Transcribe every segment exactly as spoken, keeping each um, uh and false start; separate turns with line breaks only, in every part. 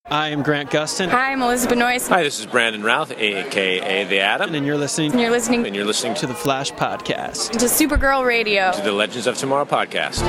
I am Grant Gustin.
Hi, I'm Elizabeth Noyce.
Hi, this is Brandon Routh, a k a. The Atom.
And you're listening.
And you're listening.
And you're listening
to the Flash Podcast.
To Supergirl Radio.
To the Legends of Tomorrow Podcast.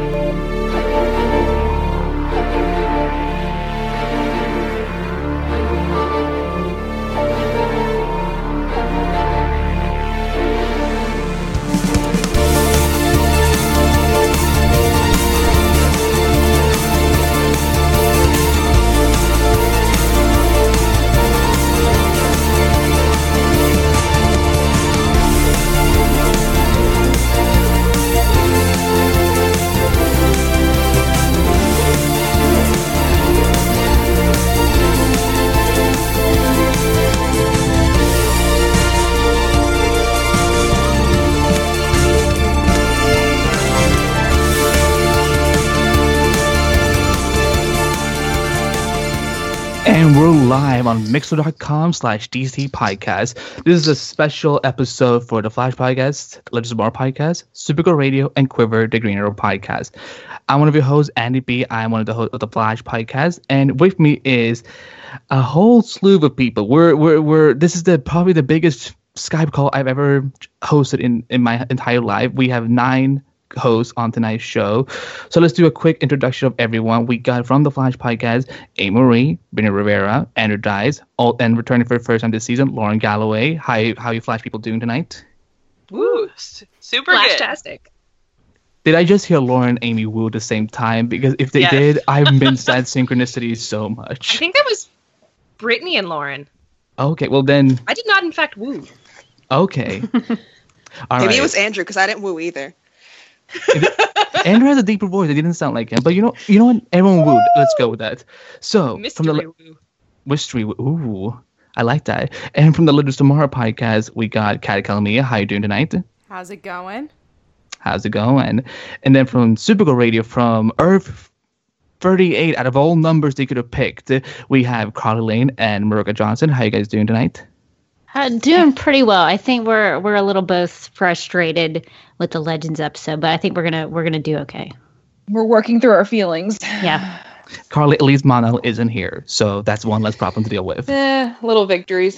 And we're live on Mixer.com slash DC Podcast. This is a special episode for the Flash Podcast, the Legends of Tomorrow Podcast, Supergirl Radio, and Quiver, the Green Arrow Podcast. I'm one of your hosts, Andy B. I'm one of the hosts of the Flash Podcast. And with me is a whole slew of people. We're, we're, we're, this is the probably the biggest Skype call I've ever hosted in, in my entire life. We have nine hosts on tonight's show. So let's do a quick introduction of everyone. We got from the Flash Podcast, A. Marie, Benny Rivera, Andrew Dice, all, and returning for the first time this season, Lauren Galloway. How, how you Flash people doing tonight?
Woo, super Flashtastic. Good.
Did I just hear Lauren and Amy woo at the same time? Because if they yes. did, I've missed that synchronicity so much.
I think that was Brittany and Lauren.
Okay, well then...
I did not, in fact, woo.
Okay.
All Maybe right. It was Andrew, because I didn't woo either.
Andrew has a deeper voice. It didn't sound like him, but you know, you know what? Everyone wooed. Let's go with that. So
mystery
from the
woo.
mystery woo. Ooh, I like that. And from the Legends of Tomorrow Podcast, we got Kat Kalamia. How you doing tonight?
How's it going?
How's it going? And then from Supergirl Radio, from Earth thirty-eight, out of all numbers they could have picked, we have Carly Lane and Maruka Johnson. How you guys doing tonight?
Uh, doing pretty well. I think we're we're a little both frustrated with the Legends episode, but I think we're gonna we're gonna do okay.
We're working through our feelings.
Yeah.
Carly, at least Monel isn't here, so that's one less problem to deal with.
Eh, little victories.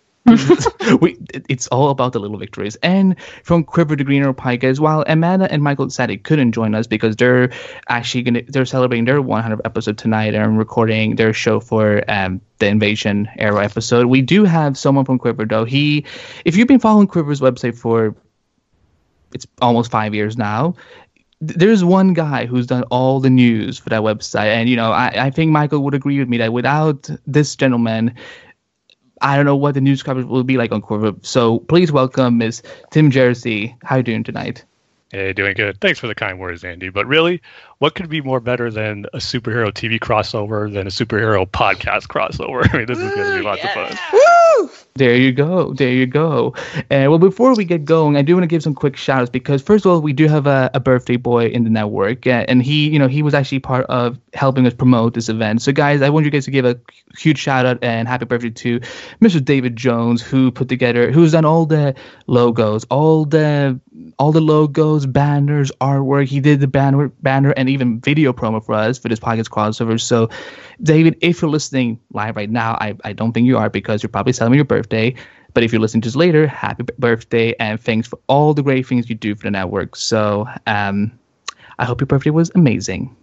we, it's all about the little victories. And from Quiver the Green Arrow Podcast, while Amanda and Michael Sadie couldn't join us because they're actually gonna they're celebrating their one hundredth episode tonight and recording their show for um the Invasion Arrow episode, we do have someone from Quiver though. He, if you've been following Quiver's website for it's almost five years now, there's one guy who's done all the news for that website, and you know I I think Michael would agree with me that without this gentleman, I don't know what the news coverage will be like on Quiver. So please welcome Miss Tim Jersey. How are you doing tonight?
Hey, doing good. Thanks for the kind words, Andy. But really, what could be more better than a superhero T V crossover than a superhero podcast crossover? I mean, this is going to be lots yeah. of fun.
Woo!
There you go. There you go. And well, before we get going, I do want to give some quick shout outs because first of all, we do have a, a birthday boy in the network, uh, and he, you know, he was actually part of helping us promote this event. So guys, I want you guys to give a huge shout out and happy birthday to Mister David Jones, who put together, who's done all the logos, all the all the logos, banners, artwork. He did the banner, banner, and even video promo for us for this podcast crossover. So, David, if you're listening live right now, I, I don't think you are because you're probably celebrating your birthday. But if you're listening to this later, happy birthday and thanks for all the great things you do for the network. So, um, I hope your birthday was amazing.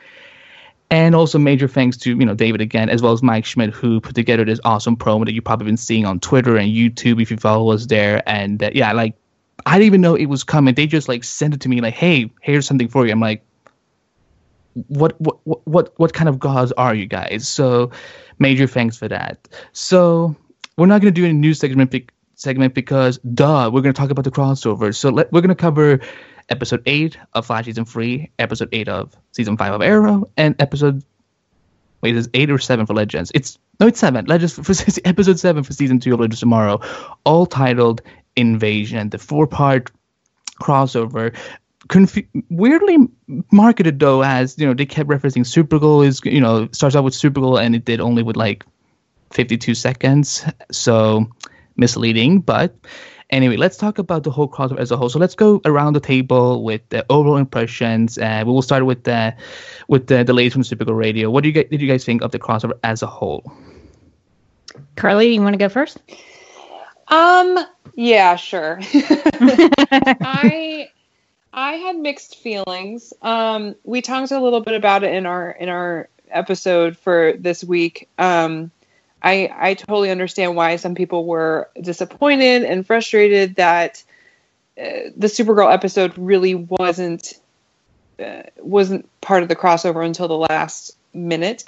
And also major thanks to, you know, David again, as well as Mike Schmidt, who put together this awesome promo that you've probably been seeing on Twitter and YouTube if you follow us there. And uh, yeah, like, I didn't even know it was coming. They just like sent it to me like, hey, here's something for you. I'm like, what, what, what, what, what kind of gods are you guys? So major thanks for that. So we're not going to do any news segment, segment because duh, we're going to talk about the crossover. So let, we're going to cover episode eight of Flash season three, episode eight of season five of Arrow, and episode, wait, is it eight or seven for Legends? It's, no, it's seven. Legends for, for episode seven for season two of Legends Tomorrow, all titled Invasion, the four-part crossover. Confu- weirdly marketed though as, you know, they kept referencing Supergirl is, you know, starts out with Supergirl and it did only with like fifty-two seconds, so misleading. But Anyway, let's talk about the whole crossover as a whole. So let's go around the table with the overall impressions. Uh, we will start with the with the, the ladies from Supergirl Radio. What do you guys, did you guys think of the crossover as a whole?
Carly, you want to go first?
Um, yeah, sure. I I had mixed feelings. Um, we talked a little bit about it in our in our episode for this week. Um, I I totally understand why some people were disappointed and frustrated that uh, the Supergirl episode really wasn't uh, wasn't part of the crossover until the last minute.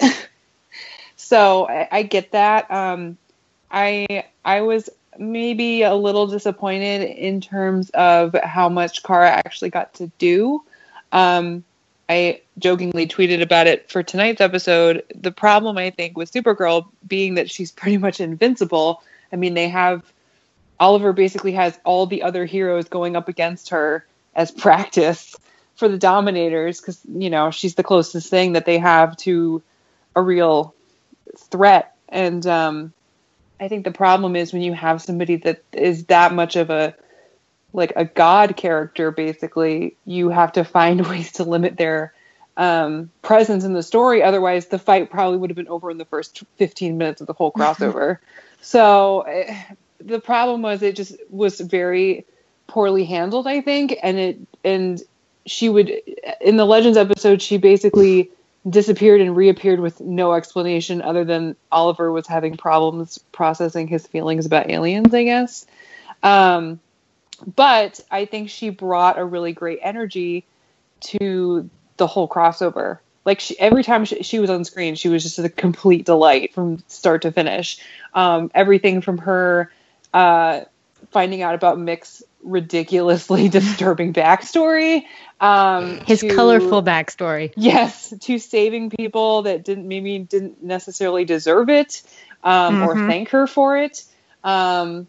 So I, I get that. Um, I I was maybe a little disappointed in terms of how much Kara actually got to do. Um, I jokingly tweeted about it for tonight's episode. The problem, I think, with Supergirl being that she's pretty much invincible. I mean, they have Oliver basically has all the other heroes going up against her as practice for the Dominators because, you know, she's the closest thing that they have to a real threat. And, um, I think the problem is when you have somebody that is that much of a, like a god character, basically, you have to find ways to limit their um, presence in the story. Otherwise, the fight probably would have been over in the first fifteen minutes of the whole crossover. So uh, the problem was it just was very poorly handled, I think. And it, and she would, in the Legends episode, she basically disappeared and reappeared with no explanation other than Oliver was having problems processing his feelings about aliens, I guess. Um, but I think she brought a really great energy to the whole crossover. Like she, every time she, she was on screen, she was just a complete delight from start to finish. Um, everything from her uh, finding out about Mick's ridiculously disturbing backstory. Um,
His
to,
colorful backstory.
Yes, to saving people that didn't maybe didn't necessarily deserve it um, mm-hmm. or thank her for it. Um,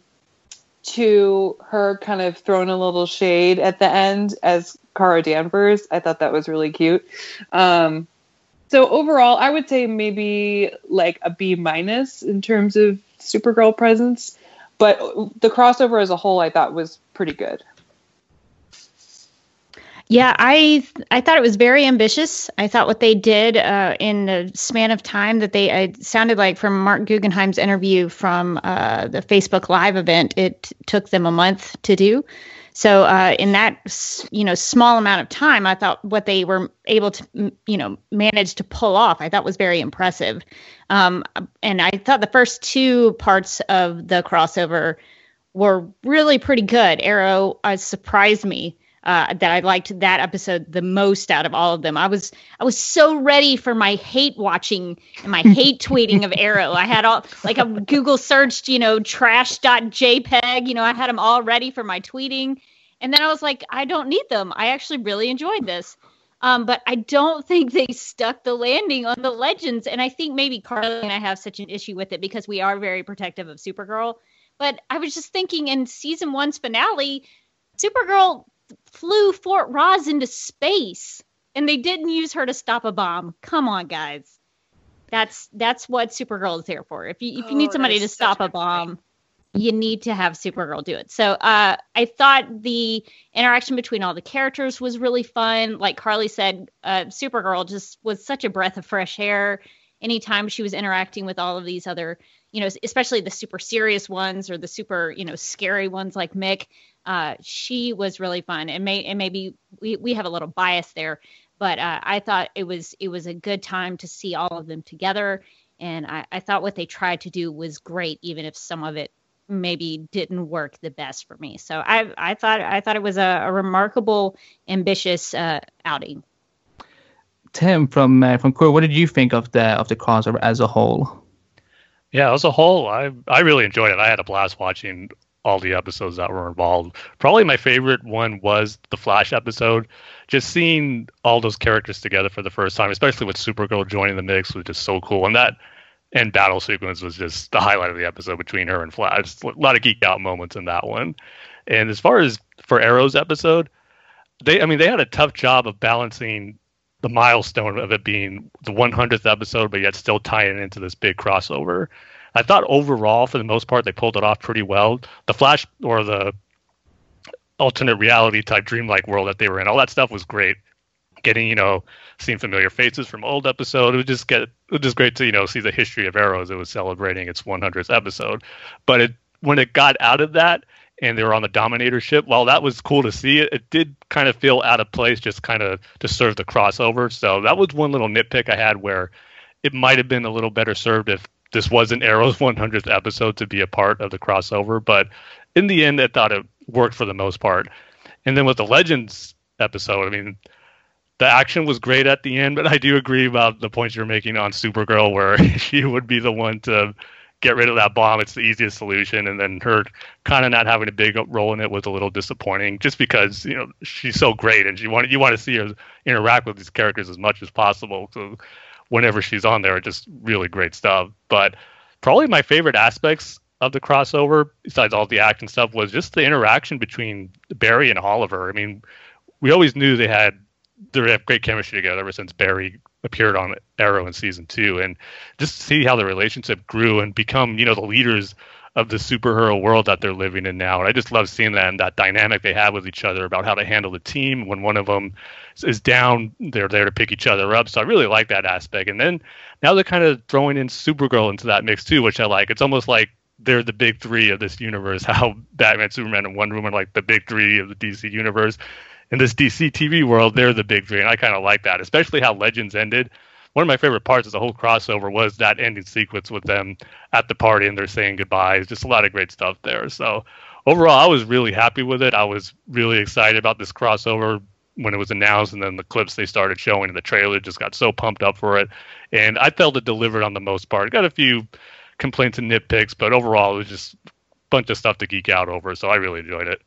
to her kind of throwing a little shade at the end as Kara Danvers. I thought that was really cute. Um, so overall, I would say maybe like a B minus in terms of Supergirl presence. But the crossover as a whole, I thought was pretty good.
Yeah, I I thought it was very ambitious. I thought what they did uh, in the span of time that they it sounded like from Mark Guggenheim's interview from uh, the Facebook Live event, it took them a month to do. So uh, in that you know small amount of time, I thought what they were able to you know manage to pull off, I thought was very impressive. Um, and I thought the first two parts of the crossover were really pretty good. Arrow uh, surprised me. Uh, that I liked that episode the most out of all of them. I was I was so ready for my hate watching and my hate tweeting of Arrow. I had all like a Google searched, you know, trash dot J P E G. You know, I had them all ready for my tweeting, and then I was like, I don't need them. I actually really enjoyed this, um, but I don't think they stuck the landing on the Legends. And I think maybe Carly and I have such an issue with it because we are very protective of Supergirl. But I was just thinking in season one's finale, Supergirl flew Fort Roz into space and they didn't use her to stop a bomb. Come on, guys. That's that's what Supergirl is there for. If you if you oh, need somebody to stop a bomb, you need to have Supergirl do it. So uh, I thought the interaction between all the characters was really fun. Like Carly said, uh, Supergirl just was such a breath of fresh air. Anytime she was interacting with all of these other, you know, especially the super serious ones or the super, you know, scary ones like Mick, uh, she was really fun. And, may, and maybe we, we have a little bias there, but uh, I thought it was it was a good time to see all of them together. And I, I thought what they tried to do was great, even if some of it maybe didn't work the best for me. So I I thought I thought it was a, a remarkable, ambitious uh, outing.
Tim from uh, from Core, what did you think of the of the crossover as a whole?
Yeah, as a whole, I I really enjoyed it. I had a blast watching all the episodes that were involved. Probably my favorite one was the Flash episode. Just seeing all those characters together for the first time, especially with Supergirl joining the mix, was just so cool. And that end battle sequence was just the highlight of the episode between her and Flash. A lot of geek out moments in that one. And as far as for Arrow's episode, they I mean they had a tough job of balancing the milestone of it being the one hundredth episode, but yet still tying it into this big crossover. I thought overall, for the most part, they pulled it off pretty well. The Flash or the alternate reality type dreamlike world that they were in, all that stuff was great. Getting, you know, seeing familiar faces from old episode, it was just get it was just great to, you know, see the history of Arrow as it was celebrating its one hundredth episode. But it when it got out of that and they were on the Dominator ship, while that was cool to see, it, it did kind of feel out of place, just kind of to serve the crossover. So that was one little nitpick I had, where it might have been a little better served if this wasn't Arrow's one hundredth episode to be a part of the crossover. But in the end, I thought it worked for the most part. And then with the Legends episode, I mean, the action was great at the end, but I do agree about the points you're making on Supergirl, where she would be the one to get rid of that bomb. It's the easiest solution. And then her kind of not having a big role in it was a little disappointing, just because, you know, she's so great and she want, you want to see her interact with these characters as much as possible. So whenever she's on there, just really great stuff. But probably my favorite aspects of the crossover, besides all the action stuff, was just the interaction between Barry and Oliver. I mean, we always knew they had they have great chemistry together ever since Barry appeared on Arrow in season two, and just to see how the relationship grew and become, you know, the leaders of the superhero world that they're living in now. And I just love seeing that and that dynamic they have with each other about how to handle the team. When one of them is down, they're there to pick each other up. So I really like that aspect. And then now they're kind of throwing in Supergirl into that mix too, which I like. It's almost like they're the big three of this universe, how Batman, Superman, and Wonder Woman are like the big three of the D C universe. In this D C T V world, they're the big three, and I kind of like that, especially how Legends ended. One of my favorite parts of the whole crossover was that ending sequence with them at the party and they're saying goodbyes. Just a lot of great stuff there. So overall, I was really happy with it. I was really excited about this crossover when it was announced, and then the clips they started showing in the trailer, just got so pumped up for it. And I felt it delivered on the most part. Got a few complaints and nitpicks, but overall, it was just a bunch of stuff to geek out over. So I really enjoyed it.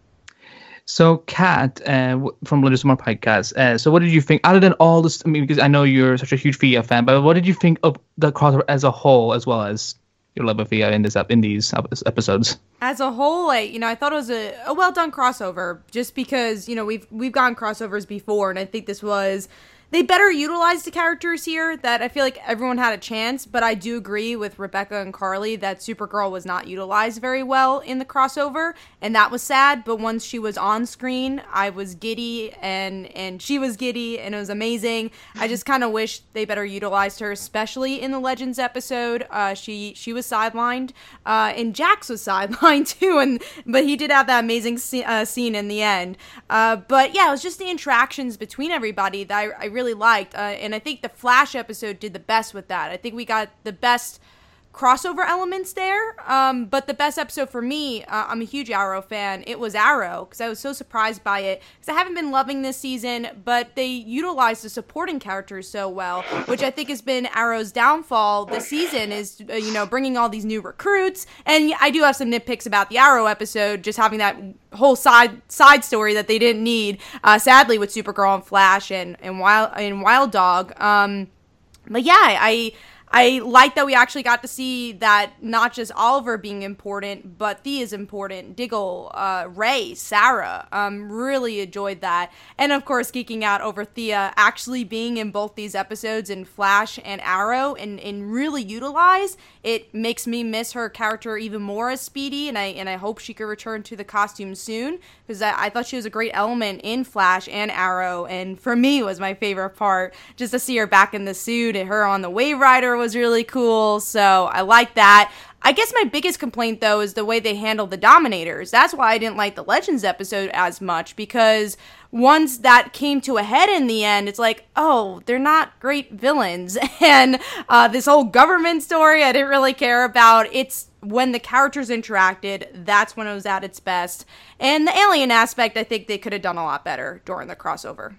So, Kat, uh, from Legends Tomorrow podcast, uh, so what did you think, other than all this, I mean, because I know you're such a huge Thea fan, but what did you think of the crossover as a whole, as well as your love of Thea in, this, in these episodes?
As a whole, like, you know, I thought it was a, a well-done crossover, just because, you know, we've, we've gotten crossovers before, and I think this was... They better utilize the characters here, that I feel like everyone had a chance, but I do agree with Rebecca and Carly that Supergirl was not utilized very well in the crossover, and that was sad. But once she was on screen, I was giddy, and, and she was giddy, and it was amazing. I just kind of wish they better utilized her, especially in the Legends episode. Uh, she she was sidelined, uh, and Jax was sidelined too, and but he did have that amazing sc- uh, scene in the end. Uh, but yeah, it was just the interactions between everybody that I, I really really liked, uh, and I think the Flash episode did the best with that. I think we got the best crossover elements there, um, but the best episode for me, uh, I'm a huge Arrow fan, it was Arrow, because I was so surprised by it, because I haven't been loving this season, but they utilized the supporting characters so well, which I think has been Arrow's downfall this season, is, uh, you know, bringing all these new recruits, and I do have some nitpicks about the Arrow episode, just having that whole side side story that they didn't need, uh, sadly, with Supergirl and Flash and, and, Wild, and Wild Dog, um, but yeah, I... I like that we actually got to see that not just Oliver being important, but Thea is important. Diggle, uh, Ray, Sarah, um, really enjoyed that. And of course, geeking out over Thea actually being in both these episodes in Flash and Arrow and, and really utilized. It makes me miss her character even more as Speedy, and I and I hope she could return to the costume soon, because I, I thought she was a great element in Flash and Arrow, and for me was my favorite part, just to see her back in the suit and her on the Wave Rider was really cool, so I like that. I guess my biggest complaint, though, is the way they handled the Dominators. That's why I didn't like the Legends episode as much, because once that came to a head in the end, it's like, oh, they're not great villains. And uh, this whole government story, I didn't really care about. It's when the characters interacted, that's when it was at its best. And the alien aspect, I think they could have done a lot better during the crossover.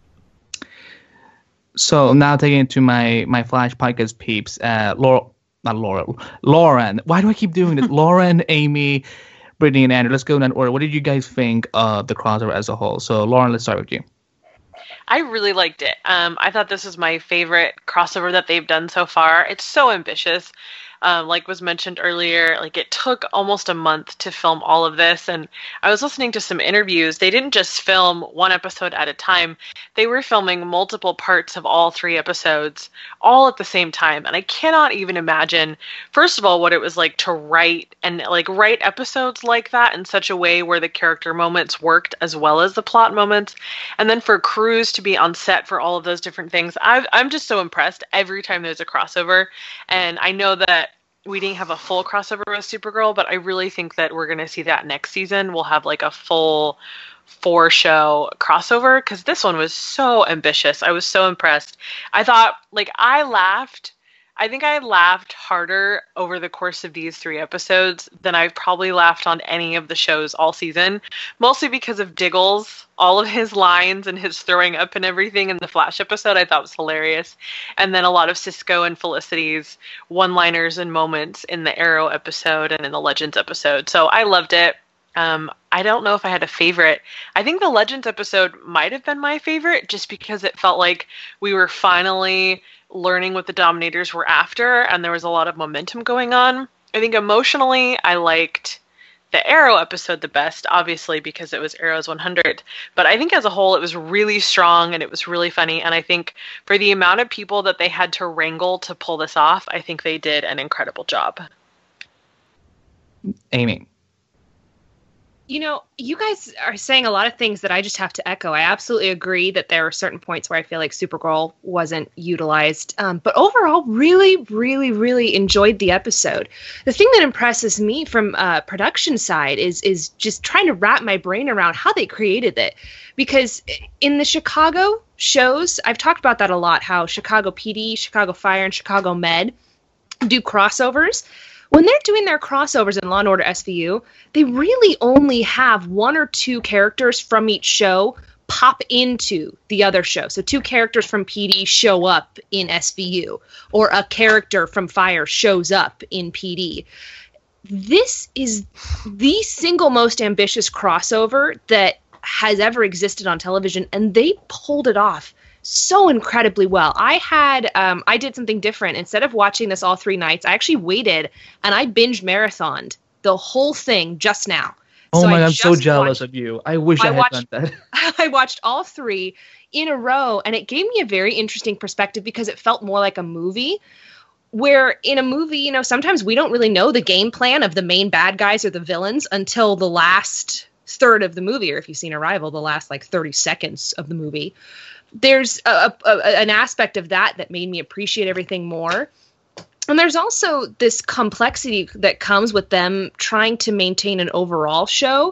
So now taking it to my, my Flash podcast peeps, uh, Laura... Not Laura. Lauren. Why do I keep doing this? Lauren, Amy, Brittany, and Andrew. Let's go in that order. What did you guys think of the crossover as a whole? So, Lauren, let's start with you.
I really liked it. Um, I thought this is my favorite crossover that they've done so far. It's so ambitious. Um, like was mentioned earlier, like it took almost a month to film all of this. And I was listening to some interviews. They didn't just film one episode at a time. They were filming multiple parts of all three episodes all at the same time. And I cannot even imagine, first of all, what it was like to write and like write episodes like that in such a way where the character moments worked as well as the plot moments. And then for crews to be on set for all of those different things. I've, I'm just so impressed every time there's a crossover. And I know that we didn't have a full crossover with Supergirl, but I really think that we're going to see that next season. We'll have like a full four show crossover because this one was so ambitious. I was so impressed. I thought, like, I laughed. I think I laughed harder over the course of these three episodes than I've probably laughed on any of the shows all season, mostly because of Diggles. All of his lines and his throwing up and everything in the Flash episode I thought was hilarious. And then a lot of Cisco and Felicity's one-liners and moments in the Arrow episode and in the Legends episode. So I loved it. Um, I don't know if I had a favorite. I think the Legends episode might have been my favorite just because it felt like we were finally learning what the Dominators were after and there was a lot of momentum going on. I think emotionally I liked the Arrow episode the best, obviously because it was Arrow's one hundred. But I think as a whole it was really strong and it was really funny. And I think for the amount of people that they had to wrangle to pull this off, I think they did an incredible job.
Amy.
You know, you guys are saying a lot of things that I just have to echo. I absolutely agree that there are certain points where I feel like Supergirl wasn't utilized. Um, but overall, really, really, really enjoyed the episode. The thing that impresses me from uh, production side is is just trying to wrap my brain around how they created it. Because in the Chicago shows, I've talked about that a lot, how Chicago P D, Chicago Fire, and Chicago Med do crossovers. When they're doing their crossovers in Law and Order S V U, they really only have one or two characters from each show pop into the other show. So two characters from P D show up in S V U, or a character from Fire shows up in P D. This is the single most ambitious crossover that has ever existed on television, and they pulled it off so incredibly well. I had, um, I did something different. Instead of watching this all three nights, I actually waited and I binge marathoned the whole thing just now.
Oh
so
my,
I
I'm so jealous
watched,
of you. I wish I,
I
had
watched,
done that.
I watched all three in a row, and it gave me a very interesting perspective because it felt more like a movie. Where in a movie, you know, sometimes we don't really know the game plan of the main bad guys or the villains until the last third of the movie, or if you've seen Arrival, the last like thirty seconds of the movie. There's a, a, an aspect of that that made me appreciate everything more. And there's also this complexity that comes with them trying to maintain an overall show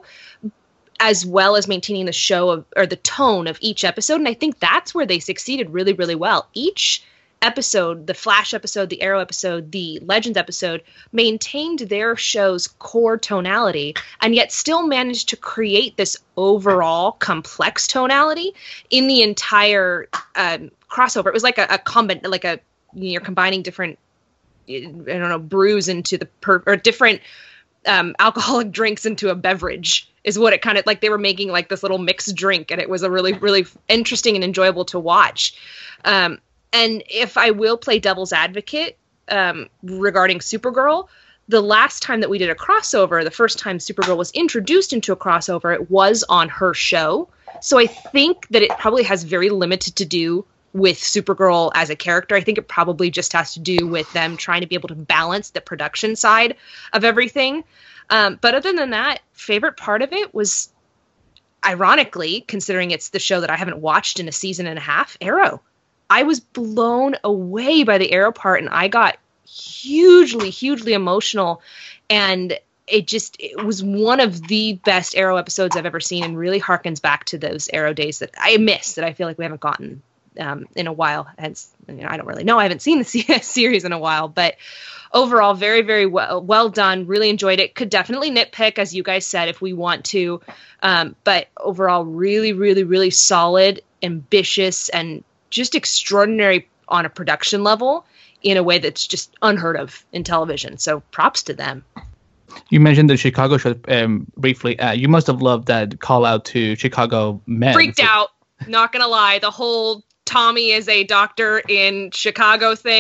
as well as maintaining the show of, or the tone of each episode. And I think that's where they succeeded really, really well. Each episode, the Flash episode, the Arrow episode, the Legends episode, maintained their show's core tonality and yet still managed to create this overall complex tonality in the entire um, crossover. It was like a, a combi- like a, you're combining different, I don't know, brews into the, per- or different um, alcoholic drinks into a beverage is what it kind of, like they were making like this little mixed drink, and it was a really, really interesting and enjoyable to watch. Um, And if I will play devil's advocate um, regarding Supergirl, the last time that we did a crossover, the first time Supergirl was introduced into a crossover, it was on her show. So I think that it probably has very limited to do with Supergirl as a character. I think it probably just has to do with them trying to be able to balance the production side of everything. Um, but other than that, favorite part of it was, ironically, considering it's the show that I haven't watched in a season and a half, Arrow. I was blown away by the Arrow part, and I got hugely, hugely emotional. And it just, it was one of the best Arrow episodes I've ever seen, and really harkens back to those Arrow days that I miss, that I feel like we haven't gotten um, in a while. Hence, you know, I don't really know. I haven't seen the series in a while, but overall, very, very well, well done. Really enjoyed it. Could definitely nitpick, as you guys said, if we want to. Um, but overall, really, really, really solid, ambitious, and just extraordinary on a production level in a way that's just unheard of in television. So props to them.
You mentioned the Chicago show um, briefly. Uh, you must have loved that call out to Chicago men.
Freaked out. Not going to lie. The whole Tommy is a doctor in Chicago thing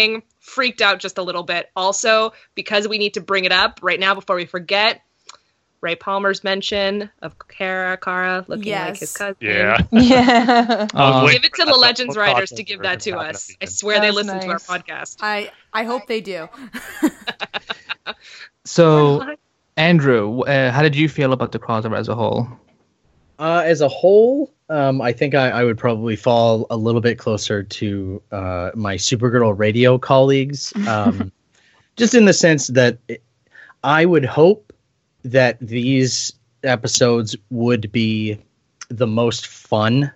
freaked out just a little bit. Also, because we need to bring it up right now before we forget, Ray Palmer's mention of Kara Kara looking
yes.
like his cousin.
Yeah.
Yeah.
Uh,
give it to the Legends writers to give that to us. I swear they listen
nice.
to our podcast.
I I hope they do.
So, Andrew, uh, how did you feel about the crossover as a whole?
Uh, as a whole, um, I think I, I would probably fall a little bit closer to uh, my Supergirl radio colleagues, um, just in the sense that it, I would hope that these episodes would be the most fun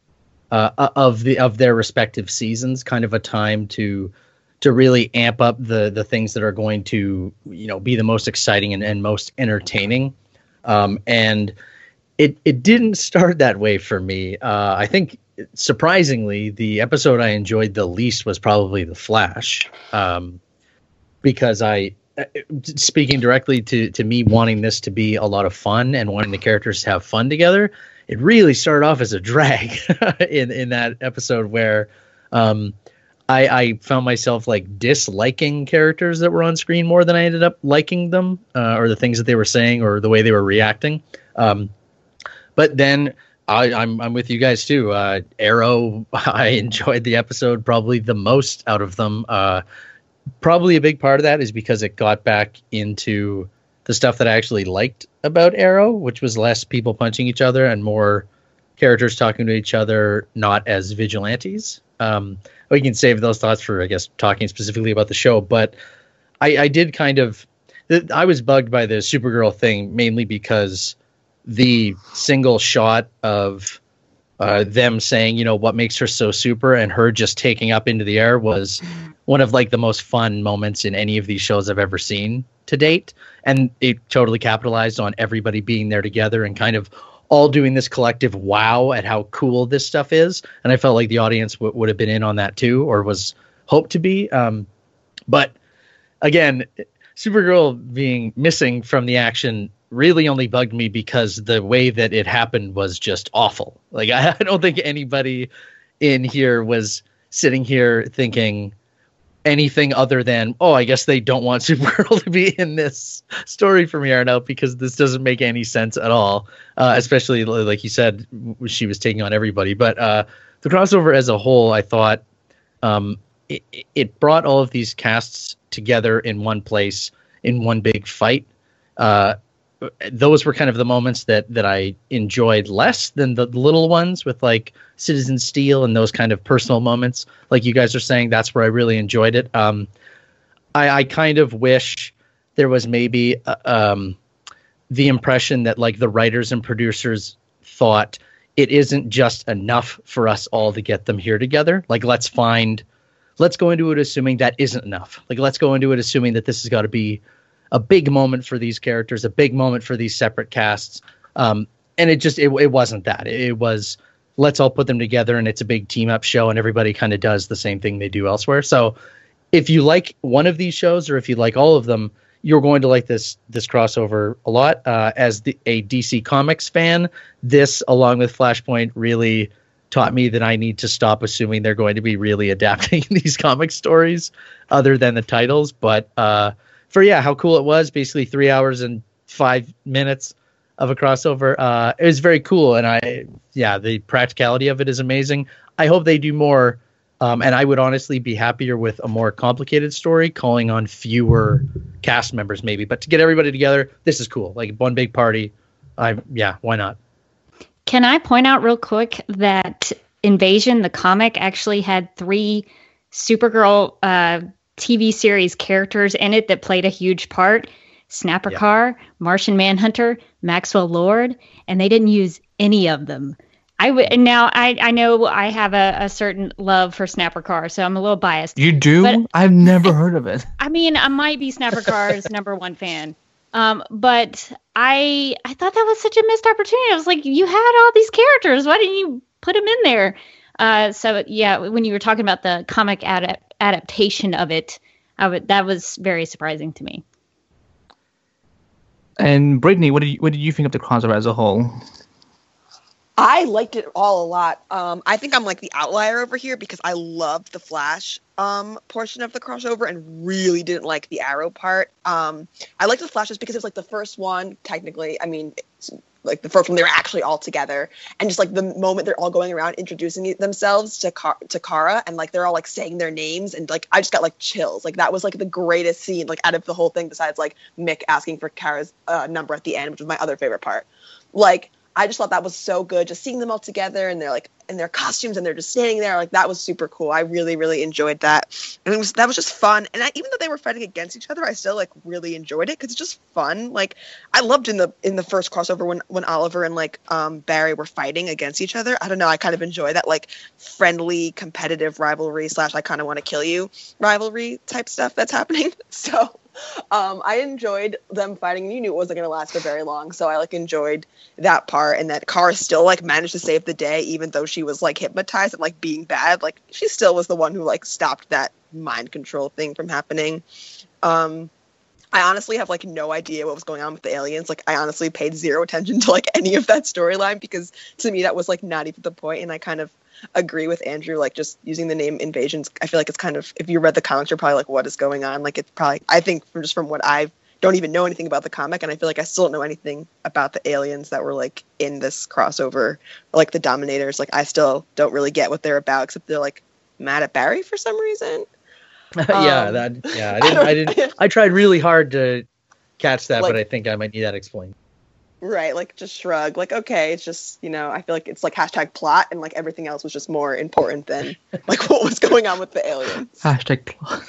uh, of the of their respective seasons, kind of a time to to really amp up the the things that are going to, you know, be the most exciting and, and most entertaining. Um, and it it didn't start that way for me. Uh, I think surprisingly, the episode I enjoyed the least was probably The Flash, um, because I. Speaking directly to, to me wanting this to be a lot of fun and wanting the characters to have fun together, it really started off as a drag in, in that episode where um, I, I found myself like disliking characters that were on screen more than I ended up liking them, uh, or the things that they were saying or the way they were reacting. Um, but then I, I'm I'm with you guys too. Uh, Arrow, I enjoyed the episode probably the most out of them. Uh, Probably a big part of that is because it got back into the stuff that I actually liked about Arrow, which was less people punching each other and more characters talking to each other, not as vigilantes. Um, we can save those thoughts for, I guess, talking specifically about the show. But I, I did kind of, I was bugged by the Supergirl thing mainly because the single shot of uh, them saying, you know, what makes her so super and her just taking up into the air was one of like the most fun moments in any of these shows I've ever seen to date. And it totally capitalized on everybody being there together and kind of all doing this collective wow at how cool this stuff is. And I felt like the audience w- would have been in on that too, or was hoped to be. Um, but again, Supergirl being missing from the action really only bugged me because the way that it happened was just awful. Like, I, I don't think anybody in here was sitting here thinking anything other than, oh, I guess they don't want Supergirl to be in this story from here on out because this doesn't make any sense at all. Uh, especially, like you said, she was taking on everybody. But uh, the crossover as a whole, I thought um, it, it brought all of these casts together in one place in one big fight. Uh, those were kind of the moments that that I enjoyed less than the little ones with like Citizen Steel and those kind of personal moments. Like you guys are saying, that's where I really enjoyed it. Um, I, I kind of wish there was maybe uh, um, the impression that like the writers and producers thought it isn't just enough for us all to get them here together. Like, let's find, let's go into it assuming that isn't enough. Like, let's go into it assuming that this has got to be a big moment for these characters, a big moment for these separate casts. Um, and it just, it, it wasn't that. It, it was, let's all put them together and it's a big team up show and everybody kind of does the same thing they do elsewhere. So if you like one of these shows or if you like all of them, you're going to like this, this crossover a lot. Uh, as the, a D C Comics fan, this along with Flashpoint really taught me that I need to stop assuming they're going to be really adapting these comic stories other than the titles. But, uh, For, yeah, how cool it was, basically three hours and five minutes of a crossover. Uh, it was very cool, and I, yeah, the practicality of it is amazing. I hope they do more, um, and I would honestly be happier with a more complicated story, calling on fewer cast members maybe. But to get everybody together, this is cool. Like, one big party, I yeah, why not?
Can I point out real quick that Invasion, the comic, actually had three Supergirl uh T V series characters in it that played a huge part. Snapper yeah. Carr, Martian Manhunter, Maxwell Lord, and they didn't use any of them. I would now I, I know I have a, a certain love for Snapper Carr, so I'm a little biased.
You do?
But,
I've never heard of it.
I mean, I might be Snapper Carr's number one fan. Um, but I I thought that was such a missed opportunity. I was like, you had all these characters. Why didn't you put them in there? Uh, so yeah, when you were talking about the comic adapt adaptation of it, I would, that was very surprising to me.
And Brittany, what did you, what did you think of the crossover as a whole?
I liked it all a lot. Um, I think I'm like the outlier over here because I loved the Flash um, portion of the crossover and really didn't like the Arrow part. Um, I liked the Flash just because it was like the first one, technically. I mean, it's like the first one they were actually all together, and just like the moment they're all going around introducing themselves to Car- to Kara, and like they're all like saying their names, and like I just got like chills. Like that was like the greatest scene like out of the whole thing, besides like Mick asking for Kara's uh, number at the end, which was my other favorite part. Like. I just thought that was so good, just seeing them all together and they're like in their costumes and they're just standing there. Like that was super cool. I really, really enjoyed that. And it was, that was just fun. And I, even though they were fighting against each other, I still like really enjoyed it because it's just fun. Like I loved in the, in the first crossover when, when Oliver and like um, Barry were fighting against each other. I don't know. I kind of enjoy that like friendly, competitive rivalry slash I kind of want to kill you rivalry type stuff that's happening. So Um, I enjoyed them fighting, and you knew it wasn't going to last for very long, so I like enjoyed that part, and that Kara still like managed to save the day, even though she was like hypnotized and like being bad. Like she still was the one who like stopped that mind control thing from happening. Um, I honestly have like no idea what was going on with the aliens. Like I honestly paid zero attention to like any of that storyline because to me that was like not even the point, and I kind of agree with Andrew, like just using the name Invasions. I feel like it's kind of, if you read the comics, you're probably like, what is going on? Like it's probably, I think from just from what I don't even know anything about the comic, and I feel like I still don't know anything about the aliens that were like in this crossover, like the Dominators. Like I still don't really get what they're about, except they're like mad at Barry for some reason.
yeah,
um,
that yeah, I didn't, I didn't, I tried really hard to catch that, like, but I think I might need that explained.
Right, like just shrug, like okay, it's just, you know, I feel like it's like hashtag plot, and like everything else was just more important than like what was going on with the aliens.
Hashtag plot.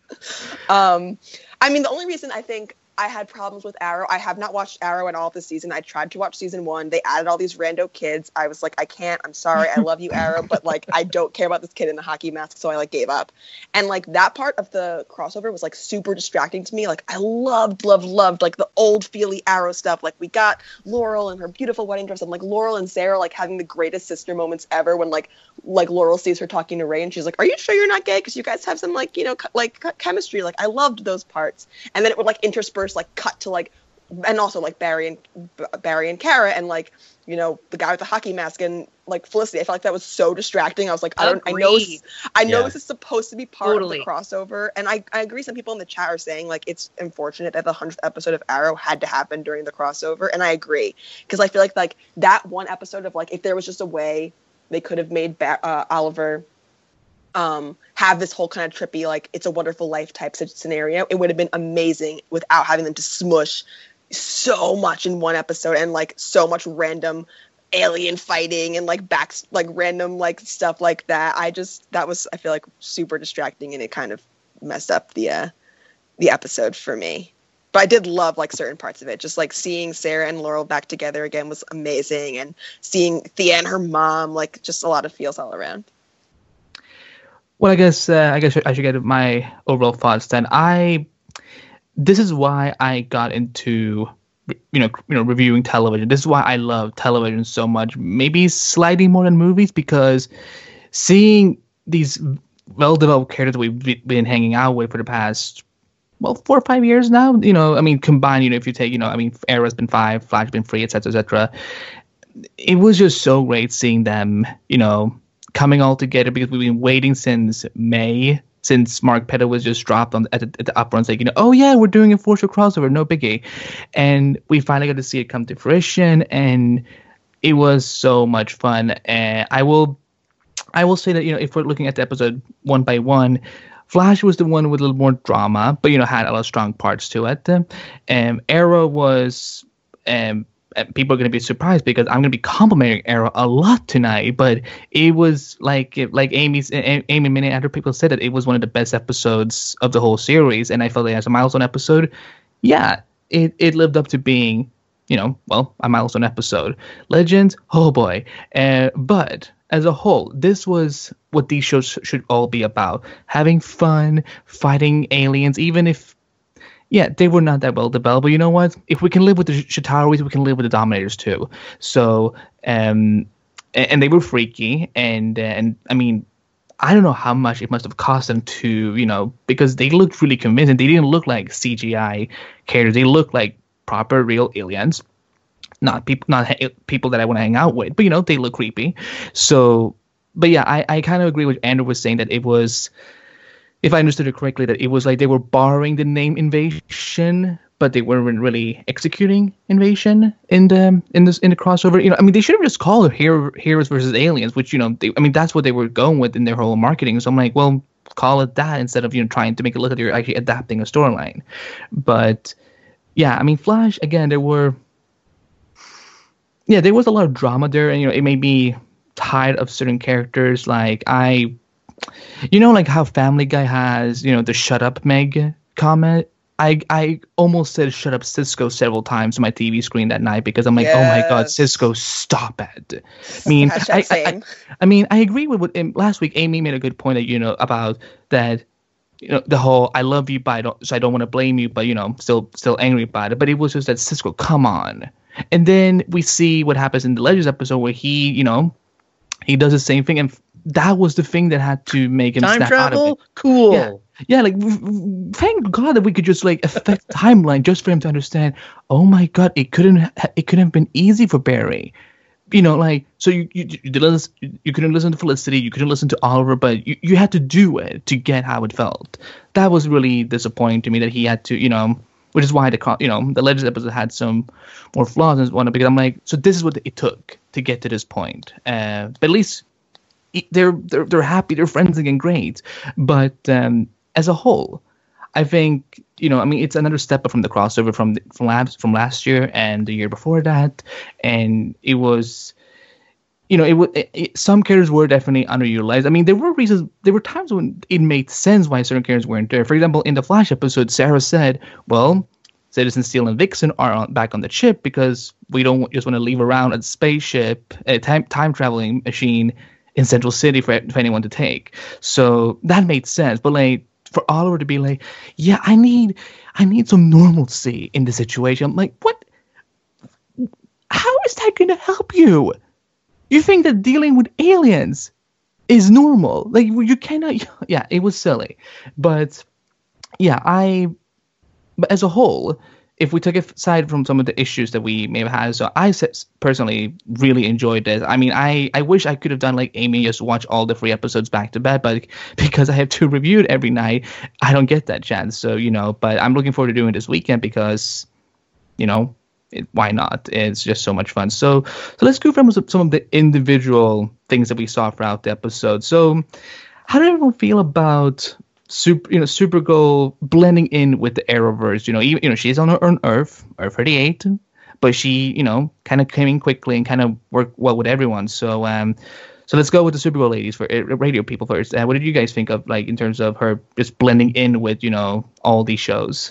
um, I mean, the only reason I think I had problems with Arrow, I have not watched Arrow at all this season. I tried to watch season one. They added all these rando kids. I was like, I can't. I'm sorry. I love you, Arrow, but like I don't care about this kid in the hockey mask, so I like gave up. And like that part of the crossover was like super distracting to me. Like I loved, loved, loved like the old feely Arrow stuff. Like we got Laurel and her beautiful wedding dress, and like Laurel and Sarah like having the greatest sister moments ever when like like Laurel sees her talking to Ray and she's like, "Are you sure you're not gay? Because you guys have some like, you know, co- like co- chemistry." Like I loved those parts. And then it would like intersperse like cut to like, and also like Barry and Barry and Kara and like, you know, the guy with the hockey mask and like Felicity. I felt like that was so distracting. I was like, I don't,
Agreed.
I know, this, I know
Yeah.
this is supposed to be part
Totally.
of the crossover, and I, I agree. Some people in the chat are saying like it's unfortunate that the hundredth episode of Arrow had to happen during the crossover, and I agree because I feel like like that one episode of like if there was just a way they could have made ba- uh, Oliver um, have this whole kind of trippy, like It's a Wonderful Life type scenario, it would have been amazing without having them to smush so much in one episode and like so much random alien fighting and like back like random like stuff like that. I just that was I feel like super distracting, and it kind of messed up the uh, the episode for me. But I did love like certain parts of it. Just like seeing Sarah and Laurel back together again was amazing, and seeing Thea and her mom, like just a lot of feels all around.
Well, I guess uh, I guess I should get my overall thoughts then. I this is why I got into you know you know reviewing television. This is why I love television so much. Maybe slightly more than movies, because seeing these well-developed characters that we've been hanging out with for the past well four or five years now. You know, I mean, combined. You know, if you take you know, I mean, Arrow's been five, Flash's been three, et cetera, et cetera. It was just so great seeing them. You know. Coming all together, because we've been waiting since May, since Mark Petto was just dropped on at the, at the upfront, saying, you know, oh yeah, we're doing a four-show crossover, no biggie, and we finally got to see it come to fruition, and it was so much fun. And I will, I will say that you know, if we're looking at the episode one by one, Flash was the one with a little more drama, but you know, had a lot of strong parts to it. Um, Arrow was, um. People are going to be surprised because I'm going to be complimenting Arrow a lot tonight, but it was like like Amy's Amy and many other people said that it was one of the best episodes of the whole series, and I felt like as a milestone episode, yeah, it, it lived up to being, you know, well, a milestone episode. Legends, oh boy, uh, but as a whole, this was what these shows should all be about: having fun, fighting aliens, even if. Yeah, they were not that well developed, but you know what? If we can live with the Chitauris, we can live with the Dominators too. So, um, and, and they were freaky, and and I mean, I don't know how much it must have cost them to, you know, because they looked really convincing. They didn't look like C G I characters; they looked like proper, real aliens. not people not ha- people that I want to hang out with, but you know they look creepy. So, but yeah, I I kind of agree with Andrew was saying that it was, if I understood it correctly, that it was like they were borrowing the name Invasion, but they weren't really executing Invasion in the in this in the crossover. You know, I mean, they should have just called it Hero, Heroes versus Aliens, which you know, they, I mean, that's what they were going with in their whole marketing. So I'm like, well, call it that instead of you know trying to make it look like you're actually adapting a storyline. But yeah, I mean, Flash again, there were yeah, there was a lot of drama there, and you know, it made me tired of certain characters. Like I, you know, like how Family Guy has you know the "Shut Up, Meg" comment. I I almost said "Shut up, Cisco" several times on my T V screen that night because I'm like, yes. Oh my God, Cisco, stop it. I mean, I, I, I, I mean, I agree with what um, last week Amy made a good point that you know about that, you know, the whole "I love you, but I don't, so I don't want to blame you, but you know, still still angry about it." But it was just that Cisco, come on. And then we see what happens in the Legends episode where he, you know, he does the same thing, and that was the thing that had to make him
Time
snap
travel?
out of it.
Cool.
Yeah. Yeah, like, thank God that we could just, like, affect timeline just for him to understand, oh, my God, it couldn't it couldn't have been easy for Barry. You know, like, so you you, you, didn't listen, you couldn't listen to Felicity, you couldn't listen to Oliver, but you, you had to do it to get how it felt. That was really disappointing to me that he had to, you know, which is why the, you know, the Legends episode had some more flaws in one, because I'm like, so this is what it took to get to this point. Uh, but at least they're, they're, they're happy, they're friends again, great. But, um, as a whole, I think, you know, I mean, it's another step up from the crossover from the, from last from last year and the year before that, and it was, you know, it was it, some characters were definitely underutilized. I mean, there were reasons, there were times when it made sense why certain characters weren't there. For example, in the Flash episode, Sarah said, "Well, Citizen Steel and Vixen are on, back on the ship because we don't just want to leave around a spaceship, a time time traveling machine in Central City for, for anyone to take." So that made sense, but like, for Oliver to be like, yeah, I need, I need some normalcy in the situation. I'm like, what? How is that going to help you? You think that dealing with aliens is normal? Like, you cannot. Yeah, it was silly, but yeah, I. But as a whole, if we took aside from some of the issues that we may have had, so I personally really enjoyed this. I mean, I, I wish I could have done like Amy, just watch all the three episodes back to back, but because I have to review it every night, I don't get that chance. So, you know, but I'm looking forward to doing it this weekend because, you know, it, why not? It's just so much fun. So, so let's go from some of the individual things that we saw throughout the episode. So, how did everyone feel about Super, you know, Supergirl blending in with the Arrowverse? You know, even you know, she's on her own Earth, Earth thirty-eight, but she, you know, kind of came in quickly and kind of worked well with everyone. So, um, so let's go with the Supergirl ladies for uh, radio people first. Uh, what did you guys think of, like, in terms of her just blending in with, you know, all these shows?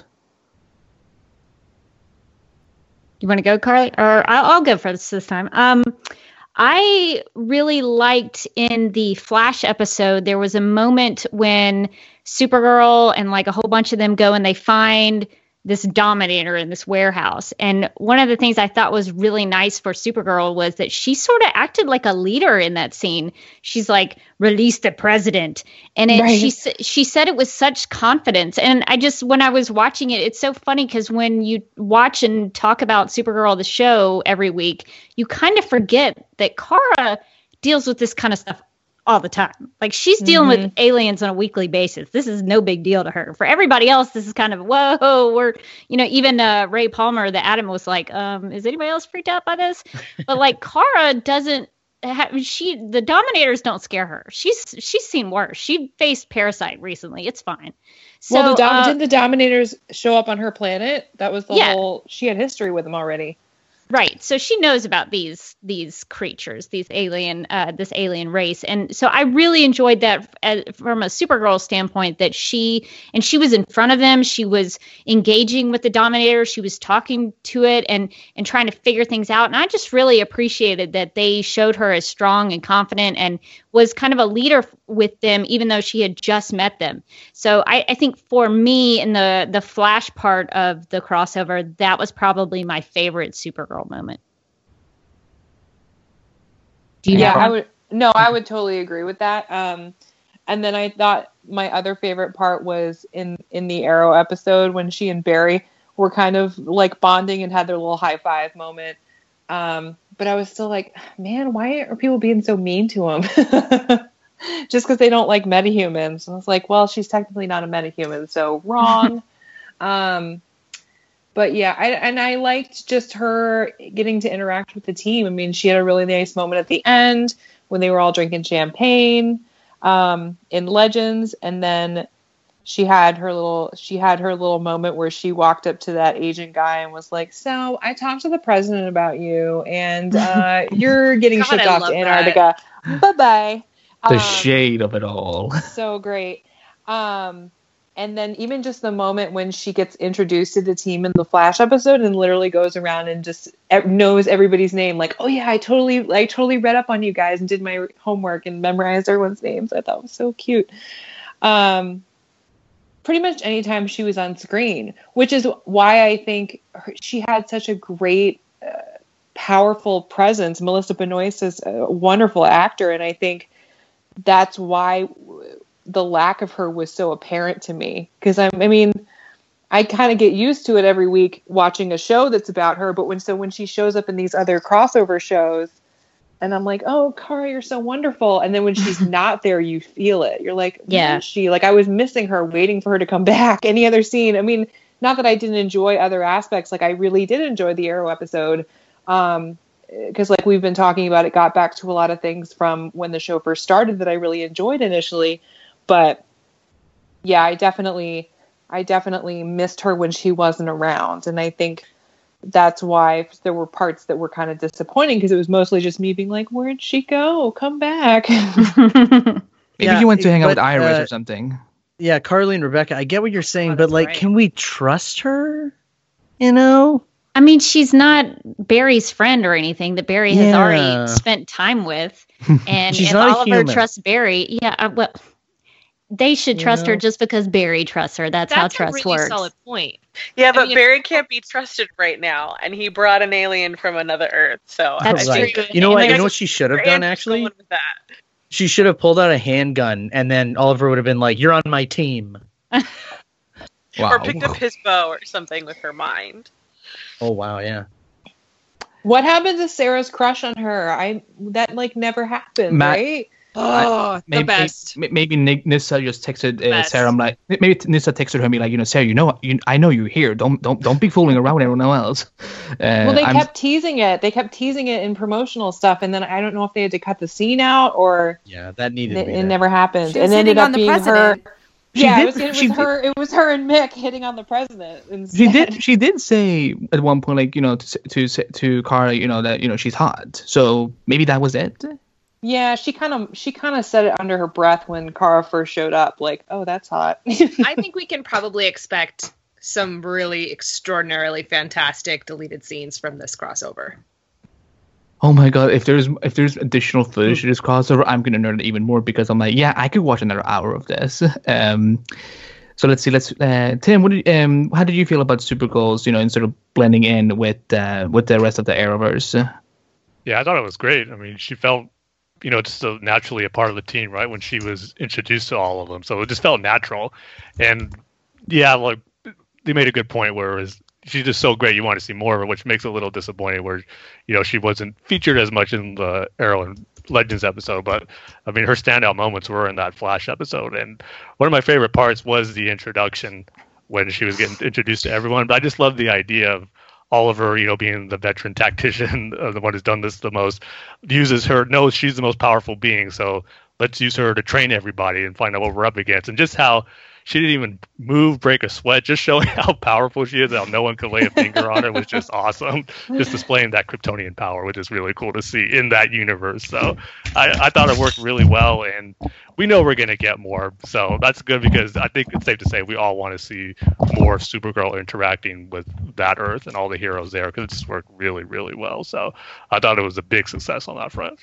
You want to go, Carly, or I'll, I'll go first this time. Um. I really liked in the Flash episode, there was a moment when Supergirl and like a whole bunch of them go and they find this Dominator in this warehouse. And one of the things I thought was really nice for Supergirl was that she sort of acted like a leader in that scene. She's like, release the president. And it, right. she, she said it with such confidence. And I just, when I was watching it, it's so funny because when you watch and talk about Supergirl, the show, every week, you kind of forget that Kara deals with this kind of stuff all the time. Like, she's dealing mm-hmm. with aliens on a weekly basis. This is no big deal to her. For everybody else, this is kind of, whoa, we're, you know, even uh, Ray Palmer, the Atom, was like, um, is anybody else freaked out by this? But like, Kara doesn't have, she, the Dominators don't scare her. She's, she's seen worse. She faced Parasite recently. It's fine. So,
well, the Dom-
uh,
didn't the Dominators show up on her planet? That was the
yeah.
whole, she had history with them already.
Right. So she knows about these these creatures, these alien, uh, this alien race. And so I really enjoyed that as, from a Supergirl standpoint, that she, and she was in front of them. She was engaging with the Dominator. She was talking to it and, and trying to figure things out. And I just really appreciated that they showed her as strong and confident and was kind of a leader with them, even though she had just met them. So I, I think for me in the, the Flash part of the crossover, that was probably my favorite Supergirl moment.
Do you yeah, know? I would no, I would totally agree with that. Um, and then I thought my other favorite part was in, in the Arrow episode when she and Barry were kind of like bonding and had their little high five moment. Um, but I was still like, man, why are people being so mean to him? Just because they don't like metahumans. I was like, well, she's technically not a metahuman, so wrong. um, but yeah, I, and I liked just her getting to interact with the team. I mean, she had a really nice moment at the end when they were all drinking champagne um, in Legends, and then she had her little she had her little moment where she walked up to that agent guy and was like, so I talked to the president about you, and uh, you're getting
God,
shipped
I
off
love
to Antarctica. Bye bye.
The
Um,
shade of it all.
so great. Um, and then even just the moment when she gets introduced to the team in the Flash episode and literally goes around and just e- knows everybody's name. Like, oh yeah, I totally, I totally read up on you guys and did my homework and memorized everyone's names. I thought it was so cute. Um, pretty much anytime she was on screen, which is why I think her, she had such a great, uh, powerful presence. Melissa Benoist is a wonderful actor, and I think that's why the lack of her was so apparent to me. Because I, I mean, I kind of get used to it every week watching a show that's about her. But when so when she shows up in these other crossover shows, and I'm like, oh, Kara, you're so wonderful. And then when she's not there, you feel it. You're like,
Yeah.
where is she? Like I was missing her, waiting for her to come back. Any other scene? I mean, not that I didn't enjoy other aspects. Like I really did enjoy the Arrow episode. Um, because like we've been talking about, it got back to a lot of things from when the show first started that I really enjoyed initially. But yeah, I definitely, I definitely missed her when she wasn't around. And I think that's why there were parts that were kind of disappointing, because it was mostly just me being like, where'd she go? Come back.
Maybe
Yeah,
you went to hang out with
but,
Iris
uh,
or something.
Yeah, Carly and Rebecca, I get what you're saying,
Oh,
but
that's
like,
right.
can we trust her? You know?
I mean, she's not Barry's friend or anything that Barry has
Yeah.
already spent time with. And
She's
if
not a
Oliver
human.
trusts Barry, yeah, uh, well, they should
You
trust her
know?
just because Barry trusts her. That's, how
That's a
trust
really
works.
solid point.
Yeah,
I
but
mean, if-
Barry can't be trusted right now, and he brought an alien from another Earth. So
That's
I
true.
think
You know
And
what? You
there's
know
a-
what she should have
Rand's
done, actually?
going with that.
She should have pulled out a handgun, and then Oliver would have been like, you're on my team.
Wow.
Or picked up his bow or something with her mind.
Oh, wow, yeah.
What happened to Sarah's crush on her? I that like never happened,
Matt-
right?
Oh, the
maybe,
best.
may- Maybe Nick, Nissa just texted uh,
Best.
Sarah. I'm like, maybe Nissa texted her and be like, you know, Sarah, you know, you, I know you're here. Don't don't don't be fooling around with everyone else. Uh,
Well, they
I'm-
kept teasing it. They kept teasing it in promotional stuff, and then I don't know if they had to cut the scene out or
Yeah, that needed
it,
to be
it
there.
never happened.
She was
and it ended
hitting
up
on the
being
president.
her.
She
yeah,
did-
it was, it was
she
her. It was her and Mick hitting on the president. Instead.
She did. She did say at one point, like you know, to to to Kara, you know that you know she's hot. So maybe that was it.
Yeah, she kind of she kind of said it under her breath when Kara first showed up. Like, oh, that's hot.
I think we can probably expect some really extraordinarily fantastic deleted scenes from this crossover.
Oh my god! If there's if there's additional footage to this crossover, I'm gonna nerd it even more because I'm like, yeah, I could watch another hour of this. Um, so let's see. Let's uh, Tim, what did, um, how did you feel about Supergirl's, you know, in sort of blending in with uh, with the rest of the Arrowverse?
Yeah, I thought it was great. I mean, she felt, you know, just so naturally a part of the team, right? When she was introduced to all of them, so it just felt natural. And yeah, like they made a good point where it was, she's just so great, you want to see more of her, which makes it a little disappointing where, you know, she wasn't featured as much in the Arrow and Legends episode. But I mean, her standout moments were in that Flash episode, and one of my favorite parts was the introduction when she was getting introduced to everyone. But I just love the idea of Oliver, you know, being the veteran tactician, uh, the one who's done this the most, uses her, knows she's the most powerful being, so let's use her to train everybody and find out what we're up against. And just how she didn't even move, break a sweat, just showing how powerful she is, how no one could lay a finger on her was just awesome. Just displaying that Kryptonian power, which is really cool to see in that universe. So I, I thought it worked really well, and we know we're going to get more. So that's good because I think it's safe to say we all want to see more Supergirl interacting with that Earth and all the heroes there, because it just worked really, really well. So I thought it was a big success on that front.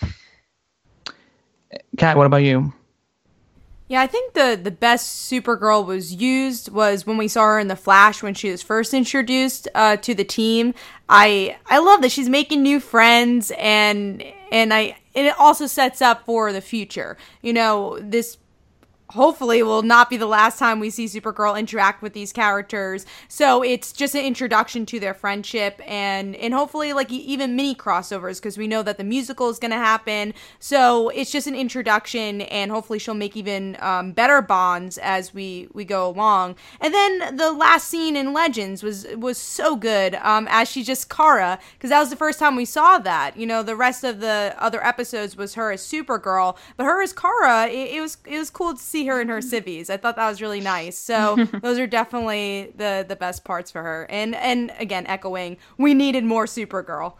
Kat, what about you?
Yeah, I think the, the best Supergirl was used was when we saw her in The Flash when she was first introduced uh, to the team. I I love that she's making new friends, and and I and it also sets up for the future. You know, this hopefully will not be the last time we see Supergirl interact with these characters. So it's just an introduction to their friendship and and hopefully like even mini crossovers, because we know that the musical is going to happen. So it's just an introduction, and hopefully she'll make even um, better bonds as we we go along. And then the last scene in Legends was was so good, um, as she just Kara, because that was the first time we saw that. You know, the rest of the other episodes was her as Supergirl, but her as Kara, it, it was it was cool to see her in her civvies. I thought that was really nice. So those are definitely the the best parts for her. And and again, echoing, we needed more Supergirl.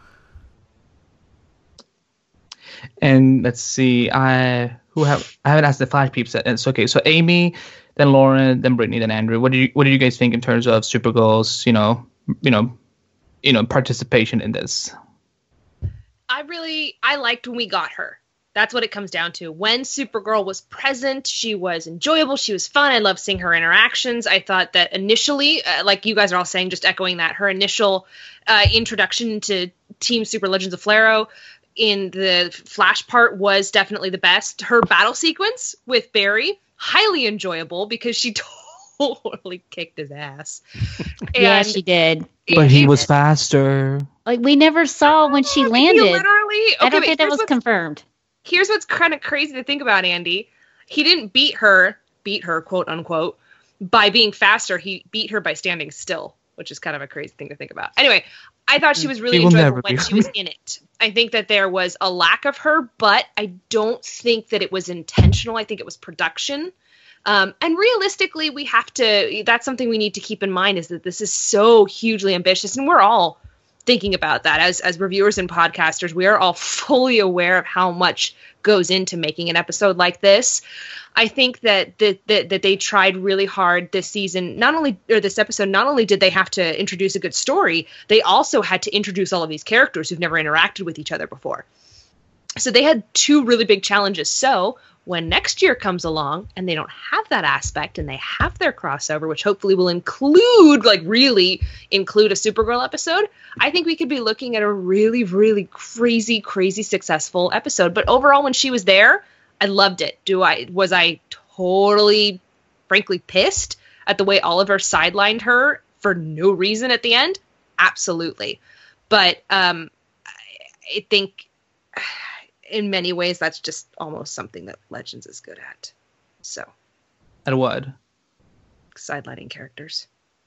And let's see, I who have I haven't asked the Flash peeps yet. It's okay. So Amy, then Lauren, then Brittany, then Andrew. What do you what do you guys think in terms of Supergirl's, you know, you know, you know, participation in this?
I really I liked when we got her. That's what it comes down to. When Supergirl was present, she was enjoyable. She was fun. I loved seeing her interactions. I thought that initially, uh, like you guys are all saying, just echoing that, her initial uh, introduction to Team Super Legends of Flaro in the Flash part was definitely the best. Her battle sequence with Barry, highly enjoyable because she totally kicked his ass.
Yeah,
And
she did.
But he was faster.
Like, we never saw when she landed.
He literally,
I
okay,
don't
but
think that
here's
was
what's-
confirmed.
Here's what's kind of crazy to think about, Andy. He didn't beat her, beat her, quote unquote, by being faster. He beat her by standing still, which is kind of a crazy thing to think about. Anyway, I thought she was really
She will
enjoyable
never
when
be.
she was in it. I think that there was a lack of her, but I don't think that it was intentional. I think it was production. Um, and realistically, we have to, that's something we need to keep in mind, is that this is so hugely ambitious, and we're all thinking about that as as reviewers and podcasters. We are all fully aware of how much goes into making an episode like this. I think that that that, that they tried really hard this season. Not only or this episode, not only did they have to introduce a good story, they also had to introduce all of these characters who've never interacted with each other before. So they had two really big challenges. So when next year comes along and they don't have that aspect and they have their crossover, which hopefully will include, like really include a Supergirl episode, I think we could be looking at a really, really crazy, crazy successful episode. But overall, when she was there, I loved it. Do I, was I totally, frankly, pissed at the way Oliver sidelined her for no reason at the end? Absolutely. But um, I think in many ways, that's just almost something that Legends is good at. So.
At what?
Sidelining characters.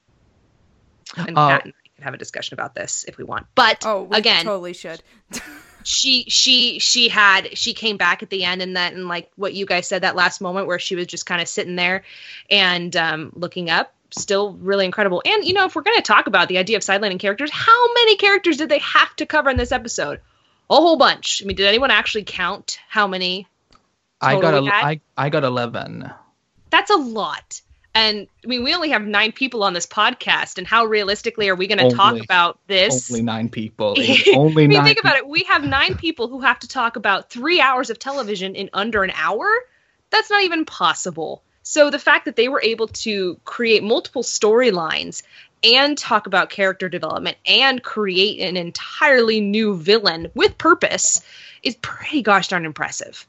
And
Oh.
Pat and I can have a discussion about this if we want. But
Oh, we
again,
totally should.
she she she had she came back at the end, and that and like what you guys said, that last moment where she was just kind of sitting there and um, looking up. Still really incredible. And you know, if we're going to talk about the idea of sidelining characters, how many characters did they have to cover in this episode? A whole bunch. I mean, did anyone actually count how many?
I got
total we
a,
had?
I, I got eleven.
That's a lot. And I mean, we only have nine people on this podcast, and how realistically are we going to talk
Only-
about this?
Only nine people.
I
Only
mean,
nine.
think about it. We have nine people who have to talk about three hours of television in under an hour. That's not even possible. So the fact that they were able to create multiple storylines and talk about character development and create an entirely new villain with purpose is pretty gosh darn impressive.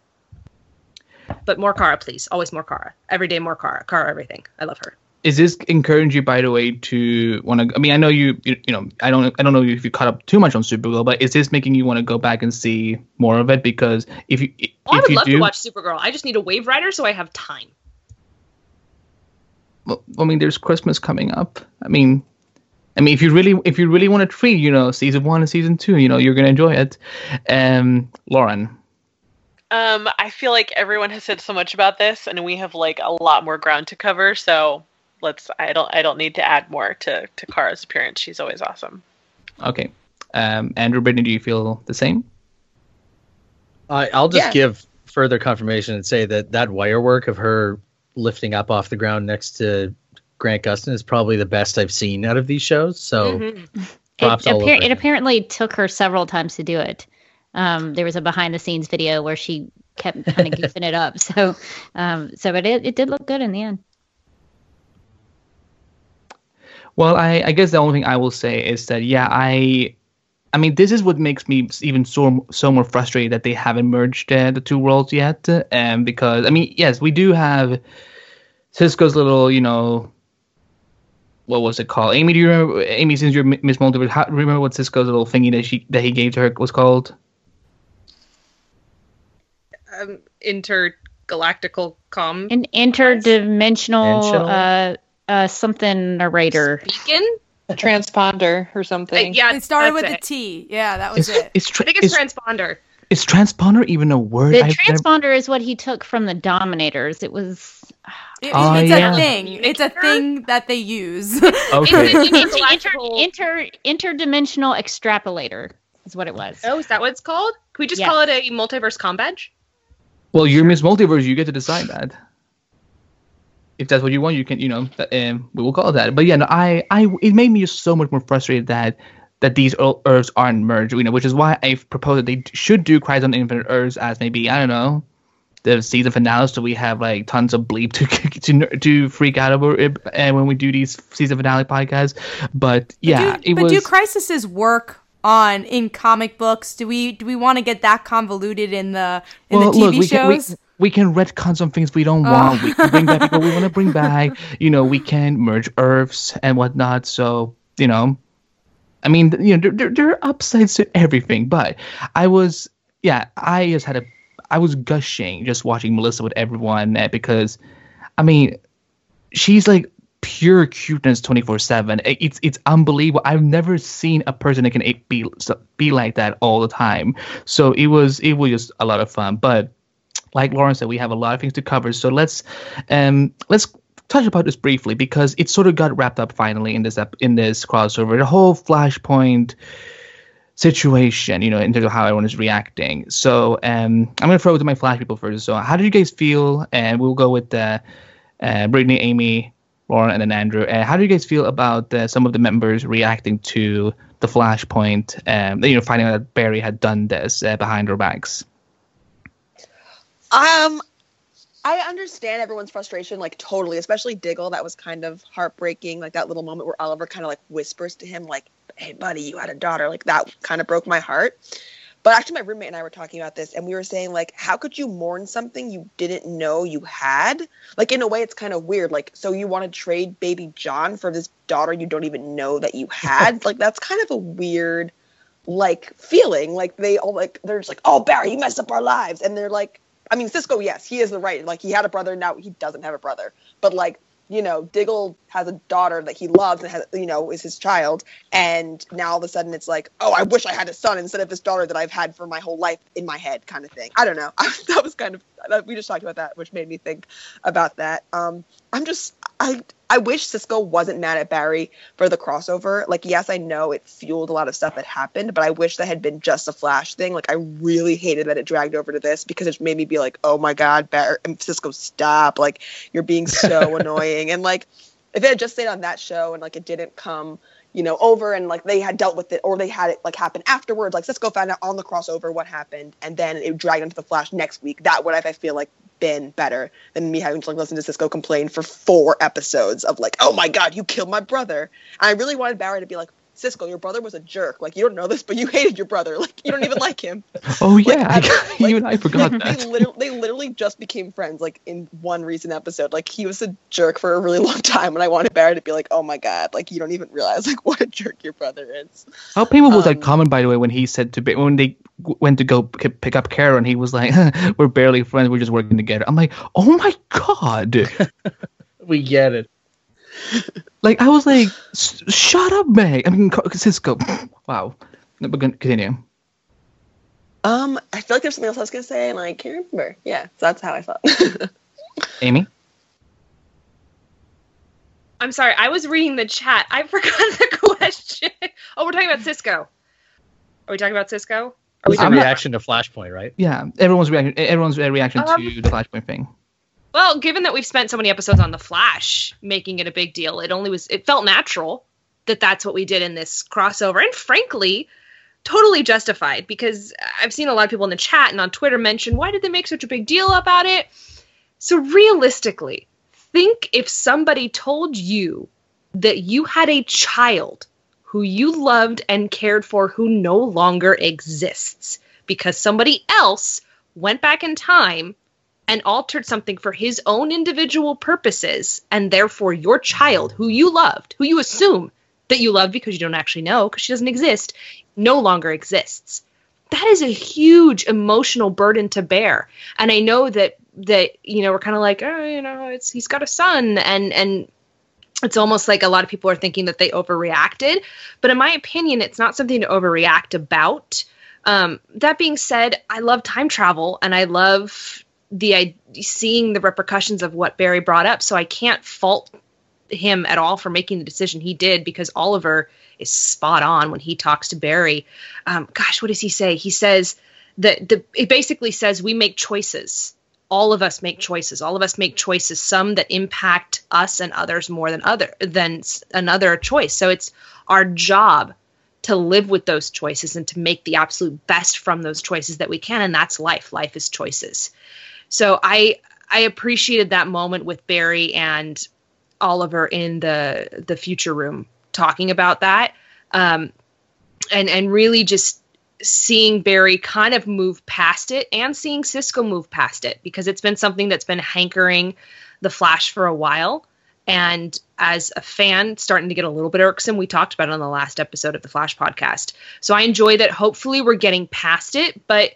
But more Kara, please. Always more Kara. Every day more Kara. Kara everything. I love her.
Is this encourage you, by the way, to want to? I mean, I know you, you. You know, I don't. I don't know if you caught up too much on Supergirl, but is this making you want to go back and see more of it? Because if you, if
Well, I would
you
love
do,
to watch Supergirl. I just need a Wave Rider so I have time.
well, I mean, there's Christmas coming up. I mean, I mean, if you really, if you really want to treat, you know, season one and season two, you know, you're gonna enjoy it. Um, Lauren.
Um, I feel like everyone has said so much about this, and we have like a lot more ground to cover. So let's. I don't. I don't need to add more to to Kara's appearance. She's always awesome.
Okay. Um, Andrew, Brittany, do you feel the same?
I I'll just
Yeah.
give further confirmation and say that that wire work of her lifting up off the ground next to Grant Gustin is probably the best I've seen out of these shows. So
Mm-hmm.
props
It,
all
appar-
over.
it apparently took her several times to do it. Um, there was a behind the scenes video where she kept kind of goofing it up. So, um, so but it, it did look good in the end.
Well, I, I guess the only thing I will say is that, yeah, I I mean, this is what makes me even so so more frustrated that they haven't merged uh, the two worlds yet. And um, because I mean, yes, we do have Cisco's little, you know, what was it called? Amy, do you remember? Amy, since you're Miss Multiverse, how, remember what Cisco's little thingy that she that he gave to her was called?
Um, intergalactical com.
An interdimensional uh, uh, something narrator.
Beacon?
Transponder or something.
Uh, yeah,
It started with
that's
a
it.
T. Yeah, that was
It's,
it.
it's tra-
I think it's,
it's
transponder.
Is transponder even a word?
The
I've never-
transponder is what he took from the Dominators. It was.
It-
Oh,
it's
yeah.
a thing. It's a thing that they use.
Okay.
It's inter,
Intergalactical-
inter, interdimensional extrapolator is what it was.
Oh, is that what it's called? Can we just
Yes.
call it a multiverse com badge?
Well, you're Miss Multiverse. You get to decide that. If that's what you want, you can, you know, that, um, we will call it that. But yeah, no, I, I, it made me just so much more frustrated that that these Ear- Earths aren't merged. You know, which is why I've proposed that they should do Crisis on Infinite Earths as maybe, I don't know, the season finale, so we have like tons of bleep to to to freak out over it, and when we do these season finale podcasts. But yeah,
but do,
it
but
was.
do Crisis's work on in comic books? Do we do we want to get that convoluted in the in
well,
the T V
look, we can, we,
shows?
we can retcon some things we don't
Oh.
want. We can bring back people we want to bring back. You know, we can merge Earths and whatnot. So you know, I mean, you know, there, there, there are upsides to everything. But I was, yeah, I just had a, I was gushing just watching Melissa with everyone uh, because, I mean, she's like pure cuteness twenty-four seven. It's it's unbelievable. I've never seen a person that can be be like that all the time. So it was it was just a lot of fun. But like Lauren said, we have a lot of things to cover. So let's um let's touch about this briefly because it sort of got wrapped up finally in this ep- in this crossover. The whole Flashpoint situation, you know, in terms of how everyone is reacting. So um I'm gonna throw it to my Flash people first. So how did you guys feel? And we'll go with uh, uh Brittany, Amy, Lauren, and then Andrew. Uh, how do you guys feel about uh, some of the members reacting to the Flashpoint? Um, you know, finding out that Barry had done this uh, behind their backs.
Um, I understand everyone's frustration, like totally, especially Diggle. That was kind of heartbreaking, like that little moment where Oliver kind of like whispers to him, like, "Hey, buddy, you had a daughter." Like that kind of broke my heart. But actually, my roommate and I were talking about this, and we were saying, like, how could you mourn something you didn't know you had? Like, in a way, it's kind of weird. Like, so you want to trade baby John for this daughter you don't even know that you had? Like, that's kind of a weird, like, feeling. Like, they all, like, they're just like, "Oh, Barry, you messed up our lives." And they're like, I mean, Cisco, yes, he is the right. Like, he had a brother, now he doesn't have a brother. But, like, you know, Diggle has a daughter that he loves and has, you know, is his child. And now all of a sudden it's like, oh, I wish I had a son instead of this daughter that I've had for my whole life in my head kind of thing. I don't know. That was kind of, we just talked about that, which made me think about that. Um, I'm just, I, I wish Cisco wasn't mad at Barry for the crossover. Like, yes, I know it fueled a lot of stuff that happened, but I wish that had been just a Flash thing. Like, I really hated that it dragged over to this because it made me be like, oh my God, Barry, Cisco, stop. Like, you're being so annoying. And like, if it had just stayed on that show and like it didn't come, you know, over and like they had dealt with it or they had it like happen afterwards, like Cisco found out on the crossover what happened and then it dragged into the Flash next week, that would have, I feel like, been better than me having to like listen to Cisco complain for four episodes of like, oh my God, you killed my brother. And I really wanted Barry to be like, Cisco, your brother was a jerk. Like, you don't know this, but you hated your brother. Like, you don't even like him.
Oh yeah,
Like,
I,
like,
you and I forgot
they,
that.
They literally, they literally just became friends, like, in one recent episode. Like, he was a jerk for a really long time, and I wanted Barry to be like, oh my God, like, you don't even realize, like, what a jerk your brother is.
How painful was that
Um,
comment, by the way, when he said to when they w- went to go p- pick up Kara, and he was like, "We're barely friends. We're just working together." I'm like, "Oh my God!"
We get it.
Like I was like, S- "Shut up, Meg." I mean, Co- Cisco. Wow. No, but continue.
Um, I feel like there's something else I was gonna say, and I can't remember. Yeah, so that's how I felt.
Amy.
I'm sorry, I was reading the chat. I forgot the question. Oh, we're talking about Cisco. Are we talking about Cisco? Are we
It's a
talking about...
reaction to Flashpoint, right?
Yeah, everyone's reaction. Everyone's uh, reaction
Um,
to the Flashpoint thing.
Well, given that we've spent so many episodes on the Flash, making it a big deal, it only was it felt natural that that's what we did in this crossover, and frankly, totally justified because I've seen a lot of people in the chat and on Twitter mention why did they make such a big deal about it? So realistically, think if somebody told you that you had a child who you loved and cared for who no longer exists because somebody else went back in time and altered something for his own individual purposes, and therefore your child, who you loved, who you assume that you love because you don't actually know because she doesn't exist, no longer exists. That is a huge emotional burden to bear. And I know that, that you know, we're kind of like, oh, you know, it's he's got a son, and and it's almost like a lot of people are thinking that they overreacted. But in my opinion, it's not something to overreact about. Um, that being said, I love time travel, and I love the I, seeing the repercussions of what Barry brought up. So I can't fault him at all for making the decision he did, because Oliver is spot on when he talks to Barry. Um, gosh, what does he say? He says that the, it basically says we make choices. All of us make choices. All of us make choices, some that impact us and others more than other than another choice. So it's our job to live with those choices and to make the absolute best from those choices that we can. And that's life. Life is choices. So I I appreciated that moment with Barry and Oliver in the the future room talking about that, um, and and really just seeing Barry kind of move past it, and seeing Cisco move past it, because it's been something that's been hankering the Flash for a while. And as a fan, starting to get a little bit irksome. We talked about it on the last episode of the Flash podcast. So I enjoy that. Hopefully we're getting past it, but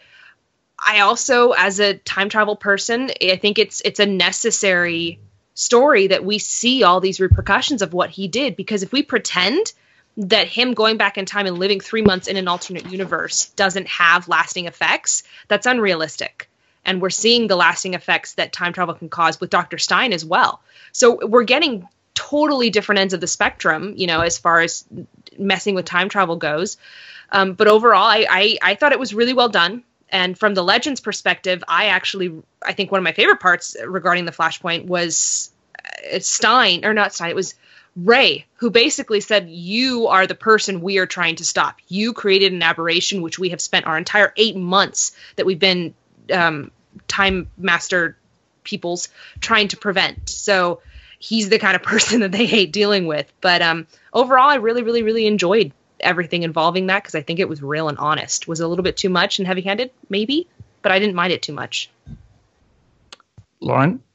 I also, as a time travel person, I think it's it's a necessary story that we see all these repercussions of what he did. Because if we pretend that him going back in time and living three months in an alternate universe doesn't have lasting effects, that's unrealistic. And we're seeing the lasting effects that time travel can cause with Doctor Stein as well. So we're getting totally different ends of the spectrum, you know, as far as messing with time travel goes. Um, but overall, I, I, I thought it was really well done. And from the Legends perspective, I actually, I think one of my favorite parts regarding the Flashpoint was uh, Stein, or not Stein, it was Ray, who basically said, you are the person we are trying to stop. You created an aberration, which we have spent our entire eight months that we've been um, Time Master peoples trying to prevent. So he's the kind of person that they hate dealing with. But um, overall, I really, really, really enjoyed everything involving that, because I think it was real and honest. Was it a little bit too much and heavy-handed? Maybe, but I didn't mind it too much.
Lauren?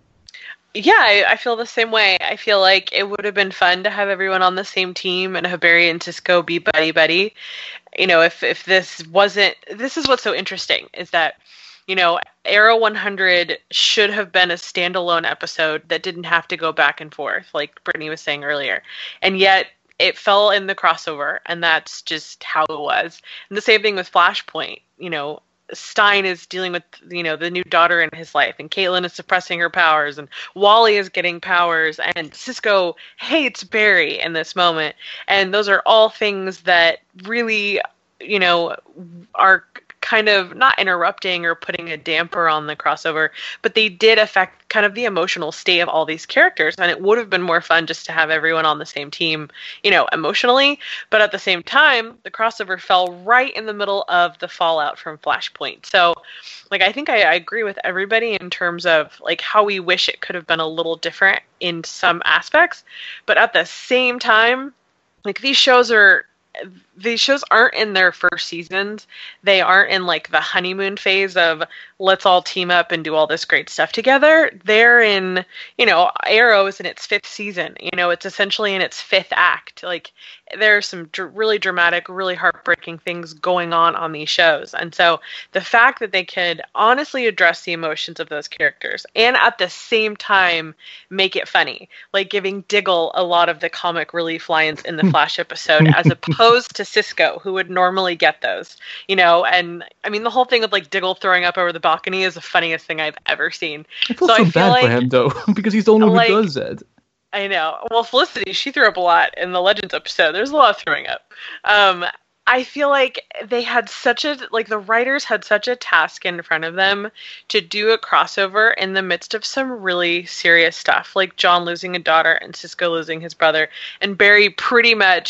Yeah, I, I feel the same way. I feel like it would have been fun to have everyone on the same team and have Barry and Cisco be buddy-buddy. You know, if, if this wasn't... This is what's so interesting, is that, you know, Arrow one hundred should have been a standalone episode that didn't have to go back and forth, like Brittany was saying earlier. And yet, it fell in the crossover, and that's just how it was. And the same thing with Flashpoint. You know, Stein is dealing with, you know, the new daughter in his life, and Caitlin is suppressing her powers, and Wally is getting powers, and Cisco hates Barry in this moment. And those are all things that really, you know, are kind of not interrupting or putting a damper on the crossover, but they did affect kind of the emotional state of all these characters. And it would have been more fun just to have everyone on the same team, you know, emotionally. But at the same time, the crossover fell right in the middle of the fallout from Flashpoint. So, like, I think I, I agree with everybody in terms of, like, how we wish it could have been a little different in some aspects. But at the same time, like, these shows are... These shows aren't in their first seasons. They aren't in, like, the honeymoon phase of let's all team up and do all this great stuff together. They're in, you know, Arrow is in its fifth season. You know, it's essentially in its fifth act. Like, there are some dr- really dramatic, really heartbreaking things going on on these shows. And so the fact that they could honestly address the emotions of those characters and at the same time make it funny, like giving Diggle a lot of the comic relief lines in the Flash episode as opposed to Cisco, who would normally get those, you know. And I mean, the whole thing of, like, Diggle throwing up over the balcony is the funniest thing I've ever seen.
I feel
so,
so
I feel
bad
like,
for him, though, because he's the only one
like,
who does it.
I know. Well, Felicity, she threw up a lot in the Legends episode. There's a lot of throwing up. Um, I feel like they had such a, like, the writers had such a task in front of them to do a crossover in the midst of some really serious stuff, like John losing a daughter and Cisco losing his brother, and Barry pretty much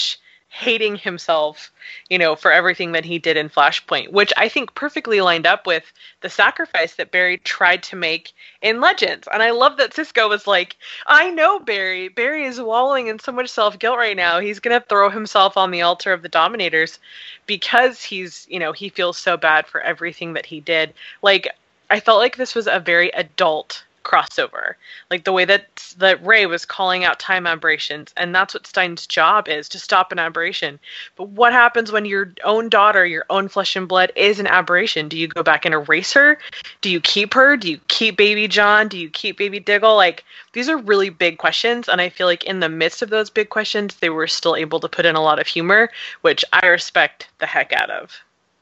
hating himself, you know, for everything that he did in Flashpoint, which I think perfectly lined up with the sacrifice that Barry tried to make in Legends. And I love that Cisco was like, I know Barry. Barry is wallowing in so much self-guilt right now. He's going to throw himself on the altar of the Dominators because he's, you know, he feels so bad for everything that he did. Like, I felt like this was a very adult crossover, like the way that that Ray was calling out time aberrations, and that's what Stein's job is, to stop an aberration. But what happens when your own daughter, your own flesh and blood, is an aberration? Do you go back and erase her? Do you keep her? Do you keep baby John? Do you keep baby Diggle? Like, these are really big questions, and I feel like in the midst of those big questions, they were still able to put in a lot of humor, which I respect the heck out of.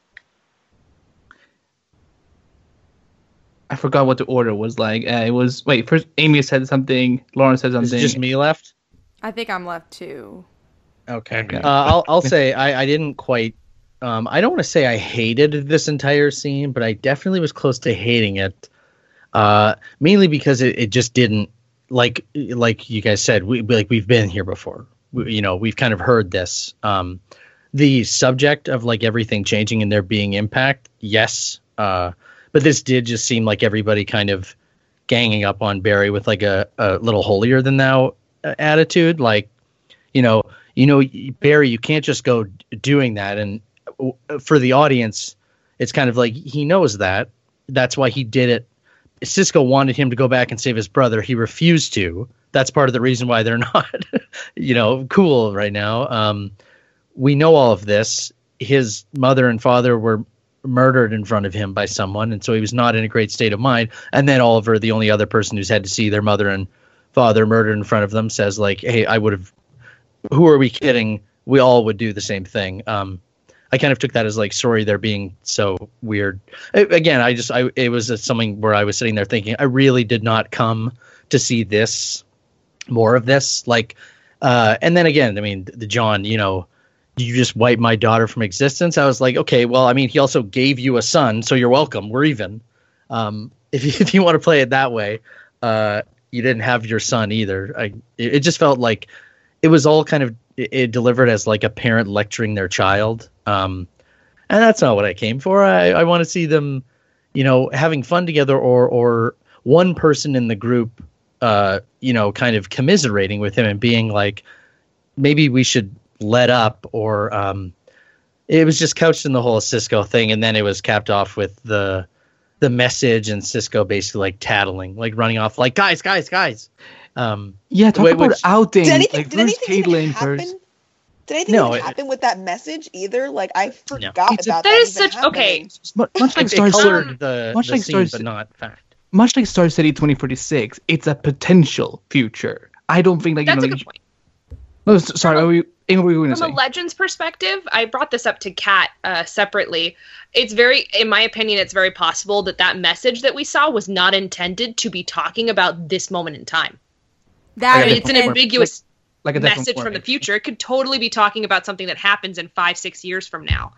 I forgot what the order was like. Uh, it was wait. First, Amy said something. Lauren said something.
Is it just me left?
I think I'm left too.
Okay. Uh, I'll I'll say I, I didn't quite. Um, I don't want to say I hated this entire scene, but I definitely was close to hating it. Uh, mainly because it, it just didn't like like you guys said. We like we've been here before. We, you know, we've kind of heard this. Um, the subject of like everything changing and there being impact. Yes. Uh. But this did just seem like everybody kind of ganging up on Barry with like a, a little holier than thou attitude. Like, you know, you know, Barry, you can't just go doing that. And for the audience, it's kind of like he knows that. That's why he did it. Cisco wanted him to go back and save his brother. He refused to. That's part of the reason why they're not, you know, cool right now. Um, we know all of this. His mother and father were murdered in front of him by someone, and so he was not in a great state of mind. And then Oliver, the only other person who's had to see their mother and father murdered in front of them, says like, hey, I would have, who are we kidding? We all would do the same thing. Um, I kind of took that as like, sorry, they're being so weird. I, again, I just, I, it was something where I was sitting there thinking, I really did not come to see this, more of this. Like, uh, and then again, I mean, the John, you know, you just wipe my daughter from existence. I was like, okay, well, I mean, he also gave you a son, so you're welcome. We're even. Um, if you, if you want to play it that way, uh, you didn't have your son either. I, it, it just felt like it was all kind of it, it delivered as like a parent lecturing their child. Um, and that's not what I came for. I, I want to see them, you know, having fun together, or or one person in the group, uh, you know, kind of commiserating with him and being like, maybe we should let up, or um, it was just couched in the whole Cisco thing, and then it was capped off with the the message and Cisco basically like tattling, like running off, like guys, guys, guys. Um,
yeah, talk
wait,
about
which,
outing.
Did anything,
like,
did anything even happen?
First.
Did anything
no,
even
it,
happen with that message either? Like I forgot
no.
about
a,
that.
That is
even
such okay.
happening.
Much like
it,
Star
it colored
City,
the,
much
the
like
scene,
Star,
but not fact.
Much like Star City twenty forty-six, it's a potential future. I don't think like
That's
you know.
a good point.
No, sorry, what were you, what were you going to say?
From a Legends perspective, I brought this up to Kat uh, separately. It's very, in my opinion, it's very possible that that message that we saw was not intended to be talking about this moment in time.
That
I mean,
is-
it's an ambiguous
like, like a different
message from the
format.
future. It could totally be talking about something that happens in five, six years from now.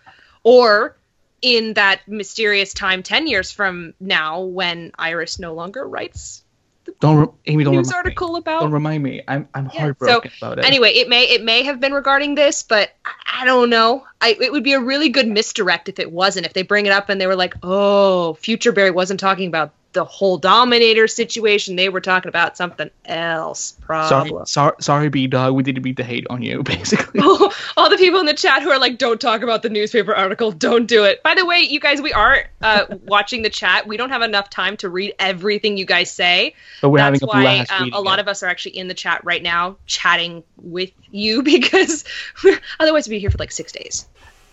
Or in that mysterious time ten years from now when Iris no longer writes
Don't re- Amy, don't
news
remind
article
me.
about.
Don't remind me. I'm I'm
Yeah,
heartbroken
so,
about it.
Anyway, it may it may have been regarding this, but I, I don't know. I it would be a really good misdirect if it wasn't. If they bring it up and they were like, "Oh, Future Barry wasn't talking about the whole Dominator situation. They were talking about something else."
sorry,
Problem.
sorry, sorry, B Dog. We didn't mean to hate on you, basically.
All the people in the chat who are like, "Don't talk about the newspaper article. Don't do it." By the way, you guys, we are uh, watching the chat. We don't have enough time to read everything you guys say.
But we're
That's
having a
why
blast
um,
reading
a lot
it.
of us are actually in the chat right now, chatting with you because otherwise we'd be here for like six days.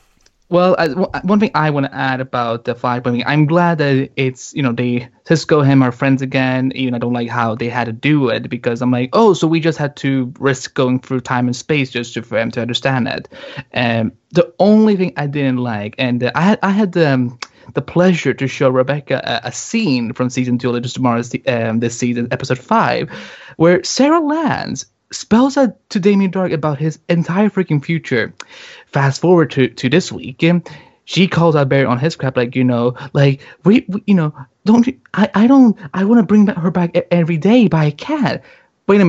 Well, I, w- one thing I want to add about the Flashpoint, I'm glad that it's, you know, they, Cisco and him are friends again. Even I don't like how they had to do it, because I'm like, oh, so we just had to risk going through time and space just to, for them to understand it. And the only thing I didn't like, and uh, I had I had the, um, the pleasure to show Rebecca a, a scene from season two, just tomorrow's um, this season, episode five, where Sarah Lance spells out to Damien Dark about his entire freaking future. Fast forward to, to this week, and she calls out Barry on his crap, like, you know, like, we, we you know, don't you, I, I don't, I want to bring back her back e- every day, but I can't. Wait a minute.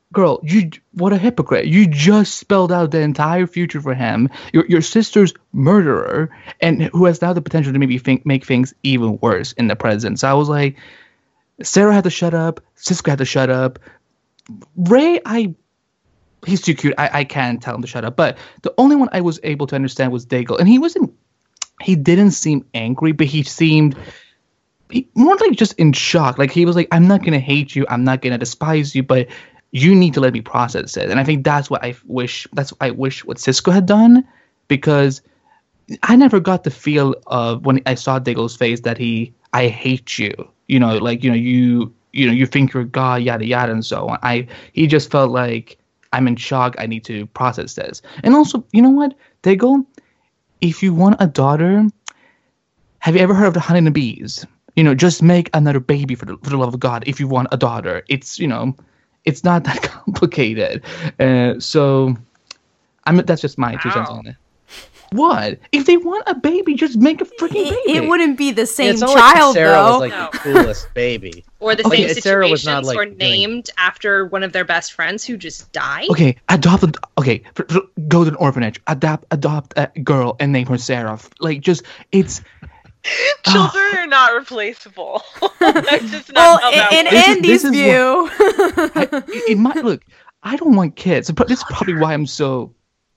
girl, you what a hypocrite. You just spelled out the entire future for him. Your your sister's murderer, and who has now the potential to maybe think, make things even worse in the present. So I was like, Sarah had to shut up. Sisko had to shut up. Ray, I he's too cute. I, I can't tell him to shut up. But the only one I was able to understand was Diggle, and he wasn't. He didn't seem angry, but he seemed he, more like just in shock. Like he was like, "I'm not gonna hate you. I'm not gonna despise you, but you need to let me process it." And I think that's what I wish. That's what I wish what Sisko had done, because I never got the feel of when I saw Diggle's face that he, I hate you. You know, like you know you. You know, you think you're God, yada yada, and so on. I he just felt like I'm in shock. I need to process this. And also, you know what, Diggle, if you want a daughter, have you ever heard of the honey and the bees? You know, just make another baby for the for the love of God. If you want a daughter, it's you know, it's not that complicated. Uh, so, I mean, that's just my two cents on it. What? If they want a baby, just make a freaking baby.
It, it wouldn't be the same
it's not
child,
like Sarah
though.
was like
No.
the coolest baby.
Or the
Okay,
same
Sarah was
situations
not, like,
were
doing-
named after one of their best friends who just died.
Okay, adopt. A, okay, for, for, go to an orphanage. Adopt, adopt a girl and name her Sarah. Like, just it's.
Children are not replaceable. That's just not
Well,
how that
in
works.
This is-
Andy's
this is
view,
I, it, it might look. I don't want kids. But this is probably why I'm so.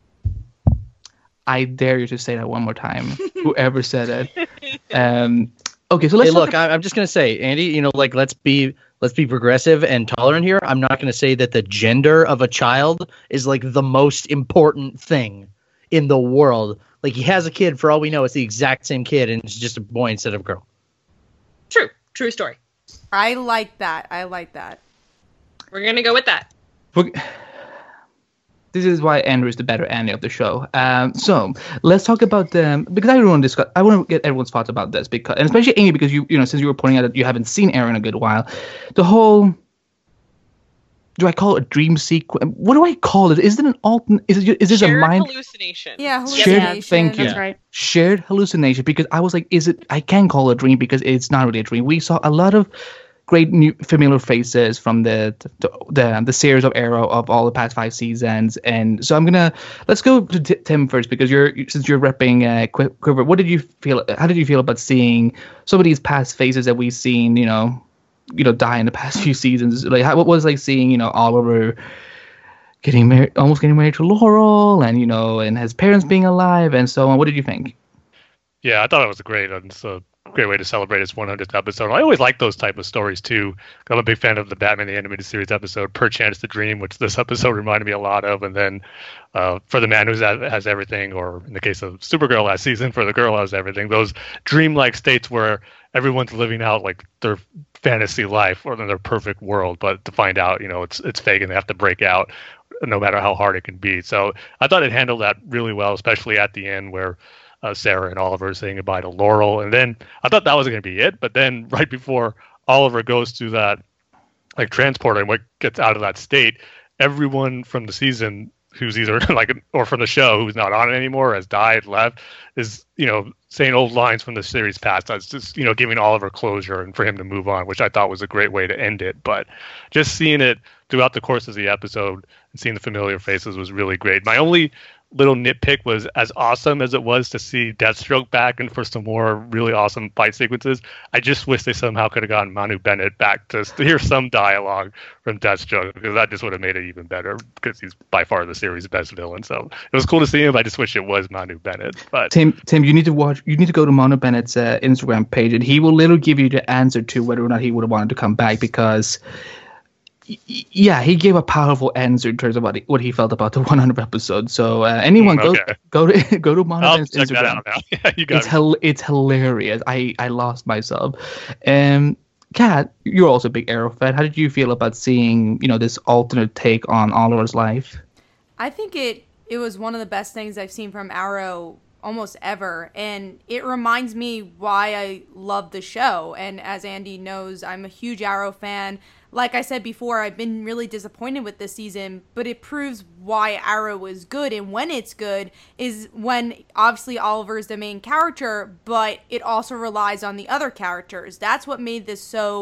I dare you to say that one more time. Whoever said it. Um. Okay, so let's
Hey, look, I- I'm just gonna say, Andy. You know, like let's be let's be progressive and tolerant here. I'm not gonna say that the gender of a child is like the most important thing in the world. Like he has a kid, for all we know, it's the exact same kid, and it's just a boy instead of a girl.
True. True story.
I like that. I like that.
We're going to go with that.
We're- This is why Andrew is the better Andy of the show. Um, so let's talk about them because I really want to discuss. I want to get everyone's thoughts about this because, and especially Amy, because you, you know, since you were pointing out that you haven't seen Arrow in a good while, the whole. Do I call it a dream sequence? What do I call it? Is it an alternate? Is it? Is this
Shared
a mind?
hallucination.
Yeah,
Shared-
hallucination.
thank you.
That's right.
Shared hallucination, because I was like, is it? I can call it a dream because it's not really a dream. We saw a lot of great new familiar faces from the the the, the series of Arrow of all the past five seasons, and so I'm gonna let's go to T- Tim first because you're since you're repping uh, Qui- Quiver. What did you feel? How did you feel about seeing some of these past faces that we've seen? You know, you know, die in the past few seasons. Like, how, what was it like seeing you know Oliver getting married, almost getting married to Laurel, and you know, and his parents being alive, and so on. What did you think?
Yeah, I thought it was great. And it's a great way to celebrate its one hundredth episode. I always like those type of stories too. I'm a big fan of the Batman the Animated Series episode, Perchance to Dream, which this episode reminded me a lot of. And then uh, For the Man Who Has Everything, or in the case of Supergirl last season, For the Girl Who Has Everything, those dreamlike states where everyone's living out like their fantasy life or their perfect world, but to find out, you know, it's it's fake and they have to break out no matter how hard it can be. So I thought it handled that really well, especially at the end where Uh, Sarah and Oliver are saying goodbye to Laurel, and then I thought that was going to be it. But then right before Oliver goes to that like transporter and what gets out of that state, everyone from the season who's either like or from the show who's not on it anymore, has died, left, is you know saying old lines from the series past. That's just you know giving Oliver closure and for him to move on, which I thought was a great way to end it. But just seeing it throughout the course of the episode and seeing the familiar faces was really great. My only little nitpick was, as awesome as it was to see Deathstroke back and for some more really awesome fight sequences, I just wish they somehow could have gotten Manu Bennett back to, to hear some dialogue from Deathstroke, because that just would have made it even better, because he's by far the series' best villain. So it was cool to see him. I just wish it was Manu Bennett. But
Tim, Tim, you need to watch. You need to go to Mono Bennett's uh, Instagram page, and he will literally give you the answer to whether or not he would have wanted to come back. Because, y- yeah, he gave a powerful answer in terms of what he, what he felt about the one hundredth episode. So uh, anyone
Mm,
go
okay.
go to go to Mono
I'll
Bennett's
check that
Instagram.
out now. Yeah, you got
It's
me.
hel- it's hilarious. I, I lost myself. Um, Kat, you're also a big Arrow fan. How did you feel about seeing you know this alternate take on Oliver's life?
I think it it was one of the best things I've seen from Arrow almost ever, and it reminds me why I love the show. And as Andy knows, I'm a huge Arrow fan. Like I said before, I've been really disappointed with this season, but it proves why Arrow is good, and when it's good is when obviously Oliver is the main character, but it also relies on the other characters. That's what made this so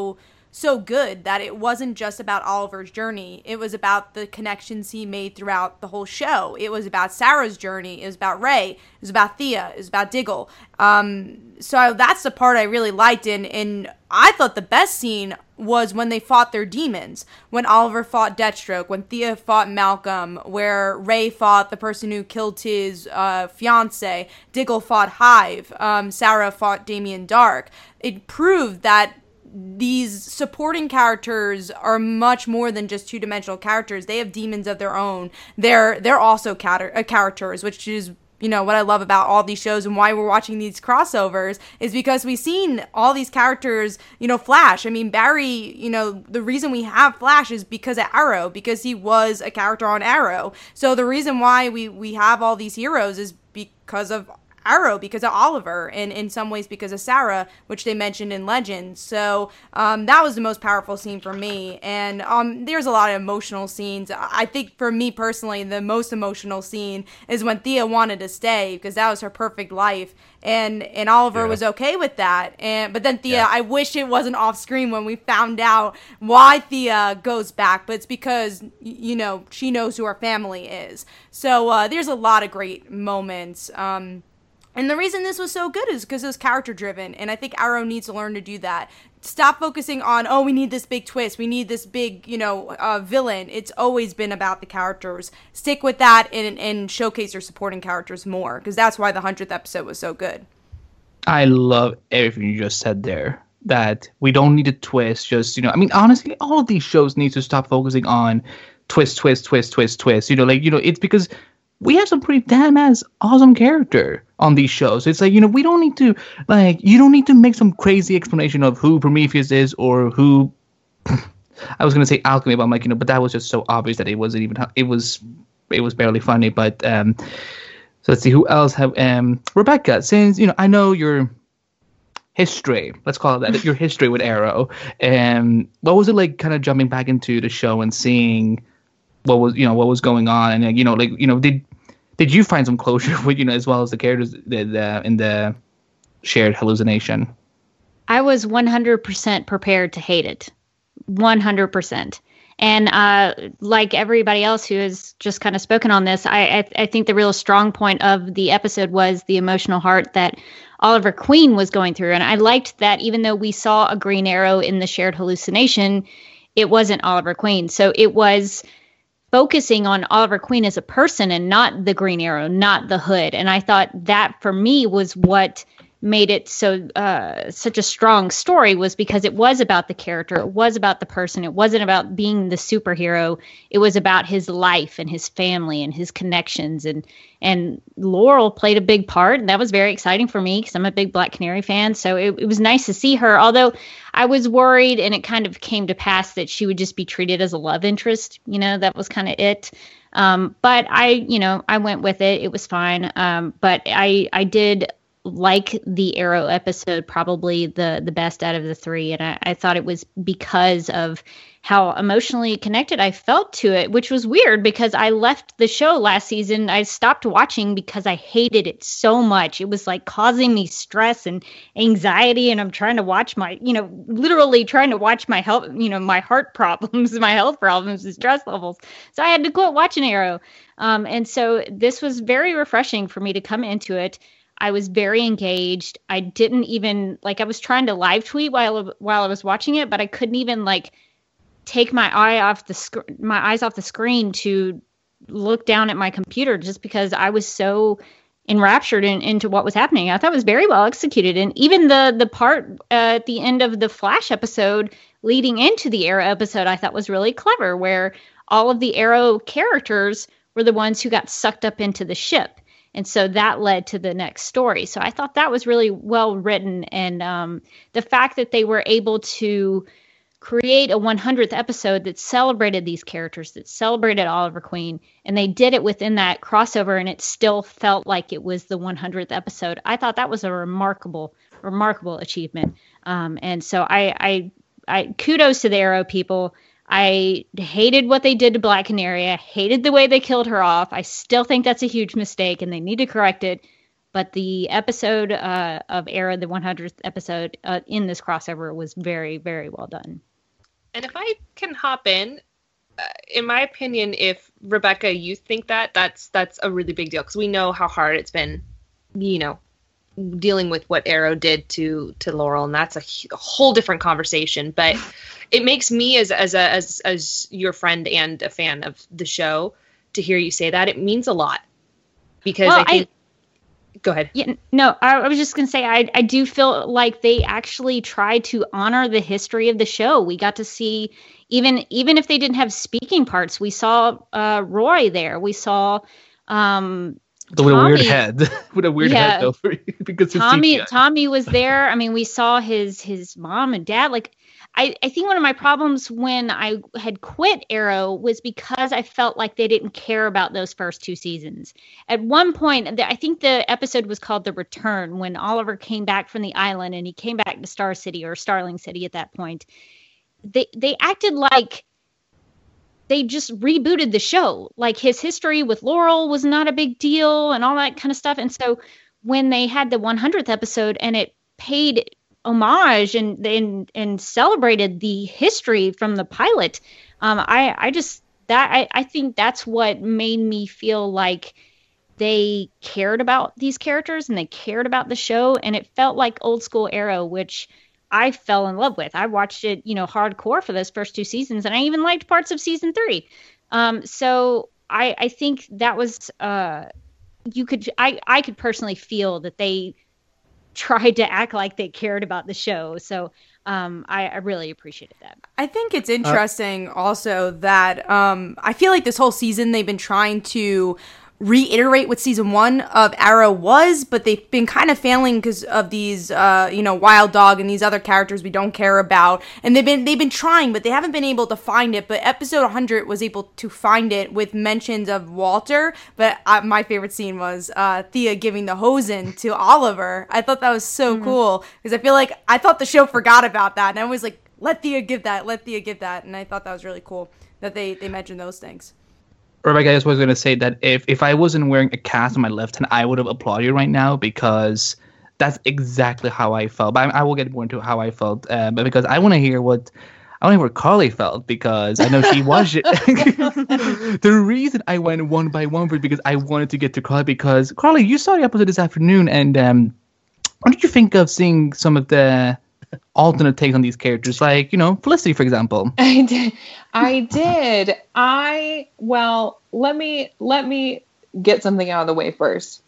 so good that it wasn't just about Oliver's journey. It was about the connections he made throughout the whole show. It was about Sarah's journey. It was about Ray. It was about Thea. It was about Diggle. Um, so that's the part I really liked. And, and I thought the best scene was when they fought their demons. When Oliver fought Deathstroke. When Thea fought Malcolm. Where Ray fought the person who killed his uh, fiance. Diggle fought Hive. Um, Sarah fought Damien Dark. It proved that these supporting characters are much more than just two-dimensional characters. They have demons of their own. They're they're also cat- uh, characters, which is, you know, what I love about all these shows and why we're watching these crossovers is because we've seen all these characters, you know, Flash. I mean, Barry, you know, the reason we have Flash is because of Arrow, because he was a character on Arrow. So the reason why we, we have all these heroes is because of Arrow, because of Oliver, and in some ways because of Sarah, which they mentioned in Legends. So um, that was the most powerful scene for me. And um, there's a lot of emotional scenes. I think for me personally, the most emotional scene is when Thea wanted to stay, because that was her perfect life. And and Oliver yeah. was okay with that. And but then Thea, yeah. I wish it wasn't off screen when we found out why Thea goes back. But it's because, you know, she knows who her family is. So uh, there's a lot of great moments. Um, And the reason this was so good is because it was character driven, and I think Arrow needs to learn to do that. Stop focusing on, oh, we need this big twist, we need this big, you know, uh, villain. It's always been about the characters. Stick with that and, and showcase your supporting characters more, because that's why the hundredth episode was so good.
I love everything you just said there. That we don't need a twist. Just, you know, I mean, honestly, all of these shows need to stop focusing on twist, twist, twist, twist, twist. You know, like, you know, it's because we have some pretty damn ass awesome character on these shows. It's like, you know, we don't need to, like, you don't need to make some crazy explanation of who Prometheus is or who, I was going to say Alchemy, but I'm like, you know, but that was just so obvious that it wasn't even, it was, it was barely funny. But, um, so let's see, who else have, um, Rebecca, since, you know, I know your history, let's call it that, your history with Arrow, and um, what was it like kind of jumping back into the show and seeing what was, you know, what was going on? And, you know, like, you know, did, Did you find some closure with, you know, as well as the characters that, uh, in the shared hallucination?
I was one hundred percent prepared to hate it. one hundred percent. And uh, like everybody else who has just kind of spoken on this, I, I, I think the real strong point of the episode was the emotional heart that Oliver Queen was going through. And I liked that even though we saw a Green Arrow in the shared hallucination, it wasn't Oliver Queen. So it was focusing on Oliver Queen as a person and not the Green Arrow, not the Hood. And I thought that for me was what made it so uh, such a strong story, was because it was about the character. It was about the person. It wasn't about being the superhero. It was about his life and his family and his connections. And and Laurel played a big part. And that was very exciting for me because I'm a big Black Canary fan. So it, it was nice to see her, although I was worried, and it kind of came to pass, that she would just be treated as a love interest. You know, that was kind of it. Um, but I, you know, I went with it. It was fine. Um, but I, I did like the Arrow episode probably the the best out of the three, and I, I thought it was because of how emotionally connected I felt to it, which was weird because I left the show last season. I stopped watching because I hated it so much. It was like causing me stress and anxiety, and I'm trying to watch my, you know, literally trying to watch my health, you know, my heart problems, my health problems, and stress levels. So I had to quit watching Arrow. Um, and so this was very refreshing for me to come into it. I was very engaged. I didn't even, like, I was trying to live tweet while while I was watching it, but I couldn't even, like, take my eye off the sc- my eyes off the screen to look down at my computer, just because I was so enraptured in, into what was happening. I thought it was very well executed. And even the the part uh, at the end of the Flash episode leading into the Arrow episode, I thought was really clever, where all of the Arrow characters were the ones who got sucked up into the ship. And so that led to the next story. So I thought that was really well written. And um, the fact that they were able to create a hundredth episode that celebrated these characters, that celebrated Oliver Queen, and they did it within that crossover, and it still felt like it was the hundredth episode. I thought that was a remarkable, remarkable achievement. Um, and so I, I, I kudos to the Arrow people. I hated what they did to Black Canary. I hated the way they killed her off. I still think that's a huge mistake, and they need to correct it. But the episode uh, of Arrow, the hundredth episode uh, in this crossover, was very, very well done.
And if I can hop in, uh, in my opinion, if Rebecca, you think that, that's that's a really big deal because we know how hard it's been, you know, dealing with what Arrow did to to Laurel, and that's a, a whole different conversation. But it makes me, as as a as as your friend and a fan of the show, to hear you say that, it means a lot because
well,
I think. I, Go ahead.
Yeah, no, I, I was just going to say, I, I do feel like they actually tried to honor the history of the show. We got to see, even even if they didn't have speaking parts, we saw uh, Roy there. We saw um,
with a weird head, with a weird
yeah,
head though, because
Tommy Tommy was there. I mean, we saw his his mom and dad. Like, I, I think one of my problems when I had quit Arrow was because I felt like they didn't care about those first two seasons. At one point, I think the episode was called The Return, when Oliver came back from the island and he came back to Star City, or Starling City at that point. They they acted like they just rebooted the show. Like, his history with Laurel was not a big deal and all that kind of stuff. And so when they had the one hundredth episode and it paid homage and and and celebrated the history from the pilot, um i i just that i i think that's what made me feel like they cared about these characters and they cared about the show, and it felt like old school Arrow, which I fell in love with. I watched it, you know, hardcore for those first two seasons, and I even liked parts of season three. Um so i i think that was uh you could i i could personally feel that they tried to act like they cared about the show. So um, I, I really appreciated that.
I think it's interesting uh, also that um, I feel like this whole season they've been trying to reiterate what season one of Arrow was, but they've been kind of failing because of these, uh, you know, Wild Dog and these other characters we don't care about. And they've been they've been trying, but they haven't been able to find it. But episode one hundred was able to find it with mentions of Walter. But uh, my favorite scene was uh, Thea giving the hosen to Oliver. I thought that was so mm-hmm. cool because I feel like I thought the show forgot about that, and I was like, let Thea give that, let Thea give that, and I thought that was really cool that they they mentioned those things.
Rebecca, I just was going to say that if, if I wasn't wearing a cast on my left hand, I would have applauded you right now, because that's exactly how I felt. But I, I will get more into how I felt, uh, but because I want to hear what I want to hear what Carly felt, because I know she watched it. The reason I went one by one was because I wanted to get to Carly, because Carly, you saw the episode this afternoon, and um, what did you think of seeing some of the alternate takes on these characters, like, you know, Felicity, for example?
I did. I did. I well, let me let me get something out of the way first.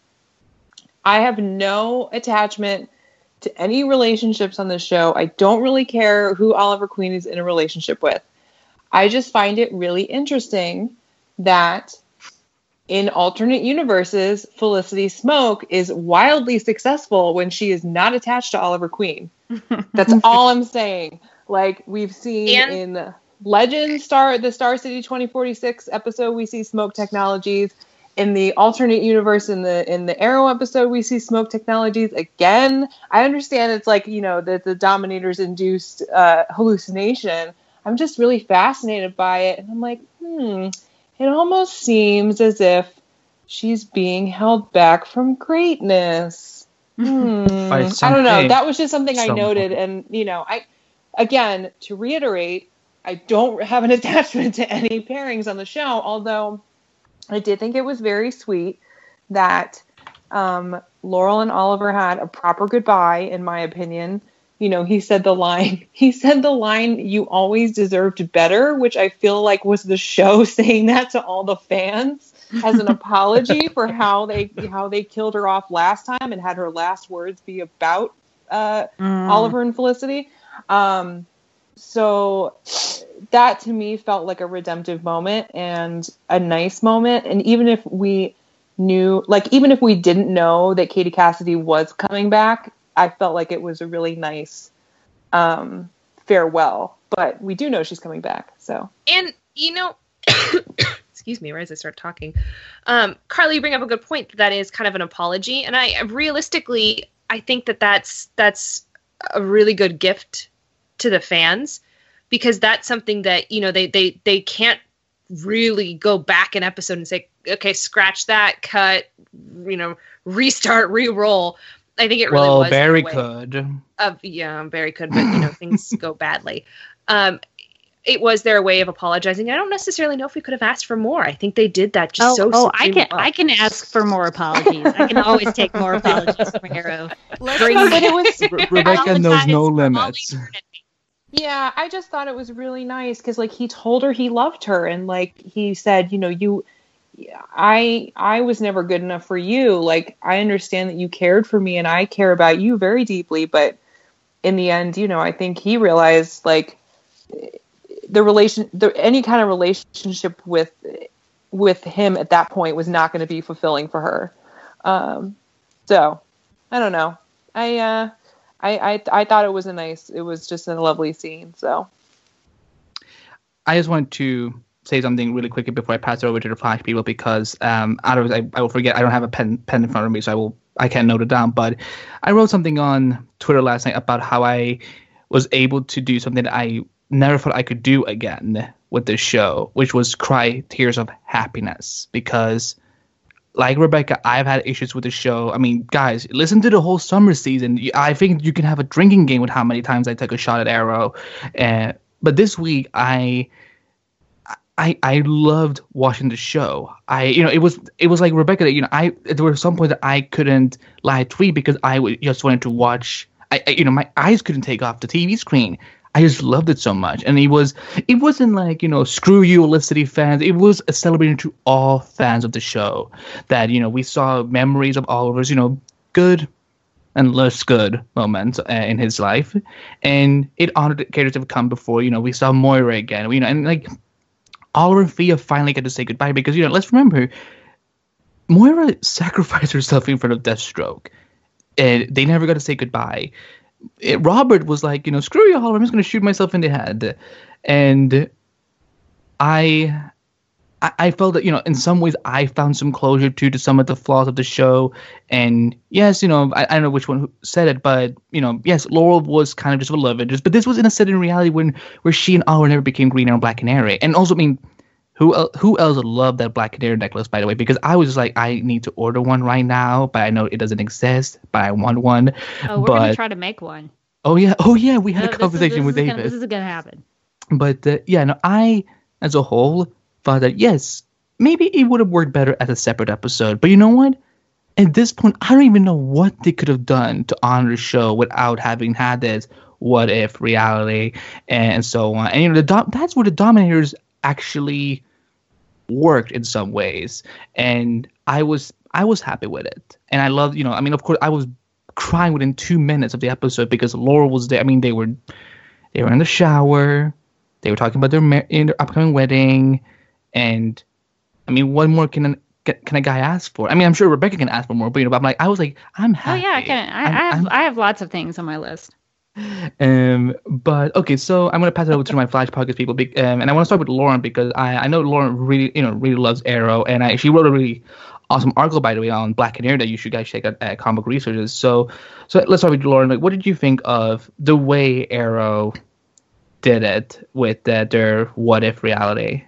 I have no attachment to any relationships on this show. I don't really care who Oliver Queen is in a relationship with. I just find it really interesting that in alternate universes, Felicity Smoke is wildly successful when she is not attached to Oliver Queen. That's all I'm saying. Like, we've seen and- in Legends, Star the Star City twenty forty-six episode, we see Smoke Technologies. In the alternate universe, in the in the Arrow episode, we see Smoke Technologies again. I understand it's like, you know, that the Dominator's induced uh, hallucination. I'm just really fascinated by it, and I'm like, hmm, it almost seems as if she's being held back from greatness. Hmm. I don't know. That was just something I noted, and you know, I again to reiterate, I don't have an attachment to any pairings on the show, although I did think it was very sweet that um, Laurel and Oliver had a proper goodbye, in my opinion. You know, he said the line, he said the line, "You always deserved better," which I feel like was the show saying that to all the fans as an apology for how they how they killed her off last time and had her last words be about uh, mm. Oliver and Felicity. Um, so that to me felt like a redemptive moment and a nice moment. And even if we knew, like, even if we didn't know that Katie Cassidy was coming back, I felt like it was a really nice um, farewell. But we do know she's coming back. So,
and you know, excuse me, right as I start talking, um, Carly, you bring up a good point. That is kind of an apology, and I realistically, I think that that's that's a really good gift to the fans, because that's something that, you know, they they they can't really go back an episode and say, okay, scratch that, cut, you know, restart, re-roll. I think it really
well,
was.
Barry could.
Of, yeah, Barry could, but, you know, things go badly. Um, it was their way of apologizing. I don't necessarily know if we could have asked for more. I think they did that just
oh,
so.
Oh, I can
well.
I can ask for more apologies. I can always take more apologies from Arrow.
Bring, but it was
Re- Rebecca knows no limits.
Yeah, I just thought it was really nice because, like, he told her he loved her, and like he said, you know, you, I, I was never good enough for you. Like, I understand that you cared for me, and I care about you very deeply, but in the end, you know, I think he realized like the relation, the any kind of relationship with with him at that point was not going to be fulfilling for her. Um, so I don't know. I. uh I, I I thought it was a nice, it was just a lovely scene. So
I just want to say something really quickly before I pass it over to the Flash people, because um, otherwise I, I will forget. I don't have a pen pen in front of me, so I will I can't note it down. But I wrote something on Twitter last night about how I was able to do something that I never thought I could do again with this show, which was cry tears of happiness. Because like Rebecca, I've had issues with the show. I mean, guys, listen to the whole summer season. I think you can have a drinking game with how many times I took a shot at Arrow. Uh, but this week, I, I, I loved watching the show. I, you know, it was it was like Rebecca. You know, I there were some points that I couldn't live tweet because I w- just wanted to watch. I, I, you know, my eyes couldn't take off the T V screen. I just loved it so much. And it was, it wasn't like, you know, screw you, Felicity fans. It was a celebration to all fans of the show that, you know, we saw memories of Oliver's, you know, good and less good moments uh, in his life. And it honored the characters that have come before. You know, we saw Moira again, you know, and like Oliver and Thea finally get to say goodbye because, you know, let's remember, Moira sacrificed herself in front of Deathstroke. And they never got to say goodbye. It, Robert was like, you know, screw you all, I'm just going to shoot myself in the head. And I, I I felt that, you know, in some ways I found some closure to, to some of the flaws of the show. And yes, you know, I, I don't know which one who said it, but, you know, yes, Laurel was kind of just a love interest, but this was in a set in reality when where she and Oliver never became Green Arrow and Black Canary. And also, I mean, Who else, who else would love that Black Canary necklace, by the way? Because I was just like, I need to order one right now, but I know it doesn't exist, but I want one.
Oh, we're
but,
going to try to make one.
Oh, yeah. Oh, yeah. We had
no,
a conversation
is,
with David.
Gonna, this is going to happen.
But, uh, yeah, no, I, as a whole, thought that, yes, maybe it would have worked better as a separate episode. But you know what? At this point, I don't even know what they could have done to honor the show without having had this what if reality and so on. And, you know, the dom- that's where the Dominators actually worked in some ways, and I was I was happy with it, and I loved, you know, I mean, of course, I was crying within two minutes of the episode because Laurel was there. I mean, they were they were in the shower, they were talking about their, mar- in their upcoming wedding, and I mean, what more can can a guy ask for? I mean, I'm sure Rebecca can ask for more, but you know, but I'm like, I was like, I'm happy.
Oh yeah, I can. I, I have I'm, I have lots of things on my list.
Um, but okay, so I'm gonna pass it over to my Flash Podcast people, be, um, and I want to start with Lauren because I, I know Lauren really, you know, really loves Arrow, and I she wrote a really awesome article, by the way, on Black Canary that you should guys check out at Comic Researchers. So, so let's start with Lauren. Like, what did you think of the way Arrow did it with uh, their what if reality?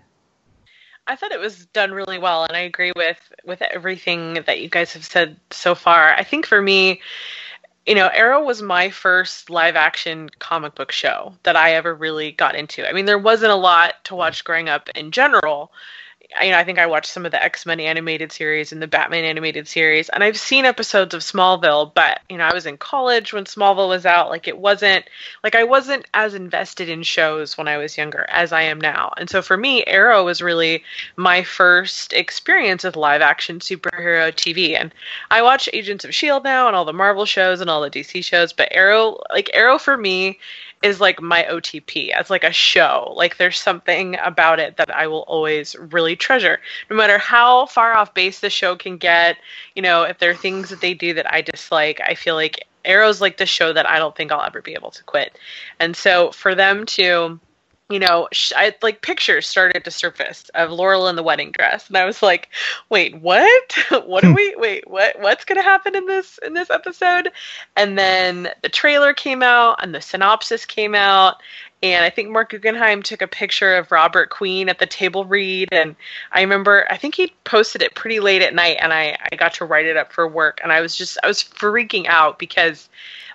I thought it was done really well, and I agree with with everything that you guys have said so far. I think for me, you know, Arrow was my first live action comic book show that I ever really got into. I mean, there wasn't a lot to watch growing up in general. I, you know, I think I watched some of the X-Men animated series and the Batman animated series, and I've seen episodes of Smallville, but, you know, I was in college when Smallville was out. Like, it wasn't, like, I wasn't as invested in shows when I was younger as I am now. And so for me, Arrow was really my first experience with live action superhero T V. And I watch Agents of S H I E L D now and all the Marvel shows and all the D C shows, but Arrow, like, Arrow for me is like my O T P as like a show. Like, there's something about it that I will always really treasure, no matter how far off base the show can get. You know, if there are things that they do that I dislike, I feel like Arrow's like the show that I don't think I'll ever be able to quit. And so for them to, you know, sh- I, like, pictures started to surface of Laurel in the wedding dress, and I was like, "Wait, what? What are we? Wait, what? What's gonna happen in this in this episode?" And then the trailer came out, and the synopsis came out, and I think Mark Guggenheim took a picture of Robert Queen at the table read, and I remember I think he posted it pretty late at night, and I I got to write it up for work, and I was just I was freaking out because,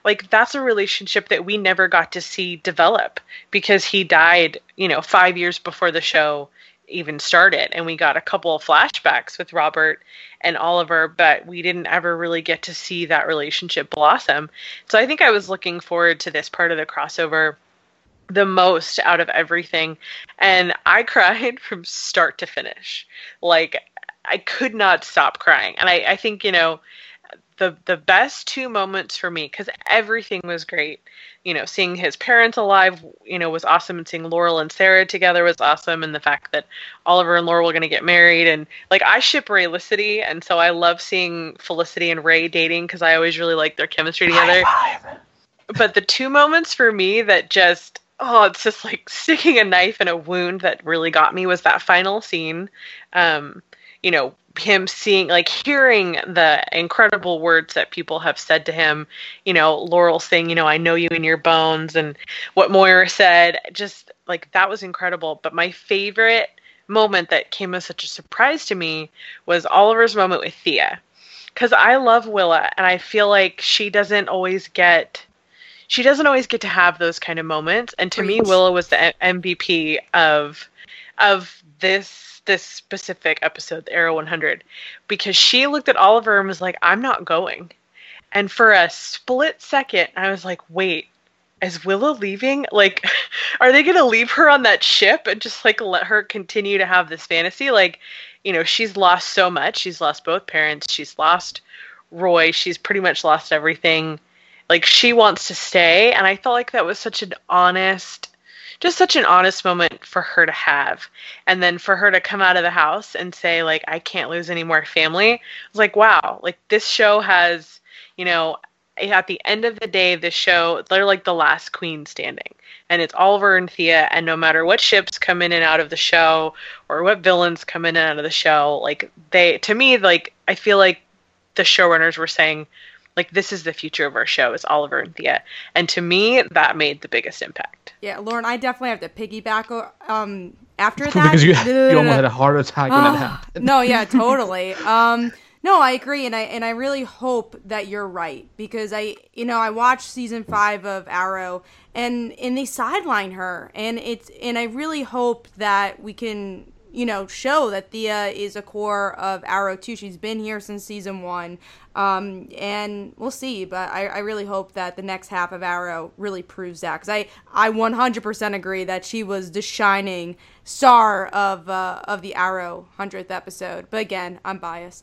like that's a relationship that we never got to see develop because he died, you know, five years before the show even started, and we got a couple of flashbacks with Robert and Oliver, but we didn't ever really get to see that relationship blossom. So I think I was looking forward to this part of the crossover the most out of everything, and I cried from start to finish. Like, I could not stop crying. And I, I think, you know, the the best two moments for me, because everything was great. You know, seeing his parents alive, you know, was awesome, and seeing Laurel and Sarah together was awesome, and the fact that Oliver and Laurel were going to get married, and like I ship Ray Felicity, and so I love seeing Felicity and Ray dating because I always really like their chemistry together. But the two moments for me that just, oh, it's just like sticking a knife in a wound that really got me was that final scene. Um, you know, him seeing, like hearing the incredible words that people have said to him, you know, Laurel saying, you know, I know you in your bones, and what Moira said, just like that was incredible. But my favorite moment that came as such a surprise to me was Oliver's moment with Thea. Because I love Willa, and I feel like she doesn't always get, she doesn't always get to have those kind of moments. And to me, Willa was the M V P of, of this, this specific episode, the Arrow one hundred, because she looked at Oliver and was like, I'm not going. And for a split second, I was like, wait, is Willa leaving? Like, are they going to leave her on that ship and just like let her continue to have this fantasy? Like, you know, she's lost so much. She's lost both parents. She's lost Roy. She's pretty much lost everything. Like, she wants to stay. And I felt like that was such an honest, just such an honest moment for her to have. And then for her to come out of the house and say, like, I can't lose any more family. I was like, wow, like this show has, you know, at the end of the day, this show, they're like the last queen standing. And it's Oliver and Thea. And no matter what ships come in and out of the show or what villains come in and out of the show, like they, to me, like, I feel like the showrunners were saying, like, this is the future of our show, is Oliver and Thea. And to me, that made the biggest impact.
Yeah, Lauren, I definitely have to piggyback um, after that.
Because you, you almost had a heart attack when
uh,
that happened.
No, yeah, totally. um, no, I agree, and I and I really hope that you're right, because I, you know, I watched season five of Arrow, and and they sideline her, and it's and I really hope that we can, you know, show that Thea is a core of Arrow too. She's been here since season one. Um, and we'll see, but I, I really hope that the next half of Arrow really proves that, because I, I one hundred percent agree that she was the shining star of uh, of the Arrow hundredth episode. But again, I'm biased.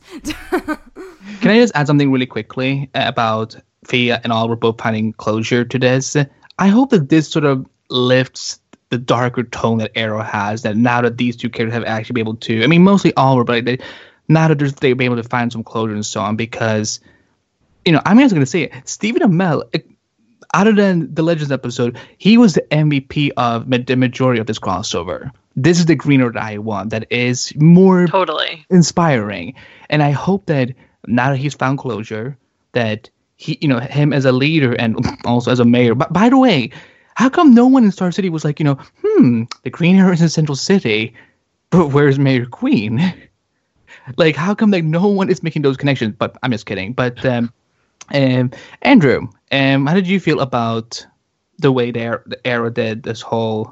Can I just add something really quickly about Thea and Oliver both finding closure to this? I hope that this sort of lifts the darker tone that Arrow has, that now that these two characters have actually been able to, I mean, mostly Oliver, but they, now that they've been able to find some closure and so on, because, you know, I'm just going to say it, Stephen Amell, other than the Legends episode, he was the M V P of the majority of this crossover. This is the Greener that I want, that is more
totally
inspiring. And I hope that now that he's found closure, that he, you know, him as a leader and also as a mayor. But by the way, how come no one in Star City was like, you know, hmm, the Green Arrow is in Central City, but where's Mayor Queen? Like, how come like no one is making those connections? But I'm just kidding. But um, um, Andrew, um, how did you feel about the way the, the Arrow did this whole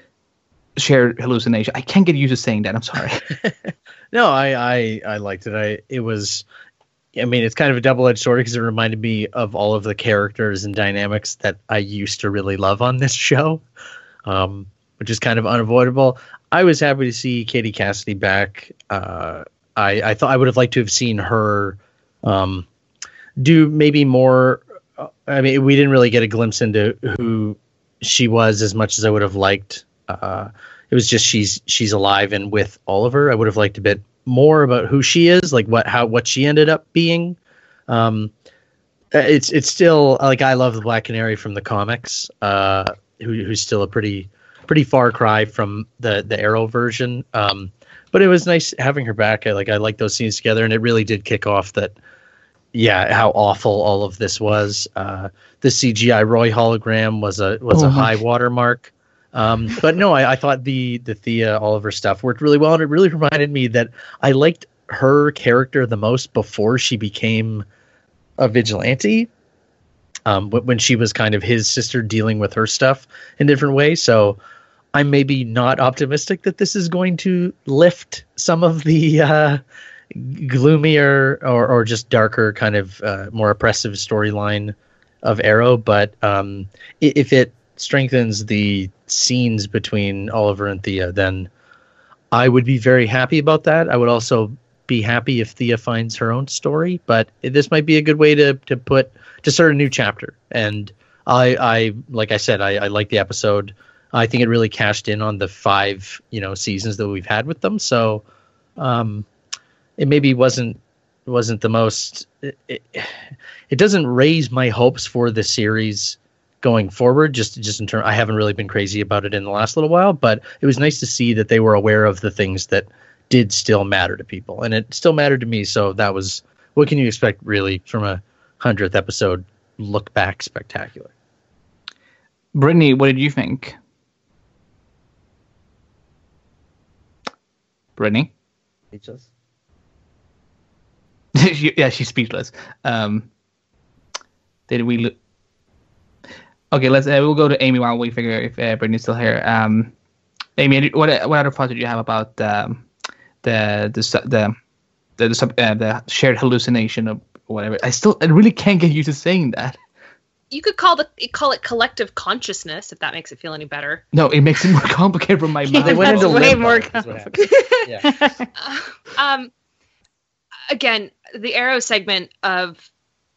shared hallucination? I can't get used to saying that. I'm sorry.
No, I, I I liked it. I it was. I mean, it's kind of a double-edged sword because it reminded me of all of the characters and dynamics that I used to really love on this show, um, which is kind of unavoidable. I was happy to see Katie Cassidy back. Uh, I, I thought I would have liked to have seen her um, do maybe more. I mean, we didn't really get a glimpse into who she was as much as I would have liked. Uh, it was just she's she's alive and with Oliver. I would have liked a bit more about who she is, like what how what she ended up being. Um, it's it's still like I love the Black Canary from the comics, uh, who who's still a pretty pretty far cry from the the Arrow version. Um, but it was nice having her back. I like I like those scenes together, and it really did kick off that. Yeah, how awful all of this was. Uh, the C G I Roy hologram was a was
oh
a
my.
high watermark. Um, but no, I, I thought the the Thea Oliver stuff worked really well, and it really reminded me that I liked her character the most before she became a vigilante. um, wh- when she was kind of his sister dealing with her stuff in different ways. So I'm maybe not optimistic that this is going to lift some of the uh, gloomier or, or just darker kind of uh, more oppressive storyline of Arrow. But um, if it strengthens the scenes between Oliver and Thea, then I would be very happy about that. I would also be happy if Thea finds her own story, but this might be a good way to to put to start a new chapter. And I, I like I said, I, I like the episode. I think it really cashed in on the five, you know, seasons that we've had with them. So um, it maybe wasn't wasn't the most. It, it, it doesn't raise my hopes for the series going forward. Just just in terms, I haven't really been crazy about it in the last little while, but it was nice to see that they were aware of the things that did still matter to people, and it still mattered to me. So that was, what can you expect really from a hundredth episode look back spectacular?
Brittany, what did you think? Brittany?
Speechless.
she, yeah, she's speechless. Um, did we? Lo- okay, let's. Uh, we'll go to Amy while we figure if uh, Brittany's still here. Um, Amy, what what other thoughts did you have about um, the the the the the, uh, the shared hallucination or whatever? I still I really can't get used to saying that.
You could call the call it collective consciousness if that makes it feel any better.
No, it makes it more complicated from my
Yeah,
mind.
They went into
way
limbo,
more
is what
complicated.
happened. Yeah.
Uh, um, again, the Arrow segment of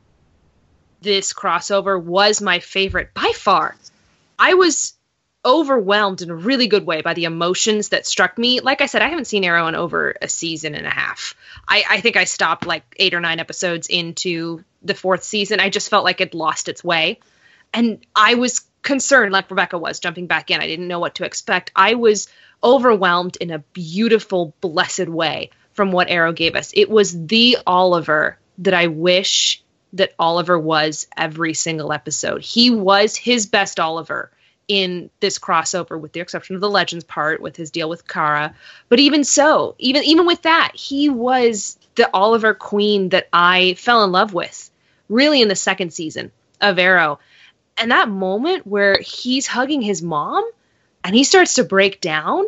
this crossover was my favorite by far. I was overwhelmed in a really good way by the emotions that struck me. Like I said, I haven't seen Arrow in over a season and a half. I, I think I stopped like eight or nine episodes into the fourth season. I just felt like it lost its way. And I was concerned, like Rebecca was, jumping back in. I didn't know what to expect. I was overwhelmed in a beautiful, blessed way from what Arrow gave us. It was the Oliver that I wish that Oliver was every single episode. He was his best Oliver in this crossover, with the exception of the Legends part with his deal with Kara. But even so, even even with that, he was the Oliver Queen that I fell in love with, really, in the second season of Arrow. And that moment where he's hugging his mom and he starts to break down,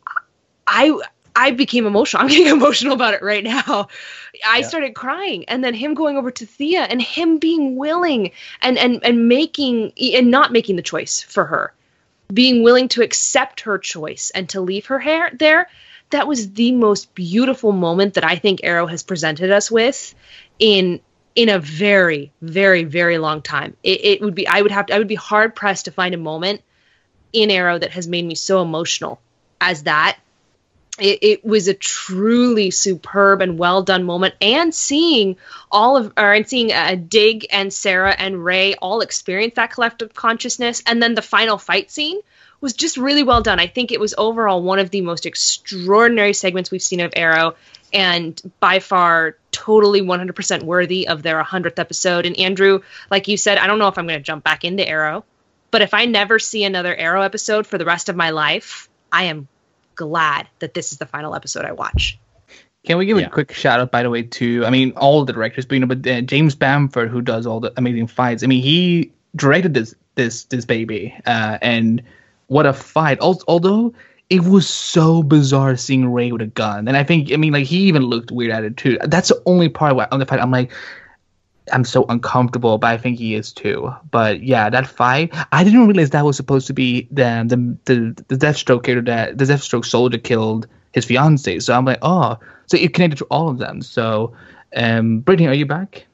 I I became emotional. I'm getting emotional about it right now. I yeah. started crying. And then him going over to Thea and him being willing and, and, and making and not making the choice for her, being willing to accept her choice and to leave her hair there. That was the most beautiful moment that I think Arrow has presented us with in in a very, very, very long time. It, it would be I would have to, I would be hard pressed to find a moment in Arrow that has made me so emotional as that. It, it was a truly superb and well done moment, and seeing all of, or and seeing uh, Dig and Sarah and Ray all experience that collective consciousness, and then the final fight scene was just really well done. I think it was overall one of the most extraordinary segments we've seen of Arrow, and by far totally one hundred percent worthy of their hundredth episode. And Andrew, like you said, I don't know if I'm going to jump back into Arrow, but if I never see another Arrow episode for the rest of my life, I am glad that this is the final episode I watch.
Can we give
Yeah.
a quick shout out, by the way, to, I mean, all the directors, but, you know, but uh, James Bamford, who does all the amazing fights. I mean, he directed this this this baby, uh, and what a fight. Al- although it was so bizarre seeing Ray with a gun, and I think, I mean, like, he even looked weird at it too. That's the only part where on the fight I'm like, I'm so uncomfortable, but I think he is too. But yeah, that fight, I didn't realize that was supposed to be the the the, the Deathstroke character, that the Deathstroke soldier killed his fiance. So I'm like, oh, so it connected to all of them. So, um, Brittany, are you back?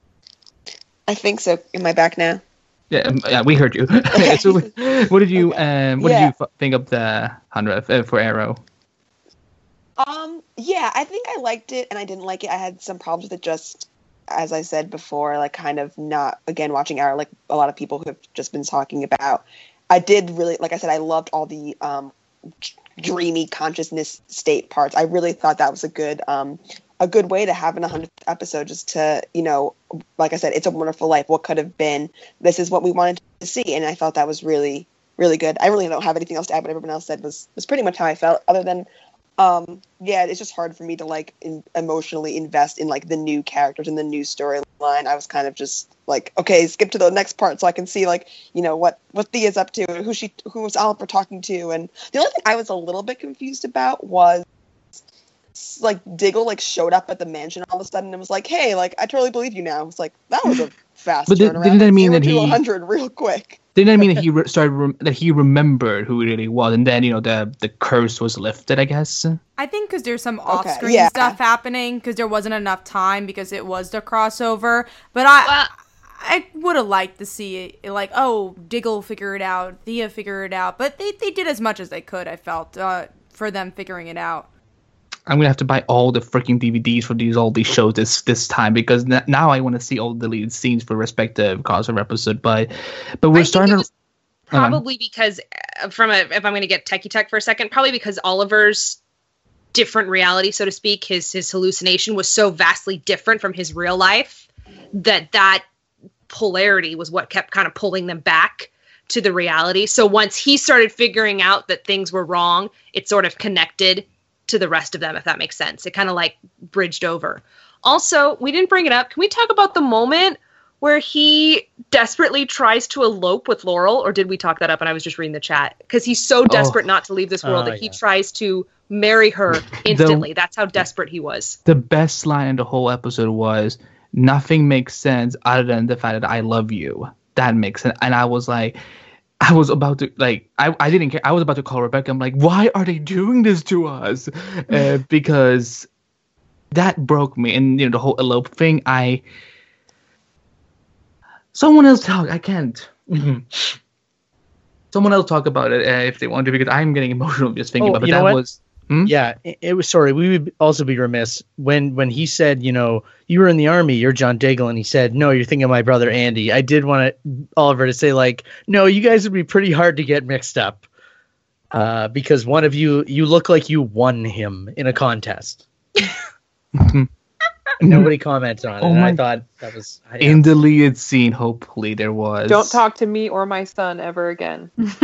I think so. Am I back now?
Yeah, um, yeah, we heard you. So, what did you um, what
Yeah.
did you f- think of the hundredth uh, for Arrow?
Um, yeah, I think I liked it and I didn't like it. I had some problems with it, just as I said before, like kind of not, again, watching Arrow, like a lot of people who have just been talking about. I did really, like I said, I loved all the um, dreamy consciousness state parts. I really thought that was a good um, a good way to have an hundredth episode, just to, you know, like I said, It's a Wonderful Life. What could have been? This is what we wanted to see. And I thought that was really, really good. I really don't have anything else to add. What everyone else said was, was pretty much how I felt, other than Um, yeah, it's just hard for me to like in, emotionally invest in like the new characters and the new storyline. I was kind of just like, okay, skip to the next part so I can see like, you know, what what Thea's up to and who she who was Oliver talking to. And the only thing I was a little bit confused about was like Diggle like showed up at the mansion all of a sudden and was like, hey, like I totally believe you now. It's like that was a fast
but
turnaround.
Didn't that mean
zero
that
to
he
one hundred real quick?
Didn't that mean that he re- started rem- that he remembered who he really was, and then you know the the curse was lifted? I guess.
I think because there's some
Okay,
off-screen
yeah.
stuff happening because there wasn't enough time because it was the crossover. But I
Well-
I would have liked to see it, like, oh, Diggle figure it out, Thea figure it out. But they, they did as much as they could, I felt, uh, for them figuring it out.
I'm gonna have to buy all the freaking D V Ds for these all these shows this this time because n- now I want to see all the deleted scenes for respective crossover episode. But but we're
I think
starting
it
to
was probably because uh, from a if I'm going to get techie tech for a second, probably because Oliver's different reality, so to speak, his his hallucination was so vastly different from his real life that that polarity was what kept kind of pulling them back to the reality. So once he started figuring out that things were wrong, it sort of connected to the rest of them, if that makes sense. It kind of like bridged over. Also, we didn't bring it up. Can we talk about the moment where he desperately tries to elope with Laurel? Or did we talk that up and I was just reading the chat? Because he's so desperate not to leave this world
Oh,
that he
yeah.
tries to marry her instantly. That's how desperate he was.
the best line in the whole episode was nothing makes sense other than the fact that I love you. That makes sense. And I was like, I was about to like I, I didn't care. I was about to call Rebecca. I'm like, why are they doing this to us? Uh, because that broke me. And you know the whole elope thing. I someone else talk. I can't. Someone else talk about it uh, if they want to because I'm getting emotional just thinking
Oh,
about it.
you
But
know
that
what?
was. Hmm?
Yeah, it, it was. Sorry, we would also be remiss when when he said, you know, you were in the army, you're John Diggle, and he said, no, you're thinking of my brother Andy. I did want to, Oliver to say like, no, you guys would be pretty hard to get mixed up, uh, because one of you, you look like you won him in a contest. Nobody commented on it.
Oh
and I
my-
thought that was I,
In the lead scene, hopefully there was.
Don't talk to me or my son ever again.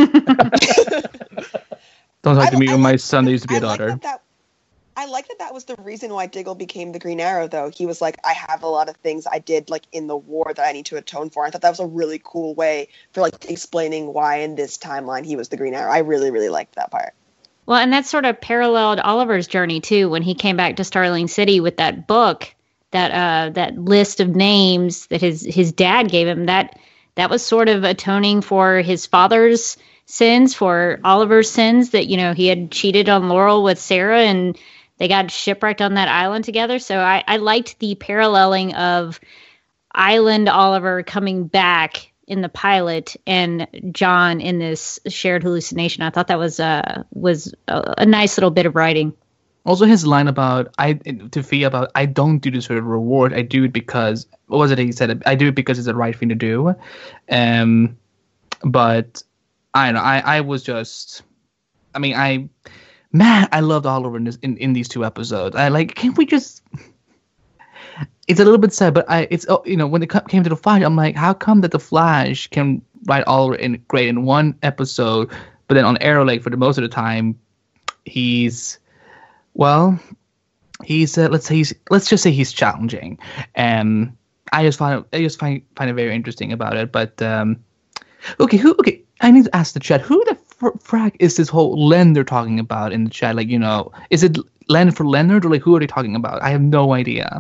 Don't talk
I-
to me
I
when my
like-
son. There used to be a
I like
daughter.
that, that I like that that was the reason why Diggle became the Green Arrow, though. He was like, I have a lot of things I did like in the war that I need to atone for. I thought that was a really cool way for like explaining why in this timeline he was the Green Arrow. I really, really liked that part.
Well, and that sort of paralleled Oliver's journey too when he came back to Starling City with that book, that uh, that list of names that his his dad gave him. That that was sort of atoning for his father's sins, for Oliver's sins, that you know he had cheated on Laurel with Sarah and they got shipwrecked on that island together. So I, I liked the paralleling of Island Oliver coming back in the pilot and John in this shared hallucination. I thought that was uh was a, a nice little bit of writing.
Also, his line about I to Fia about I don't do this for the reward. I do it because what was it he said? I do it because it's the right thing to do. Um, but I don't know. I I was just. I mean, I man, I loved Oliver in this in, in these two episodes. I like. Can't we just? It's a little bit sad, but I it's oh, you know when it co- came to the Flash, I'm like, how come that the Flash can write Oliver in great in one episode, but then on Arrow, like for the most of the time, he's well, he's uh, let's say he's let's just say he's challenging, and I just find I just find find it very interesting about it. But um, okay, who okay, I need to ask the chat who the fr- frack is this whole Len they're talking about in the chat? Like you know, is it Len for Leonard or like who are they talking about? I have no idea.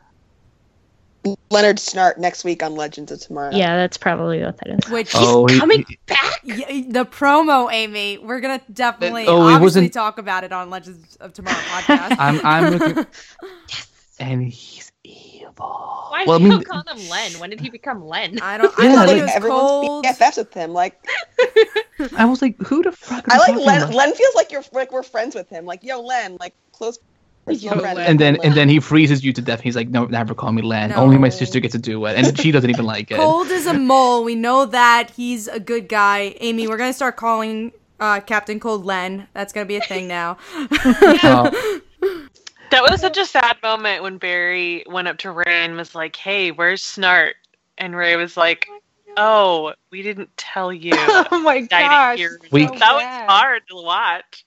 Leonard Snart next week on Legends of Tomorrow.
Yeah, that's probably what that is.
Which
Oh, he-
Coming
he-
back?
Yeah, the promo, Amy. We're gonna definitely
Oh, it
obviously
wasn't-
talk about it on Legends of Tomorrow podcast.
I'm I'm looking, and he's evil.
Why
Well, I
did
mean-
you call him Len? When did he become Len?
I don't. I
Yeah,
thought
like-
he was
Everyone's
cold.
B F Fs with him. Like,
I was like, who the fuck? Are
I
you
like
talking
Len.
about?
Len feels like you're like we're friends with him. Like, yo, Len, like close personal
Yo,
friend.
Len.
And then
Len.
and then he freezes you to death. He's like, no, never call me Len. Only my
No.
sister gets to do it, and she doesn't even like it.
Cold as a mole. We know that he's a good guy. Amy, we're gonna start calling uh, Captain Cold Len. That's gonna be a thing now.
Oh,
That was such a sad moment when Barry went up to Ray and was like, "Hey, where's Snart?" And Ray was like, "Oh, we didn't tell you."
Oh my
Died
gosh.
here.
We-
so
that was
bad.
hard to watch.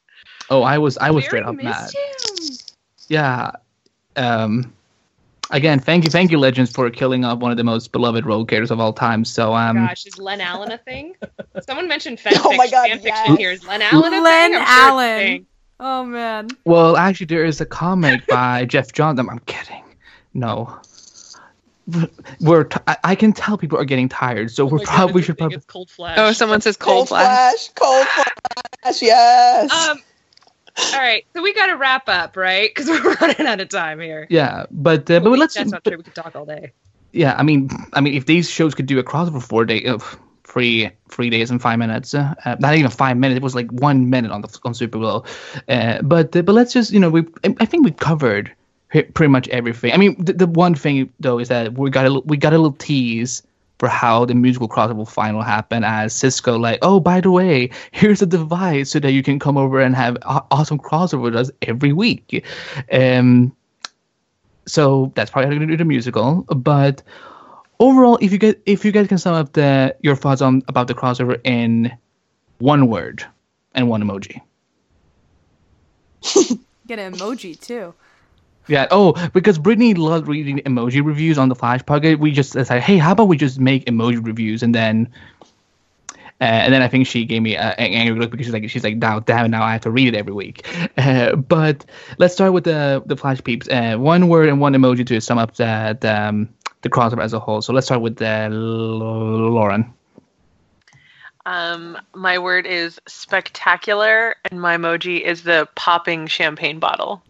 Oh, I was I was
Very
straight up mad.
missed him.
Yeah. Um. Again, thank you, thank you, Legends, for killing off one of the most beloved role characters of all time. So, um,
Gosh, is Len Allen a thing? Someone mentioned fanfiction.
Oh my God,
fanfiction
yes.
here. Is Len Allen a
Len
thing? I'm sure it's a
Allen.
thing.
Oh man.
well, actually, there is a comic by Jeff Johns. I'm, I'm kidding. No. We're t- I, I can tell people are getting tired, so
Oh
we're
my
probably
God,
we
it's a
should
thing.
probably.
It's Cold Flash.
Oh, someone says
Cold
Cold Flash.
Flash, Cold Flash, yes.
Um. All right, so we got to wrap up, right? Because we're running out of time here.
Yeah, but uh, but let's.
That's not
but-
true. We could talk all day.
Yeah, I mean, I mean, if these shows could do a crossover four day of three three days and five minutes, uh, uh, not even five minutes, it was like one minute on the on Supergirl. Uh, but uh, but let's just you know we I think we covered pretty much everything. I mean, the, the one thing though is that we got a we got a little tease for how the musical crossover final happened, as Cisco like, oh, by the way, here's a device so that you can come over and have a- awesome crossover with us every week. Um. So that's probably how they're gonna do the musical. But overall, if you get if you guys can sum up the your thoughts on about the crossover in one word and one emoji.
Get an emoji too.
Yeah. Oh, because Brittany loved reading emoji reviews on the Flash Pocket. We just decided, hey, how about we just make emoji reviews, and then, uh, and then I think she gave me a, an angry look because she's like, she's like, now, damn it, now I have to read it every week. Uh, but let's start with the the Flash peeps. Uh, one word and one emoji to sum up the the, um, the crossover as a whole. So let's start with uh, Lauren.
Um, my word is spectacular, and my emoji is the popping champagne bottle.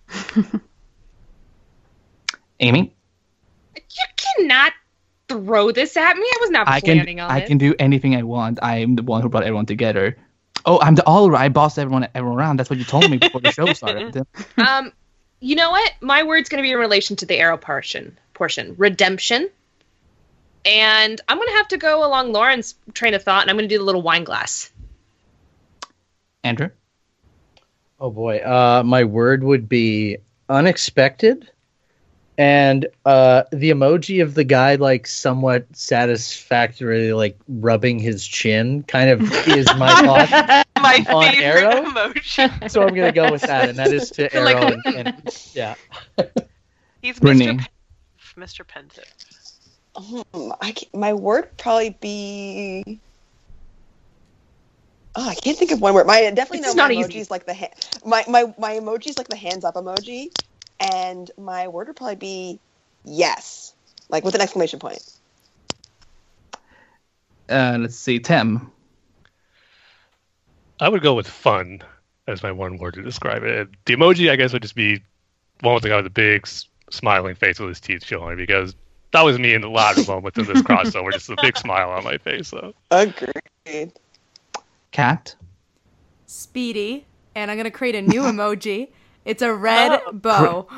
Amy.
You cannot throw this at me. I was not
I
planning
can
on
I
it.
can do anything I want. I am the one who brought everyone together. Oh, I'm the all right. I bossed everyone everyone around. That's what you told me before the show started.
Um, you know what? My word's going to be in relation to the arrow portion. Portion redemption, and I'm going to have to go along Lauren's train of thought, and I'm going to do the little wine glass.
Andrew.
Oh boy, uh, my word would be unexpected, and uh, the emoji of the guy like somewhat satisfactorily like rubbing his chin kind of is my thought
My
on
favorite
Arrow.
emoji.
So I'm gonna go with that, and that is to Arrow.
Like-
and, and, yeah,
He's
Brittany.
Mister Pen- Mister Pensive.
Hmm, I can't- my word would probably be. Oh, I can't think of one word. My definitely
It's
know
not
my
easy.
emojis like the ha- my my my emojis like the hands up emoji, and my word would probably be yes, like with an exclamation point.
Uh, let's see, Tim.
I would go with fun as my one word to describe it. The emoji, I guess, would just be one with the guy with the big s- smiling face with his teeth showing, because that was me in the latter moments of this crossover, just a big smile on my face. So
Agreed.
Kat.
Speedy, and I'm gonna create a new emoji. It's a red
Oh.
bow.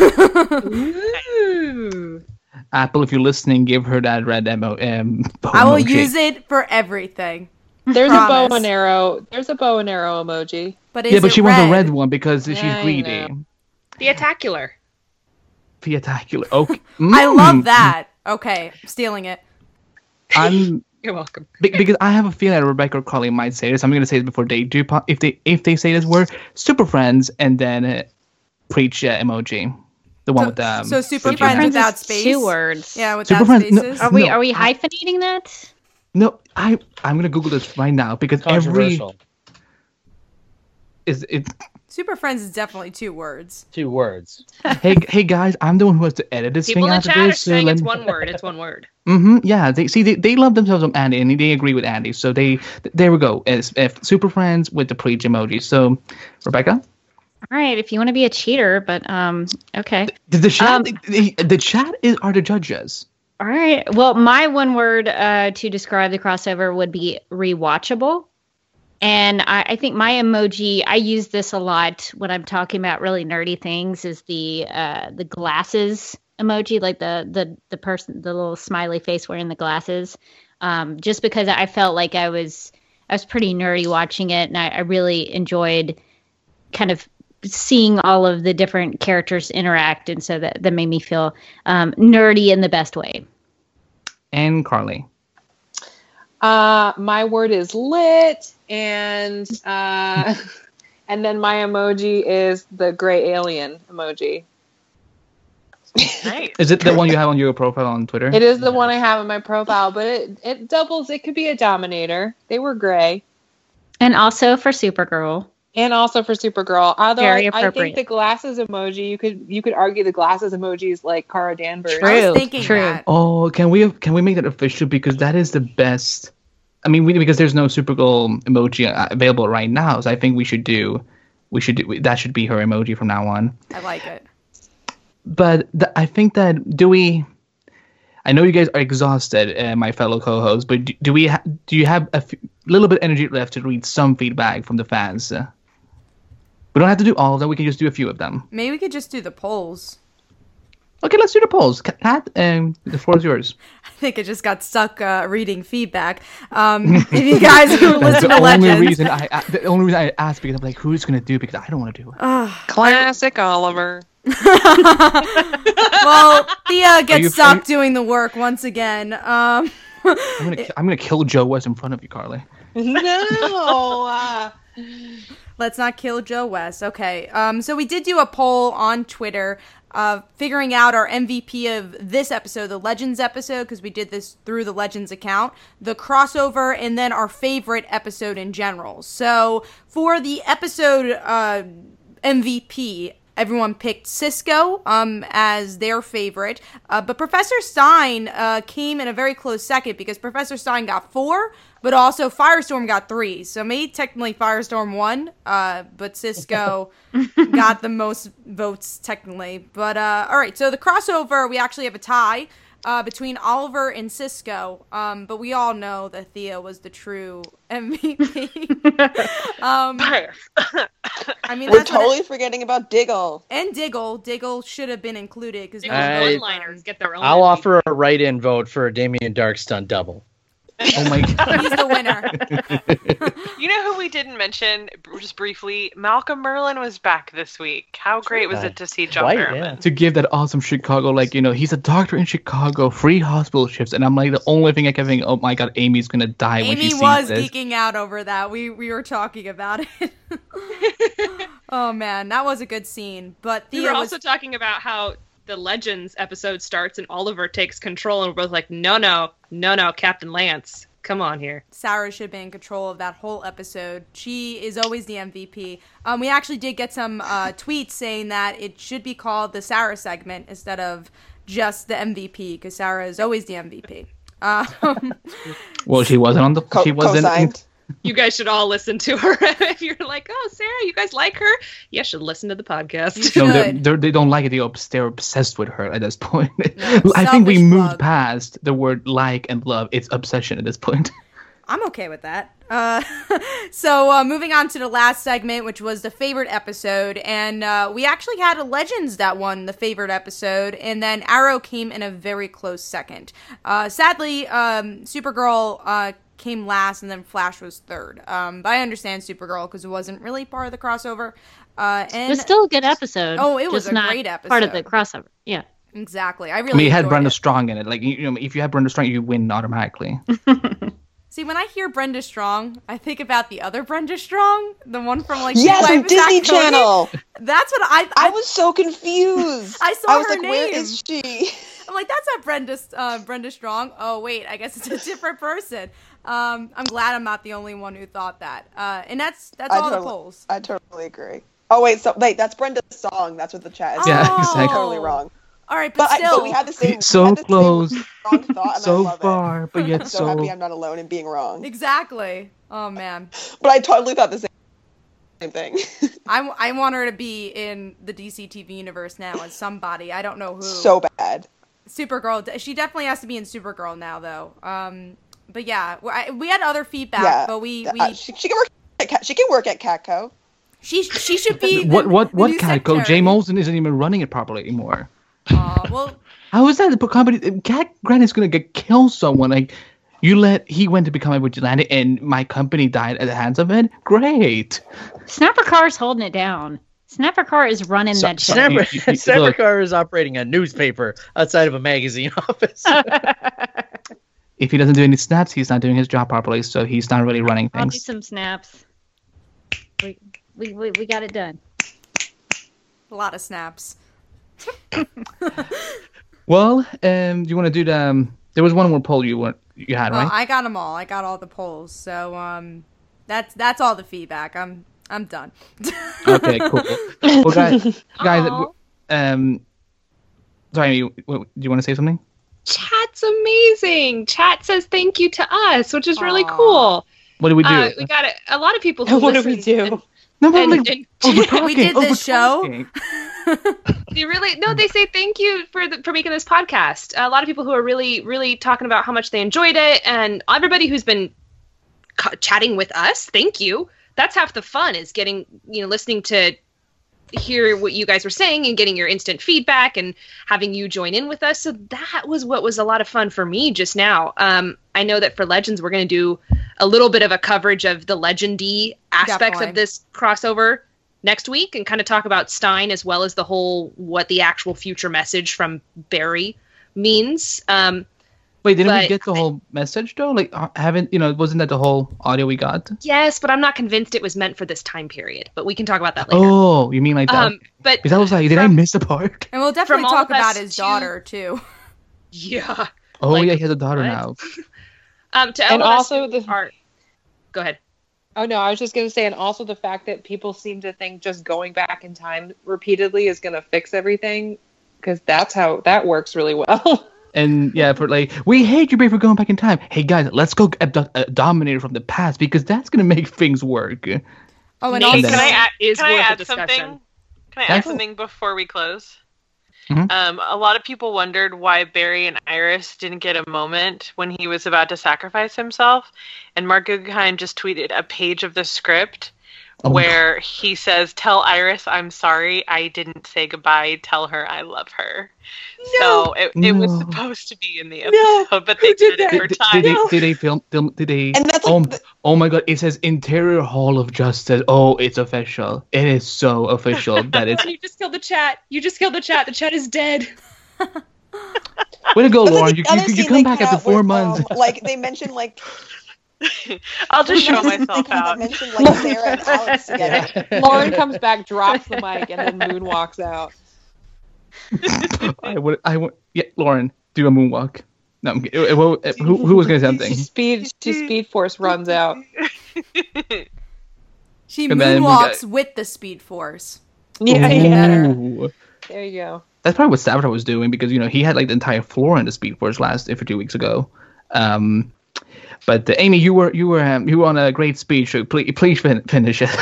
Ooh.
Apple, if you're listening, give her that red emo. Um,
I will
emoji.
use it for everything.
There's a bow
Promise.
and arrow. There's a bow and arrow emoji.
But is
Yeah, but
it
she
red?
wants a red one because she's
I
greedy.
know.
The attacular.
Theatacular. Okay.
I
Mm.
love that. Okay, I'm stealing it.
I'm
You're welcome.
be- because I have a feeling that Rebecca or Carly might say this. I'm going to say this before they do. po- If they if they say this word, Super Friends, and then uh, preach uh, emoji, the one
So,
with the um,
so super
freaking-
friends
Friends
without
is
space.
two words.
Yeah, without
Super Friends- no,
spaces.
Are we
No,
are we
I-
hyphenating that?
No, I I'm going to Google this right now because every
controversial.
is it.
Super friends is definitely two words.
Two words.
hey hey guys, I'm the one who has to edit this
People
thing
in
out of
chat are
this. so
saying
let
it's
me-
one word. It's one word.
Mm-hmm. Yeah, they see they, they love themselves on Andy, and they agree with Andy. So they there we go. It's, if Super Friends with the preach emoji. So, Rebecca,
All right, if you want to be a cheater, but um, okay.
the, the chat
Um,
the, the chat is are the judges.
All right. Well, my one word uh, to describe the crossover would be rewatchable. And I, I think my emoji, I use this a lot when I'm talking about really nerdy things, is the uh, the glasses emoji, like the the the person, the little smiley face wearing the glasses. Um, just because I felt like I was I was pretty nerdy watching it, and I, I really enjoyed kind of seeing all of the different characters interact, and so that, that made me feel um, nerdy in the best way.
And Carly.
Uh, my word is lit, and uh, And then my emoji is the gray alien emoji.
Nice.
Is it the one you have on your profile on Twitter?
It is the one I have on my profile, but it, it doubles. It could be a Dominator. They were gray.
And also for Supergirl.
And also for Supergirl. Although
Very
I, I
appropriate.
think the glasses emoji, you could you could argue the glasses emoji is like Kara Danvers.
I was thinking
True.
that.
Oh, can we can we make that official? Because that is the best. I mean, we, because there's no Supergirl emoji uh, available right now, so I think we should do, we should do that should be her emoji from now on.
I like it.
But th- I think that do we? I know you guys are exhausted, uh, my fellow co-hosts, but do, do we? Ha- do you have a f- little bit of energy left to read some feedback from the fans? Uh, we don't have to do all of them. We can just do a few of them.
Maybe we could just do the polls.
Okay, let's do the polls. Kat, um, the floor is yours.
I think I just got stuck uh, reading feedback. Um, if you guys who
That's
listen
the
to
only
Legends,
reason I a- the only reason I asked because I'm like, who's gonna do it? Because I don't want to do it.
Classic Oliver.
well, Thea
you-
gets
are
stuck
you-
doing the work once again. Um,
I'm gonna ki- I'm gonna kill Joe West in front of you, Carly.
No. uh,
Let's not kill Joe West. Okay. Um, so we did do a poll on Twitter, uh, figuring out our M V P of this episode, the Legends episode, because we did this through the Legends account, the crossover, and then our favorite episode in general. So for the episode uh, M V P, everyone picked Cisco um, as their favorite, uh, but Professor Stein uh, came in a very close second because Professor Stein got four, but also Firestorm got three. So maybe technically Firestorm won, uh, but Cisco got the most votes technically. But uh, all right, so the crossover, we actually have a tie uh, between Oliver and Cisco, um, but we all know that Thea was the true M V P. um, I mean,
We're
that's what
totally forgetting about Diggle.
and Diggle. Diggle should have been included because no
Diggle's
one
I-
voted for
one-liners
him.
get their own.
I'll
M V P.
offer a write-in vote for Damien Dark stunt double.
Oh my god.
He's the winner.
You know who we didn't mention just briefly? Malcolm Merlin was back this week. How great was
Uh,
it to see John
right,
Merriman?
yeah.
To give that awesome Chicago, like, you know, he's a doctor in Chicago, free hospital shifts, and I'm like, the only thing I can think, oh my god, Amy's gonna die when she
Amy
sees
was
this.
geeking out over that. We we were talking about it. Oh man, that was a good scene. But
We
Thea
were
was
also talking about how the Legends episode starts and Oliver takes control, and we're both like, no, no, no, no, Captain Lance, come on here.
Sarah should be in control of that whole episode. She is always the M V P. Um, we actually did get some uh, tweets saying that it should be called the Sarah segment instead of just the M V P because Sarah is always the M V P. Um,
Well, she wasn't on the.
Co-
she wasn't.
co-signed.
You guys should all listen to her. If you're like, oh, Sarah, you guys like her? You should listen to the podcast.
You
No, they're,
should.
they're, they don't like it. They're, obs- they're obsessed with her at this point.
No,
I think we
selfish
moved
plug.
past the word like and love. It's obsession at this point.
I'm okay with that. Uh, so uh, moving on to the last segment, which was the favorite episode, and uh, we actually had a Legends that won the favorite episode, and then Arrow came in a very close second. Uh, sadly, um, Supergirl uh, came last, and then Flash was third. Um, but I understand Supergirl because it wasn't really part of the crossover. Uh,
It
and
was still a good episode.
Oh, it was
just
a
not
great
Part of the
episode.
crossover. Yeah.
exactly, I really.
I mean, it had
enjoyed
Brenda
it.
Strong in it. Like, you know, if you have Brenda Strong, you win automatically.
See, when I hear Brenda Strong, I think about the other Brenda Strong, the one from like
Yes,
Life
on
of
Disney
Zack Cody.
Channel.
That's what I.
I
I
was so confused.
I saw
I was
her
like, where
name.
is she?
I'm like, that's not Brenda. Uh, Brenda Strong. Oh wait, I guess it's a different person. Um, I'm glad I'm not the only one who thought that. Uh, and that's that's
I
all the
totally-
polls.
I totally agree. Oh wait, so wait, that's Brenda's song. That's what the chat is.
Yeah,
saying.
exactly.
I'm totally wrong.
All right, but,
But, I,
still,
but we had the same. we
So
had the same
close,
wrong thought, and I
so
love
far, but
it.
yet
I'm so,
so.
happy I'm not alone in being wrong.
exactly. Oh man,
But I totally thought the same, same thing.
I, w- I want her to be in the D C T V universe now as somebody. I don't know who.
so bad.
Supergirl. She definitely has to be in Supergirl now, though. Um, but yeah, we- I- we had other feedback,
Yeah,
but we,
Uh,
we
she, she can work. At Cat, she can work at Catco.
she she should be the,
What what
the
what
new
Catco?
secretary.
Jay Molson isn't even running it properly anymore.
Aw, well,
How is that? The company, Cat Grant is gonna get kill someone. Like, you let he went to become a vigilante, and my company died at the hands of it. Great.
Snapper Carr's holding it down. Snapper Carr is running
So,
that shit.
Snapper,
You- you- you-
Snapper
look.
Carr is operating a newspaper outside of a magazine office.
If he doesn't do any snaps, he's not doing his job properly, so he's not really running
I'll do
things.
some snaps. We, We we, we got it done.
A lot of snaps.
Well, um, do you want to do the? Um, there was one more poll you want you had,
Well,
right?
I got them all. I got all the polls. So um, that's that's all the feedback. I'm I'm done.
Okay, cool. Well, guys, guys, um, sorry, you, do you want to say something?
Chat's amazing. Chat says thank you to us, which is really
Aw.
cool.
What did we do?
Uh, we got a, a lot of people who
What do we
listen
do?
and-
no, but
and-
like,
and-
oh, we're talking.
We did
oh,
this
we're
show.
talking.
They really no. They say thank you for the, for making this podcast. A lot of people who are really really talking about how much they enjoyed it, and everybody who's been c- chatting with us. Thank you. That's half the fun is getting you know listening to hear what you guys were saying and getting your instant feedback and having you join in with us. So that was what was a lot of fun for me just now. Um, I know that for Legends we're going to do a little bit of a coverage of the Legendy aspects
Definitely.
of this crossover next week and kind of talk about Stein as well as the whole what the actual future message from Barry means. Um,
Wait, didn't we
but-
get the whole message though? Like, uh, haven't you know? Wasn't that the whole audio we got?
yes, but I'm not convinced it was meant for this time period. But we can talk about that later.
Oh, you mean like that?
um, but
Because I was like, did I
from-
miss a part?
And we'll definitely
all
talk
of us
about his
to-
daughter too.
yeah.
Oh
Like,
yeah, he has a daughter
what?
now.
Um, to
And
all of us
also
who
the-
are, go ahead.
Oh no, I was just gonna say, and also the fact that people seem to think just going back in time repeatedly is gonna fix everything, because that's how that works really well.
And yeah, for like, we hate you, Brave, for going back in time. Hey guys, let's go abduct a Dominator from the past because that's gonna make things work.
Oh, and
Nate,
also,
can I add, is
Can I
worth a
add
discussion.
something? Can I add
Yes.
something before we close?
Mhm.
Um, a lot of people wondered why Barry and Iris didn't get a moment when he was about to sacrifice himself, and Mark Guggenheim just tweeted a page of the script
Oh,
where he says, "Tell Iris I'm sorry. I didn't say goodbye. Tell her I love her." So it, it was
No.
supposed to be in the
No.
episode, but they
Who did
did it
that?
for
Did,
time.
did, they, did they film? Did, did they?
And that's like
oh,
the-
oh my god! It says Interior Hall of Justice. Oh, it's official. It is so official that it's.
You just killed the chat. You just killed the chat. The chat is dead.
Way to go,
But then
Lauren!
the
You,
other
you, you
scene
come
they
back
cut
after
out
four
was,
months.
Um, like they mentioned, like
I'll just show
they
myself
kind of
out.
mentioned like Sarah and Alex together.
Lauren comes back, drops the mic, and then Moon walks out.
I would. I would. Yeah, Lauren, do a moonwalk. No, I'm kidding. Uh, well, uh, who, who was gonna say something?
Speed, she Speed Force runs out.
she
And then we
moonwalks
got-
with the Speed Force.
Yeah, yeah.
Ooh.
There you go.
That's probably what Savitar was doing because you know he had like the entire floor in the Speed Force last for two weeks ago. Um, but uh, Amy, you were you were um, you were on a great speech. So please please fin- finish it.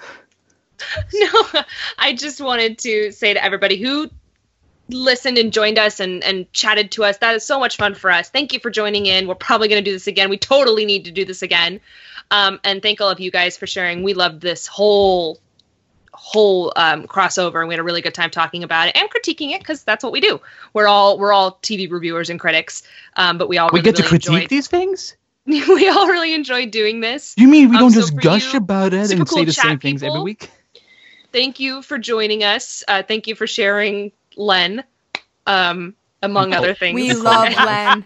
No, I just wanted to say to everybody who listened and joined us and, and chatted to us, that is so much fun for us. Thank you for joining in. We're probably going to do this again. We totally need to do this again. Um, and thank all of you guys for sharing. We loved this whole whole um, crossover, and we had a really good time talking about it and critiquing it because that's what we do. We're all we're all T V reviewers and critics, um, but we all
we
really,
get to
really
critique
enjoyed,
these things.
we all really enjoyed doing this.
You mean we
Um,
don't
so
just
for
gush
you,
about it
super
and
cool
say the
chat
same things every
people,
week?
Thank you for joining us. Uh, thank you for sharing Len, um, among
Oh,
other things.
We love Len.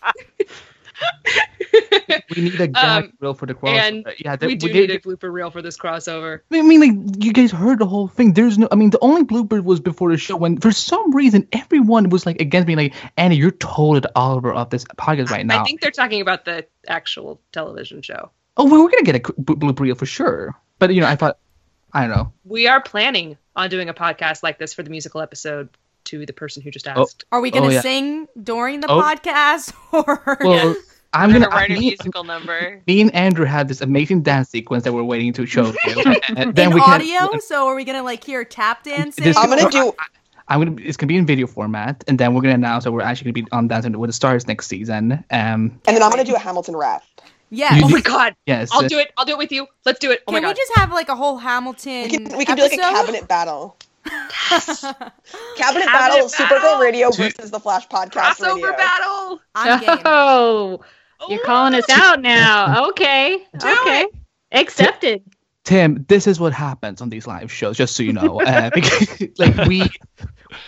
We need a gag
Um,
reel for the crossover.
and
yeah, that,
we do
did-
need a blooper reel for this crossover.
I mean, like you guys heard the whole thing. There's no. I mean, the only blooper was before the show when, for some reason, everyone was like against me. Like, Annie, you're totally the Oliver of this podcast right now.
I think they're talking about the actual television show.
Oh, well, we're gonna get a qu- b- blooper reel for sure. But you know, I thought, I don't know.
We are planning on doing a podcast like this for the musical episode to the person who just
Oh.
asked.
Are we gonna
Oh, yeah.
sing during the
Oh.
podcast or?
Well, I'm
We're
gonna.
gonna write a
me,
musical number.
me and Andrew had this amazing dance sequence that we're waiting to show you. And then
in
we can-
audio? So are we gonna like hear tap dancing?
This-
I'm gonna do.
I'm gonna. It's gonna be in video format, and then we're gonna announce that we're actually gonna be on Dancing with the Stars next season. Um.
And then I'm gonna do a Hamilton rap.
Yeah.
You
Oh
do-
my god!
Yes.
I'll do it. I'll do it with you. Let's do it. Oh
Can
my
we
god!
just have like a whole Hamilton?
We can we can do like a
episode?
cabinet battle. Cabinet,
Cabinet
battle,
battle!
Supergirl Radio versus the Flash Podcast
Crossover
Radio.
battle.
I'm game.
Oh, you're calling us out now. Okay. okay.
it.
Accepted.
Tim, this is what happens on these live shows, just so you know. Uh, because, like we,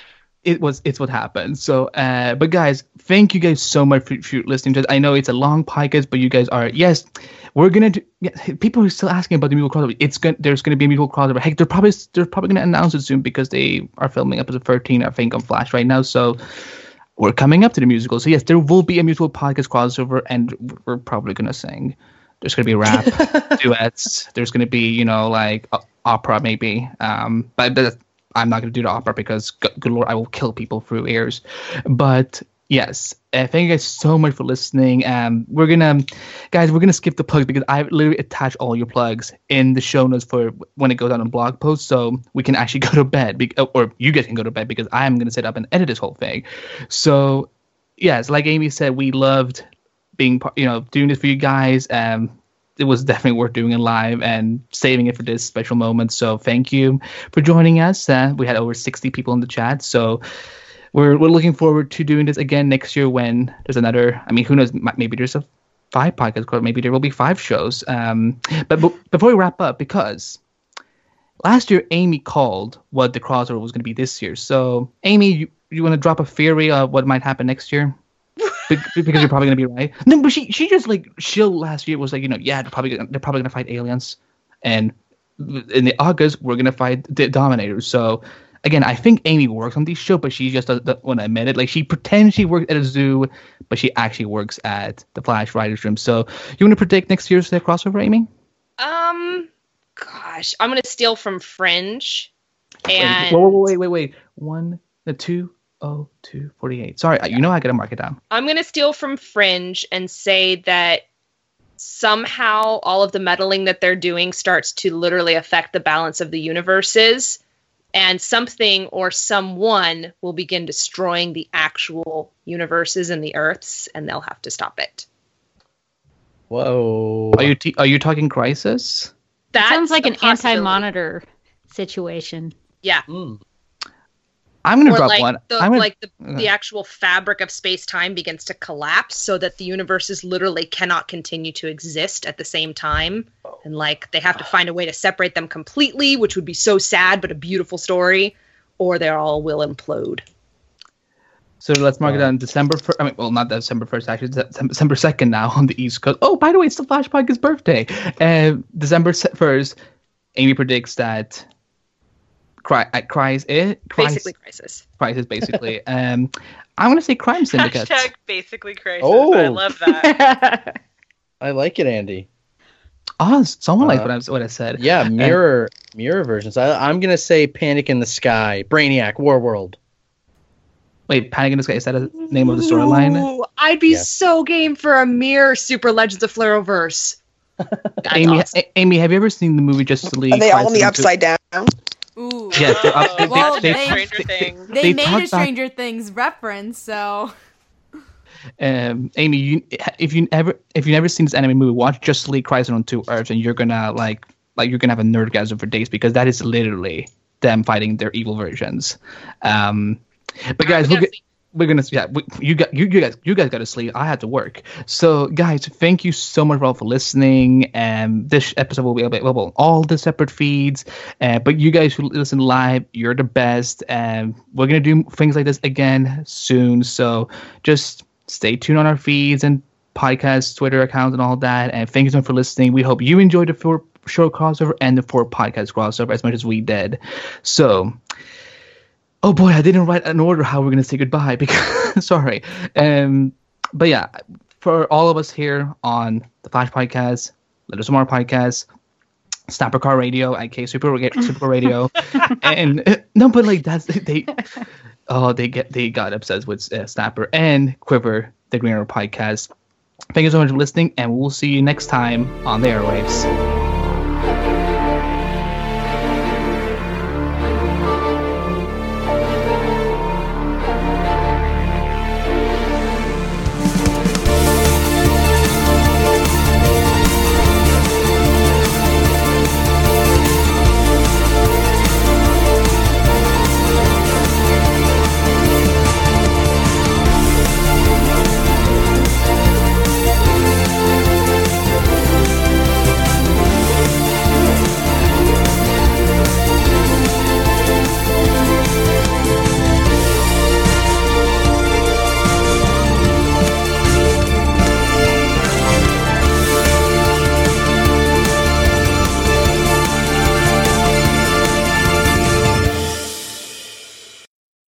it was it's what happened. So, uh, but guys, thank you guys so much for, for listening to it. I know it's a long podcast, but you guys are yes, we're gonna do. Yeah, people are still asking about the musical crossover. It's going there's gonna be a musical crossover. Heck, they're probably they're probably gonna announce it soon because they are filming episode thirteen, I think, on Flash right now. So we're coming up to the musical. So yes, there will be a musical podcast crossover, and we're probably gonna sing. There's gonna be rap, duets. There's gonna be you know like uh, opera maybe. Um, but, but I'm not gonna do the opera because good, good lord, I will kill people through ears. But yes, uh, thank you guys so much for listening. Um, we're gonna, guys, we're gonna skip the plugs because I've literally attached all your plugs in the show notes for when it goes out on blog post, so we can actually go to bed, be- or you guys can go to bed because I'm gonna sit up and edit this whole thing. So yes, like Amy said, we loved being, you know, doing this for you guys. Um, it was definitely worth doing it live and saving it for this special moment. So thank you for joining us. Uh, we had over sixty people in the chat, so. We're we're looking forward to doing this again next year when there's another. I mean, who knows? Maybe there's a five podcasts. Maybe there will be five shows. Um, but, but before we wrap up, because last year Amy called what the crossover was going to be this year. So Amy, you, you want to drop a theory of what might happen next year? Be- because you're probably going to be right. No, but she she just like chill last year was like you know yeah they're probably gonna, they're probably going to fight aliens, and in the August we're going to fight the Dominators. So. Again, I think Amy works on these shows, but she just doesn't want to admit it. Like, she pretends she works at a zoo, but she actually works at the Flash Writers Room. So, you want to predict next year's uh, crossover, Amy?
Um, gosh, I'm going to steal from Fringe. And
wait, wait, wait, wait, wait. One, the two, oh, two, forty-eight. Sorry, you know I got to mark it down.
I'm going to steal from Fringe and say that somehow all of the meddling that they're doing starts to literally affect the balance of the universes. And something or someone will begin destroying the actual universes and the Earths, and they'll have to stop it.
Whoa.
Are you t- are you talking Crisis?
That
sounds like an anti-monitor situation.
Yeah.
Mm.
I'm going to
or
drop
like
one.
The,
I'm gonna,
like the, the actual fabric of space-time begins to collapse so that the universes literally cannot continue to exist at the same time. And like they have to find a way to separate them completely, which would be so sad, but a beautiful story, or they all will implode.
So let's mark it down December first. I mean, well, not December first, actually. December second now on the East Coast. Oh, by the way, it's the Flash Podcast's birthday. Uh, December first, Amy predicts that Cry, uh, cries it cries,
basically crisis
crisis basically um I'm gonna say Crime Syndicate.
Hashtag basically crisis.
Oh.
I love that.
I like it, Andy.
Oh, someone uh, liked what I, what I said.
Yeah, mirror uh, mirror versions. I, I'm gonna say Panic in the Sky, Brainiac, Warworld.
Wait, Panic in the Sky, is that a name of the storyline?
I'd be
Yeah.
so game for a mirror Super Legends of Flareverse.
Amy,
awesome.
A- Amy, have you ever seen the movie Justice League?
Are they all in the
Crisis
upside down?
Ooh.
Yes, they're up. They,
Well,
they,
they-
Stranger
they,
Things.
They,
they
made
talk
a Stranger Things reference, so
um, Amy, you, if you ever if you never seen this anime movie, watch Justice League Crisis on Two Earths, and you're gonna like like you're gonna have a nerdgasm for days because that is literally them fighting their evil versions. Um, but guys, we're, we're gonna yeah, we, you got you, you guys you guys got to sleep. I had to work. So guys, thank you so much all for listening. And this episode will be available on all the separate feeds. Uh, but you guys who listen live, you're the best. And we're gonna do things like this again soon. So just stay tuned on our feeds and podcasts, Twitter accounts, and all that. And thank you so much for listening. We hope you enjoyed the four show crossover and the four podcast crossover as much as we did. So. Oh boy, I didn't write an order how we're going to say goodbye because sorry. Um, but yeah, for all of us here on the Flash Podcast, Let Us Tomorrow Podcast, Snapper Car Radio, I K Super Super Radio, and uh, no, but like that's they. Oh, they get they got obsessed with uh, Snapper and Quiver, the Green Arrow Podcast. Thank you so much for listening, and we'll see you next time on the airwaves.